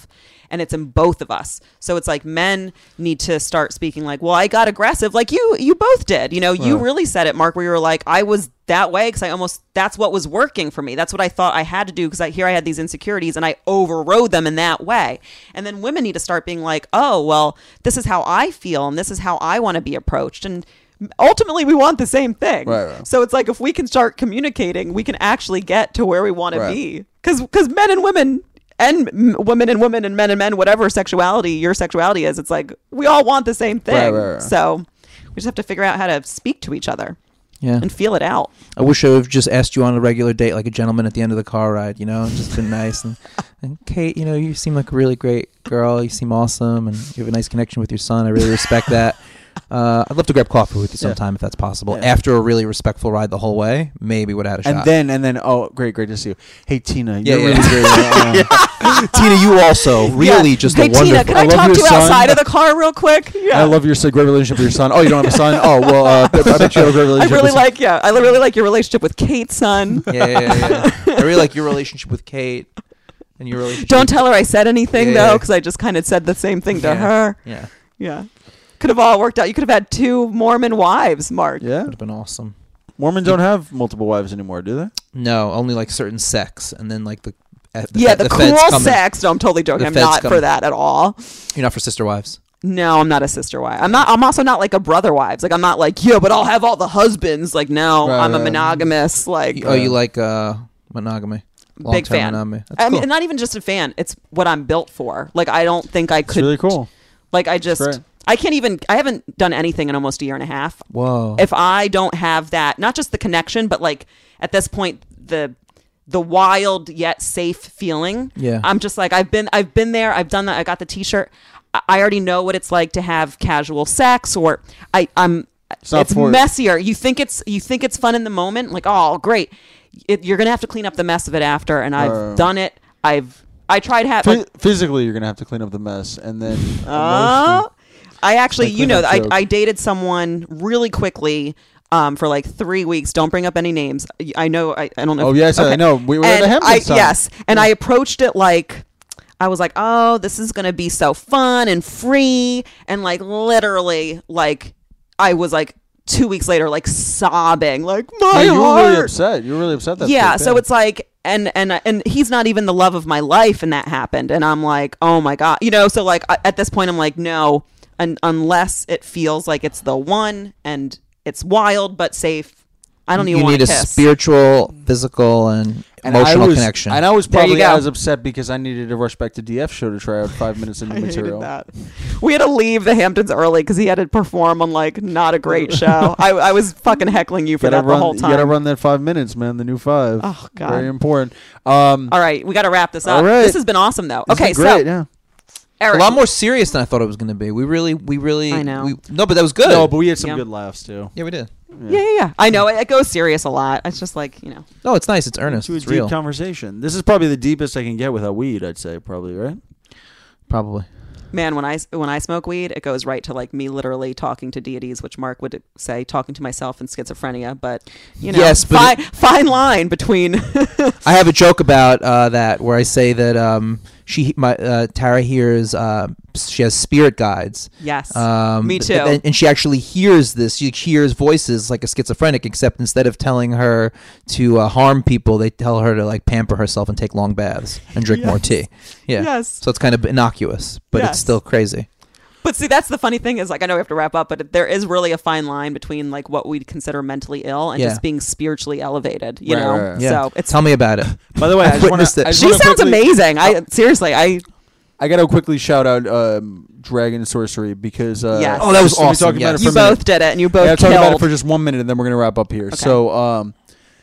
Speaker 1: and it's in both of us. So it's like men need to start speaking like, well, I got aggressive like you you both did. You know, you
Speaker 2: Right.
Speaker 1: really said it, Mark, where you were like, I was that way because I almost, that's what was working for me. That's what I thought I had to do because I, here I had these insecurities and I overrode them in that way. And then women need to start being like, oh, well, this is how I feel and this is how I want to be approached. And ultimately we want the same thing.
Speaker 2: Right, right.
Speaker 1: So it's like if we can start communicating, we can actually get to where we want to
Speaker 2: Right.
Speaker 1: be. Because because men and women and m- women and women and men and men, whatever sexuality your sexuality is, it's like we all want the same thing.
Speaker 2: Right, right, right.
Speaker 1: So we just have to figure out how to speak to each other
Speaker 3: Yeah.
Speaker 1: and feel it out.
Speaker 3: I wish I would have just asked you on a regular date like a gentleman at the end of the car ride, you know, and just been nice. And, and Kate, you know, you seem like a really great girl. You seem awesome, and you have a nice connection with your son. I really respect that. Uh, I'd love to grab coffee with you
Speaker 2: Yeah.
Speaker 3: sometime if that's possible.
Speaker 2: Yeah.
Speaker 3: After a really respectful ride the whole way, maybe would have had a
Speaker 2: And
Speaker 3: shot.
Speaker 2: then and then oh great great to see you. Hey Tina,
Speaker 3: Yeah,
Speaker 2: you're
Speaker 3: yeah.
Speaker 2: really great. Uh,
Speaker 3: Tina, you also really
Speaker 1: Yeah.
Speaker 3: just
Speaker 1: hey,
Speaker 3: a wonderful.
Speaker 1: Tina, can I,
Speaker 2: I love
Speaker 1: talk
Speaker 2: your
Speaker 1: to you
Speaker 2: son.
Speaker 1: outside of the car real quick? Yeah.
Speaker 2: I love your great relationship with your son. Oh, you don't have a son? Oh well, uh, I bet you have a great
Speaker 1: I
Speaker 2: relationship.
Speaker 1: really
Speaker 2: with
Speaker 1: like, yeah, I really like your relationship with Kate's son.
Speaker 3: yeah, yeah, yeah, yeah. I really like your relationship with Kate and your relationship.
Speaker 1: Don't
Speaker 3: with-
Speaker 1: tell her I said anything,
Speaker 3: Yeah,
Speaker 1: though,
Speaker 3: yeah.
Speaker 1: because I just kind of said the same thing to
Speaker 3: Yeah.
Speaker 1: her.
Speaker 3: Yeah,
Speaker 1: Yeah. Could have all worked out. You could have had two Mormon wives, Mark.
Speaker 2: Yeah,
Speaker 3: would have been awesome.
Speaker 2: Mormons don't have multiple wives anymore, do they?
Speaker 3: No, only like certain sex, and then like the, uh, the
Speaker 1: yeah,
Speaker 3: fe-
Speaker 1: the,
Speaker 3: feds
Speaker 1: cool
Speaker 3: come in.
Speaker 1: sex. No, I'm totally joking.
Speaker 3: The
Speaker 1: I'm
Speaker 3: feds
Speaker 1: not
Speaker 3: come
Speaker 1: for
Speaker 3: in.
Speaker 1: that at all.
Speaker 3: You're not for sister wives.
Speaker 1: No, I'm not a sister wife. I'm not. I'm also not like a brother wives. Like I'm not like yeah, but I'll have all the husbands. Like no,
Speaker 2: Right,
Speaker 1: I'm a
Speaker 2: right.
Speaker 1: monogamous. Like
Speaker 3: You- oh, you like uh, monogamy?
Speaker 1: big
Speaker 3: Long-term
Speaker 1: fan.
Speaker 3: monogamy. That's
Speaker 1: I
Speaker 3: cool.
Speaker 1: mean, not even just a fan. It's what I'm built for. Like I don't think I
Speaker 2: It's
Speaker 1: could.
Speaker 2: really cool.
Speaker 1: Like I just.
Speaker 2: Great.
Speaker 1: I can't even. I haven't done anything in almost a year and a half.
Speaker 3: Whoa.
Speaker 1: If I don't have that, not just the connection, but like at this point, the the wild yet safe feeling.
Speaker 3: Yeah.
Speaker 1: I'm just like I've been I've been there. I've done that. I got the T-shirt. I I already know what it's like to have casual sex, or I I'm.
Speaker 2: It's not
Speaker 1: It's
Speaker 2: for-
Speaker 1: messier. You think it's you think it's fun in the moment, like oh great. It, you're gonna have to clean up the mess of it after, and I've
Speaker 2: Uh.
Speaker 1: done it. I've I tried have.
Speaker 2: Phy-
Speaker 1: Like,
Speaker 2: physically, you're gonna have to clean up the mess, and then
Speaker 1: uh,
Speaker 2: emotionally-
Speaker 1: I actually,
Speaker 2: Like
Speaker 1: you know,
Speaker 2: cleanup
Speaker 1: I,
Speaker 2: joke.
Speaker 1: I dated someone really quickly um, for like three weeks. Don't bring up any names. I know. I, I don't know.
Speaker 2: Oh
Speaker 1: if-
Speaker 2: yes, I
Speaker 1: okay.
Speaker 2: know. We were at
Speaker 1: And
Speaker 2: the Hamptons.
Speaker 1: I,
Speaker 2: time.
Speaker 1: yes, and I approached it like I was like, oh, this is gonna be so fun and free, and like literally, like I was like two weeks later, like sobbing, like my
Speaker 2: Yeah, you were
Speaker 1: heart.
Speaker 2: really upset. You were really upset. That
Speaker 1: Yeah,
Speaker 2: quick,
Speaker 1: so it's like, and and and he's not even the love of my life, and that happened, and I'm like, oh my god, you know. So like I- at this point, I'm like, no, and unless it feels like it's the one and it's wild but safe, I don't even
Speaker 3: you
Speaker 1: want
Speaker 3: need
Speaker 1: to
Speaker 3: a
Speaker 1: kiss.
Speaker 3: spiritual, physical, and,
Speaker 2: And I
Speaker 3: emotional
Speaker 2: was,
Speaker 3: connection.
Speaker 2: And I was
Speaker 1: There you
Speaker 2: probably
Speaker 1: go.
Speaker 2: as upset because I needed to rush back to D F show to try out five minutes of new
Speaker 1: I hated
Speaker 2: material.
Speaker 1: that. We had to leave the Hamptons early because he had to perform on like not a great show. I, I was fucking heckling you for
Speaker 2: You gotta
Speaker 1: that
Speaker 2: run,
Speaker 1: the whole
Speaker 2: You
Speaker 1: time.
Speaker 2: gotta run that five minutes, man. The new five.
Speaker 1: Oh, God.
Speaker 2: Very important. Um,
Speaker 1: All right, we got to wrap this up.
Speaker 2: All right.
Speaker 1: This has been awesome though.
Speaker 2: this
Speaker 1: Okay,
Speaker 2: is great.
Speaker 1: so
Speaker 2: yeah.
Speaker 3: a
Speaker 1: Eric,
Speaker 3: lot more serious than I thought it was going to be. We really, we really,
Speaker 1: I know.
Speaker 3: We, no, but that was good.
Speaker 2: No, but we had some
Speaker 1: Yeah.
Speaker 2: good laughs too.
Speaker 3: yeah, we did.
Speaker 1: yeah, yeah, yeah. I know it, it goes serious a lot. It's just like you know.
Speaker 3: No, it's nice. It's earnest.
Speaker 2: To a
Speaker 3: It's
Speaker 2: deep
Speaker 3: real.
Speaker 2: conversation. This is probably the deepest I can get without weed. I'd say probably right.
Speaker 3: Probably.
Speaker 1: Man, when I when I smoke weed, it goes right to like me literally talking to deities, which Mark would say talking to myself in schizophrenia. But you know,
Speaker 3: Yes, but
Speaker 1: fine, fine line between.
Speaker 3: I have a joke about uh, that where I say that um, she, my uh, Tara hears uh, she has spirit guides.
Speaker 1: Yes,
Speaker 3: Um,
Speaker 1: me
Speaker 3: th-
Speaker 1: too.
Speaker 3: And, and she actually hears this. She hears voices like a schizophrenic, except instead of telling her to uh, harm people, they tell her to like pamper herself and take long baths and drink more
Speaker 1: Yes.
Speaker 3: tea. Yeah.
Speaker 1: Yes.
Speaker 3: So it's kind of innocuous, but
Speaker 1: Yes.
Speaker 3: it's still crazy.
Speaker 1: But see, that's the funny thing is like I know we have to wrap up, but there is really a fine line between like what we'd consider mentally ill and
Speaker 3: Yeah.
Speaker 1: just being spiritually elevated. You
Speaker 2: Right,
Speaker 1: know,
Speaker 2: right, right.
Speaker 3: Yeah.
Speaker 1: so it's.
Speaker 3: Tell me about it.
Speaker 2: By the way, I
Speaker 3: I've
Speaker 2: just wanna-
Speaker 3: witnessed it.
Speaker 2: I just
Speaker 1: She
Speaker 2: wanna
Speaker 1: sounds
Speaker 2: quickly-
Speaker 1: amazing. I seriously, I
Speaker 2: I gotta quickly shout out um, Dragon Sorcery because uh,
Speaker 1: Yes.
Speaker 3: Oh, that was
Speaker 2: just let me
Speaker 3: awesome,
Speaker 2: talk about
Speaker 3: yes.
Speaker 2: it for
Speaker 1: you
Speaker 2: a minute.
Speaker 1: both did it, and you both
Speaker 2: Yeah, I'll talk about it
Speaker 1: killed.
Speaker 2: for just one minute, and then we're gonna wrap up here.
Speaker 1: Okay.
Speaker 2: So, um,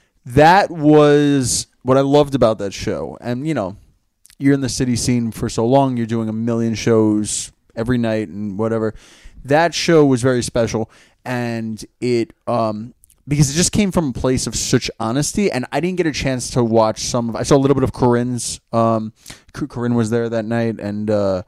Speaker 2: that was what I loved about that show, and you know, you're in the city scene for so long, you're doing a million shows every night and whatever. That show was very special, and it um because it just came from a place of such honesty, and I didn't get a chance to watch some of. I saw a little bit of Corinne's. Um, Co- Corinne was there that night, and uh,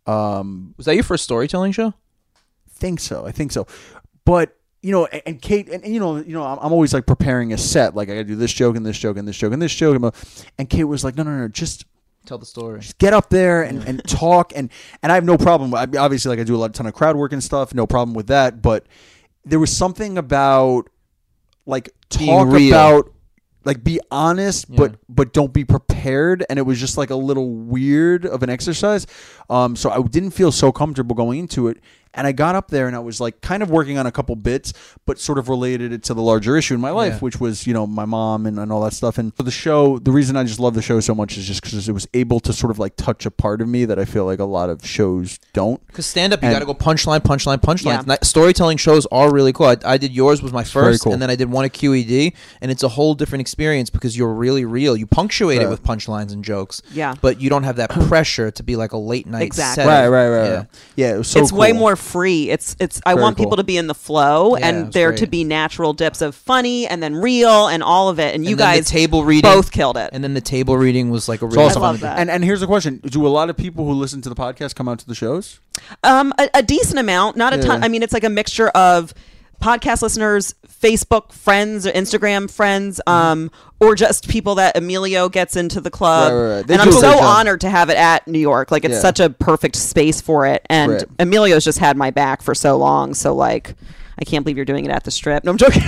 Speaker 2: um,
Speaker 3: Was that your first storytelling show?
Speaker 2: think so. I think so. But you know, and, and Kate, and, and you know, you know, I'm, I'm always like preparing a set. Like I got to do this joke and this joke and this joke and this joke. And Kate was like, no, no, no, just
Speaker 3: Tell the story.
Speaker 2: Just get up there and, and talk. And, and I have no problem. I, obviously, like I do a lot, ton of crowd work and stuff. No problem with that. But there was something about like
Speaker 3: Being
Speaker 2: talk
Speaker 3: real.
Speaker 2: about like be honest,
Speaker 3: Yeah.
Speaker 2: but but don't be prepared. And it was just like a little weird of an exercise. Um, so I didn't feel so comfortable going into it. And I got up there and I was like kind of working on a couple bits, but sort of related it to the larger issue in my life,
Speaker 3: Yeah.
Speaker 2: which was, you know, my mom and, and all that stuff. And for the show, the reason I just love the show so much is just because it was able to sort of like touch a part of me that I feel like a lot of shows don't.
Speaker 3: Because stand up, you
Speaker 2: And-
Speaker 3: got to go punchline, punchline, punchline.
Speaker 1: Yeah.
Speaker 3: Storytelling shows are really cool. I, I did yours was my
Speaker 2: very
Speaker 3: first,
Speaker 2: cool.
Speaker 3: and then I did one at Q E D, and it's a whole different experience because you're really real. You punctuate it
Speaker 2: Right.
Speaker 3: with punchlines and jokes,
Speaker 1: Yeah.
Speaker 3: but you don't have that pressure to be like a late night
Speaker 1: Exactly.
Speaker 3: set.
Speaker 2: Right, right, right.
Speaker 3: Yeah.
Speaker 2: right. Yeah, it was so
Speaker 1: it's way
Speaker 2: cool.
Speaker 1: more free. It's it's. I
Speaker 2: Very
Speaker 1: want people
Speaker 2: cool.
Speaker 1: to be in the flow,
Speaker 3: Yeah,
Speaker 1: and
Speaker 3: it's
Speaker 1: there
Speaker 3: great.
Speaker 1: to be natural dips of funny and then real and all of it. And you
Speaker 3: And then the
Speaker 1: guys
Speaker 3: table reading-
Speaker 1: both killed it.
Speaker 3: And then the table reading was like a
Speaker 2: It's
Speaker 3: really
Speaker 2: awesome.
Speaker 1: I love that.
Speaker 2: And and here's a question: do a lot of people who listen to the podcast come out to the shows?
Speaker 1: Um, a, a decent amount, not a ton.
Speaker 2: Yeah.
Speaker 1: I mean, it's like a mixture of podcast listeners, Facebook friends, or Instagram friends, um, or just people that Emilio gets into the club.
Speaker 2: Right, right, right. They
Speaker 1: And
Speaker 2: do
Speaker 1: I'm
Speaker 2: a great
Speaker 1: so
Speaker 2: job.
Speaker 1: honored to have it at New York. Like, it's
Speaker 2: Yeah.
Speaker 1: such a perfect space for it. And
Speaker 2: Right.
Speaker 1: Emilio's just had my back for so long. So, like, I can't believe you're doing it at the Strip. No, I'm joking.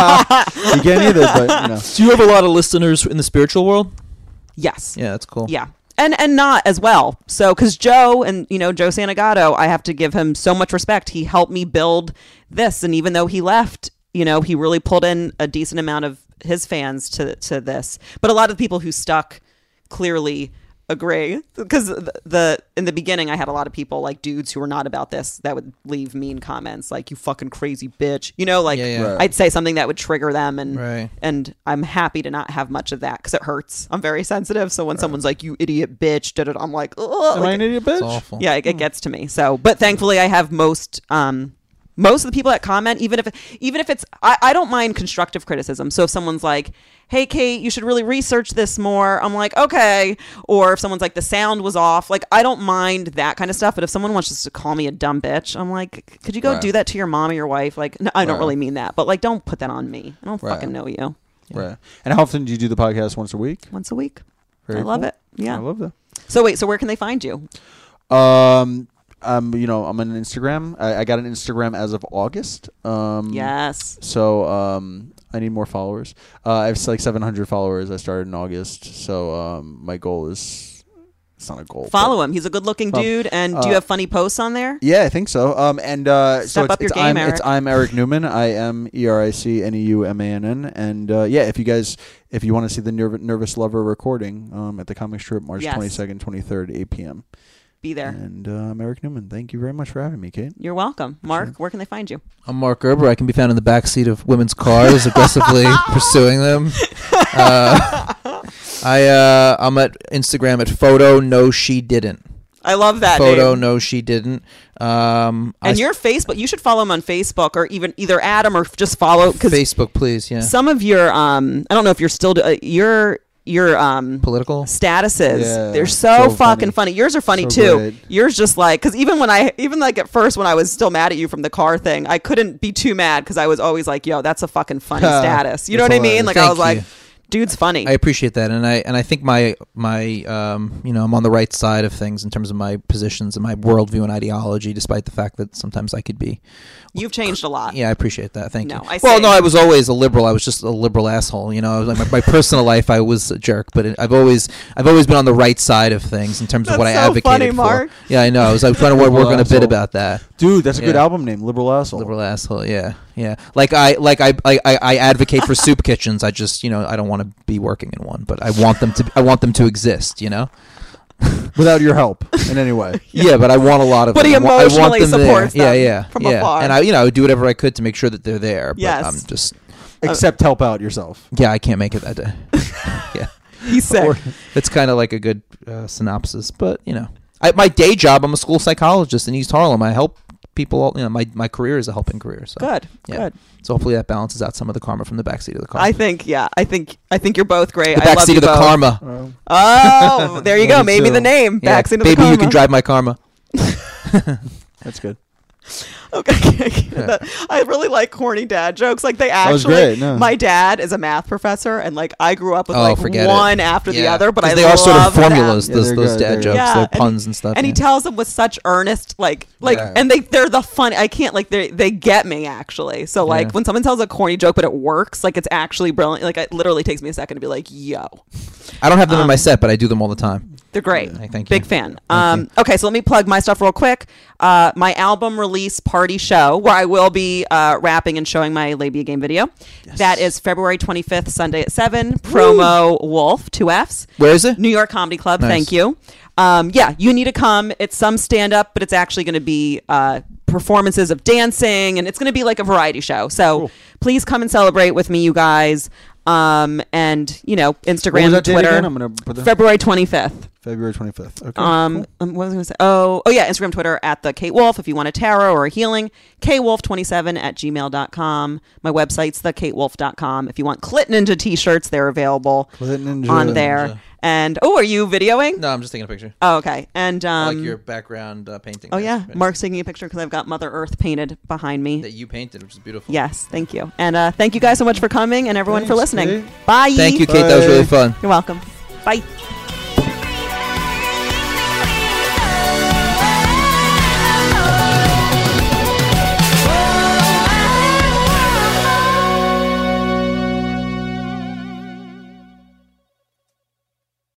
Speaker 2: You can't either, but you know.
Speaker 3: Do you have a lot of listeners in the spiritual world?
Speaker 1: Yes.
Speaker 3: Yeah, that's cool.
Speaker 1: Yeah. And and not as well. So, because Joe and, you know, Joe Santagato, I have to give him so much respect. He helped me build this. And even though he left, you know, he really pulled in a decent amount of his fans to, to this. But a lot of the people who stuck clearly agree. Because the, the in the beginning, I had a lot of people, like dudes who were not about this, that would leave mean comments like, you fucking crazy bitch. You know, like
Speaker 3: Yeah, yeah.
Speaker 2: Right.
Speaker 1: I'd say something that would trigger them. And
Speaker 3: Right.
Speaker 1: and I'm happy to not have much of that because it hurts. I'm very sensitive. So when someone's like, you idiot bitch, da, da, da, I'm like, ugh.
Speaker 2: Am I
Speaker 1: Like,
Speaker 2: an idiot
Speaker 3: It's
Speaker 2: bitch?
Speaker 3: awful.
Speaker 1: yeah, it, it gets to me. So, but thankfully, I have most um most of the people that comment, even if even if it's I, I don't mind constructive criticism. So if someone's like, hey Kate, you should really research this more, I'm like, okay. Or if someone's like, the sound was off, like, I don't mind that kind of stuff. But if someone wants just to call me a dumb bitch, I'm like, could you go
Speaker 2: Right.
Speaker 1: do that to your mom or your wife? Like, no, I don't
Speaker 2: Right.
Speaker 1: really mean that, but like, don't put that on me. I don't
Speaker 2: Right.
Speaker 1: fucking know you.
Speaker 2: Right. And how often do you do the podcast? Once a week?
Speaker 1: Once a week.
Speaker 2: Very
Speaker 1: I love
Speaker 2: cool.
Speaker 1: it. Yeah.
Speaker 2: I love that.
Speaker 1: So wait, so where can they find you?
Speaker 2: Um, um, you know, I'm on Instagram. I, I got an Instagram as of August. Um,
Speaker 1: Yes.
Speaker 2: So, um, I need more followers. Uh, I have like seven hundred followers. I started in August. So, um, my goal is, it's not a goal.
Speaker 1: Follow
Speaker 2: but-
Speaker 1: him. He's a good-looking
Speaker 2: Um,
Speaker 1: dude. And do
Speaker 2: uh,
Speaker 1: you have funny posts on there?
Speaker 2: Yeah, I think so. Um, and uh, so
Speaker 1: Step
Speaker 2: it's,
Speaker 1: up your
Speaker 2: it's,
Speaker 1: game,
Speaker 2: I'm,
Speaker 1: Eric.
Speaker 2: it's I'm Eric Newman. I am E R I C N E U M A N N. And uh, yeah, if you guys, if you want to see the Nerv- Nervous Lover recording um, at the comic strip, March
Speaker 1: Yes.
Speaker 2: twenty-second, twenty-third, eight p.m.
Speaker 1: Be there.
Speaker 2: And uh, I'm Eric Newman. Thank you very much for having me, Kate.
Speaker 1: You're welcome. Mark, where can they find you?
Speaker 3: I'm Mark Gerber. I can be found in the back seat of women's cars, aggressively pursuing them. Uh, I uh, I'm at Instagram at photo no she didn't.
Speaker 1: I love that
Speaker 3: Photo
Speaker 1: name.
Speaker 3: no she didn't. Um, I
Speaker 1: And
Speaker 3: s-
Speaker 1: your Facebook, you should follow him on Facebook, or even either add him or just follow, because
Speaker 3: Facebook, please. Yeah.
Speaker 1: some of your, um, I don't know if you're still, do- uh, your your um
Speaker 3: Political.
Speaker 1: statuses,
Speaker 2: Yeah,
Speaker 1: they're so,
Speaker 2: so
Speaker 1: fucking
Speaker 2: funny.
Speaker 1: funny. Yours are funny
Speaker 2: So
Speaker 1: too.
Speaker 2: great.
Speaker 1: Yours just like, because even when I, even like at first when I was still mad at you from the car thing, I couldn't be too mad because I was always like, yo, that's a fucking funny status. You know what
Speaker 2: That's
Speaker 1: I mean?
Speaker 2: hilarious.
Speaker 1: Like I
Speaker 3: Thank
Speaker 1: was like,
Speaker 3: you.
Speaker 1: dude's funny.
Speaker 3: I appreciate that, and I and I think my my um you know I'm on the right side of things in terms of my positions and my worldview and ideology, despite the fact that sometimes I could be.
Speaker 1: You've changed a lot.
Speaker 3: Yeah, I appreciate that. Thank
Speaker 1: No,
Speaker 3: you.
Speaker 1: I
Speaker 3: well,
Speaker 1: say-
Speaker 3: no, I was always a liberal. I was just a liberal asshole. You know, I was like my, my personal life, I was a jerk, but it, I've always I've always been on the right side of things in terms of what I
Speaker 1: That's so
Speaker 3: advocated
Speaker 1: funny,
Speaker 3: for.
Speaker 1: Mark.
Speaker 3: Yeah, I know. I was, I was trying to work, work on a bit
Speaker 2: Liberal
Speaker 3: about that.
Speaker 2: Dude, that's a good
Speaker 3: Yeah.
Speaker 2: album name, Liberal Asshole.
Speaker 3: Liberal asshole. Yeah, yeah. Like I like I I, I I advocate for soup kitchens. I just you know I don't want to be working in one, but I want them to I want them to exist. You know.
Speaker 2: Without your help in any way.
Speaker 3: Yeah, but I want a lot of
Speaker 1: But
Speaker 3: them.
Speaker 1: he
Speaker 3: I wa- I want
Speaker 1: emotionally
Speaker 3: them there.
Speaker 1: supports
Speaker 3: Yeah,
Speaker 1: them
Speaker 3: yeah,
Speaker 1: from
Speaker 3: yeah.
Speaker 1: afar.
Speaker 3: And I, you know, I would do whatever I could to make sure that they're there. But
Speaker 1: Yes.
Speaker 3: I'm just,
Speaker 2: Except help out yourself.
Speaker 3: yeah, I can't make it that day. Yeah,
Speaker 1: He's sick.
Speaker 3: it's kind of like a good uh, synopsis. But you know, I, my day job, I'm a school psychologist in East Harlem. I help people. All, you know, my my career is a helping career. So
Speaker 1: Good.
Speaker 3: yeah.
Speaker 1: Good.
Speaker 3: So hopefully that balances out some of the karma from the backseat of the car.
Speaker 1: I think, yeah, I think, I think you're both great.
Speaker 3: the
Speaker 1: I love
Speaker 3: backseat
Speaker 1: you
Speaker 3: of the
Speaker 1: both.
Speaker 3: karma.
Speaker 1: Oh, there you go.
Speaker 2: Me
Speaker 1: Maybe
Speaker 2: too.
Speaker 1: the name.
Speaker 3: Yeah,
Speaker 1: Backseat of the
Speaker 3: baby,
Speaker 1: karma.
Speaker 3: you can drive my karma.
Speaker 2: That's good.
Speaker 1: Okay. I really like corny dad jokes. Like they
Speaker 2: was
Speaker 1: actually,
Speaker 2: great, no.
Speaker 1: my dad is a math professor, and like I grew up with
Speaker 3: Oh,
Speaker 1: like
Speaker 3: forget
Speaker 1: one
Speaker 3: it.
Speaker 1: after the
Speaker 3: Yeah.
Speaker 1: other. But
Speaker 3: 'Cause
Speaker 1: I
Speaker 3: they are sort of
Speaker 1: love them.
Speaker 3: formulas.
Speaker 2: Yeah,
Speaker 3: those
Speaker 2: they're
Speaker 3: those
Speaker 2: good,
Speaker 3: dad
Speaker 2: they're
Speaker 3: jokes,
Speaker 1: Yeah,
Speaker 3: they're
Speaker 1: and
Speaker 3: puns
Speaker 1: he-
Speaker 3: and stuff.
Speaker 1: And he
Speaker 3: yeah.
Speaker 1: tells them with such earnest, like, like,
Speaker 3: Yeah.
Speaker 1: and they they're the funny. I can't like they they get me actually. So like
Speaker 3: Yeah.
Speaker 1: when someone tells a corny joke, but it works, like it's actually brilliant. Like it literally takes me a second to be like, yo,
Speaker 3: I don't have them in
Speaker 1: um,
Speaker 3: my set, but I do them all the time.
Speaker 1: they're great.
Speaker 3: Yeah, thank you.
Speaker 1: Big fan. Um, okay, so let me plug my stuff real quick. Uh, my album release party show, where I will be uh, rapping and showing my Labia game video. That is February twenty-fifth, Sunday at seven. Promo Wolf, two Fs.
Speaker 3: Where is it?
Speaker 1: New York Comedy Club.
Speaker 3: Nice.
Speaker 1: Thank you. Um, yeah, you need to come. It's some stand up, but it's actually going to be uh, performances of dancing, and it's going to be like a variety show. So
Speaker 2: Cool.
Speaker 1: please come and celebrate with me, you guys. Um, and you know,
Speaker 2: What was
Speaker 1: Instagram,
Speaker 2: that date
Speaker 1: Twitter.
Speaker 2: again? I'm gonna put that.
Speaker 1: February twenty-fifth.
Speaker 2: February twenty-fifth. Okay.
Speaker 1: Um, um, what was I going to say? Oh, oh yeah, Instagram, Twitter at the Kate Wolf. If you want a tarot or a healing, k wolf twenty-seven at gmail dot com. My website's the kate wolf dot com. If you want Clit Ninja t-shirts, they're available
Speaker 2: Clit Ninja.
Speaker 1: on there.
Speaker 3: Ninja.
Speaker 1: And oh, are you videoing?
Speaker 3: No, I'm just taking a picture.
Speaker 1: Oh, okay. And um,
Speaker 3: I like your background uh, painting.
Speaker 1: oh
Speaker 3: there.
Speaker 1: yeah,
Speaker 3: Very
Speaker 1: Mark's taking a picture because I've got Mother Earth painted behind me.
Speaker 3: nice. That you painted, which is beautiful.
Speaker 1: Yes, thank you. And uh, thank you guys so much for coming and everyone for
Speaker 2: Thanks,
Speaker 1: listening.
Speaker 2: Kate.
Speaker 1: Bye.
Speaker 3: Thank you, Kate. That was really
Speaker 2: Bye.
Speaker 3: fun.
Speaker 1: You're welcome. Bye.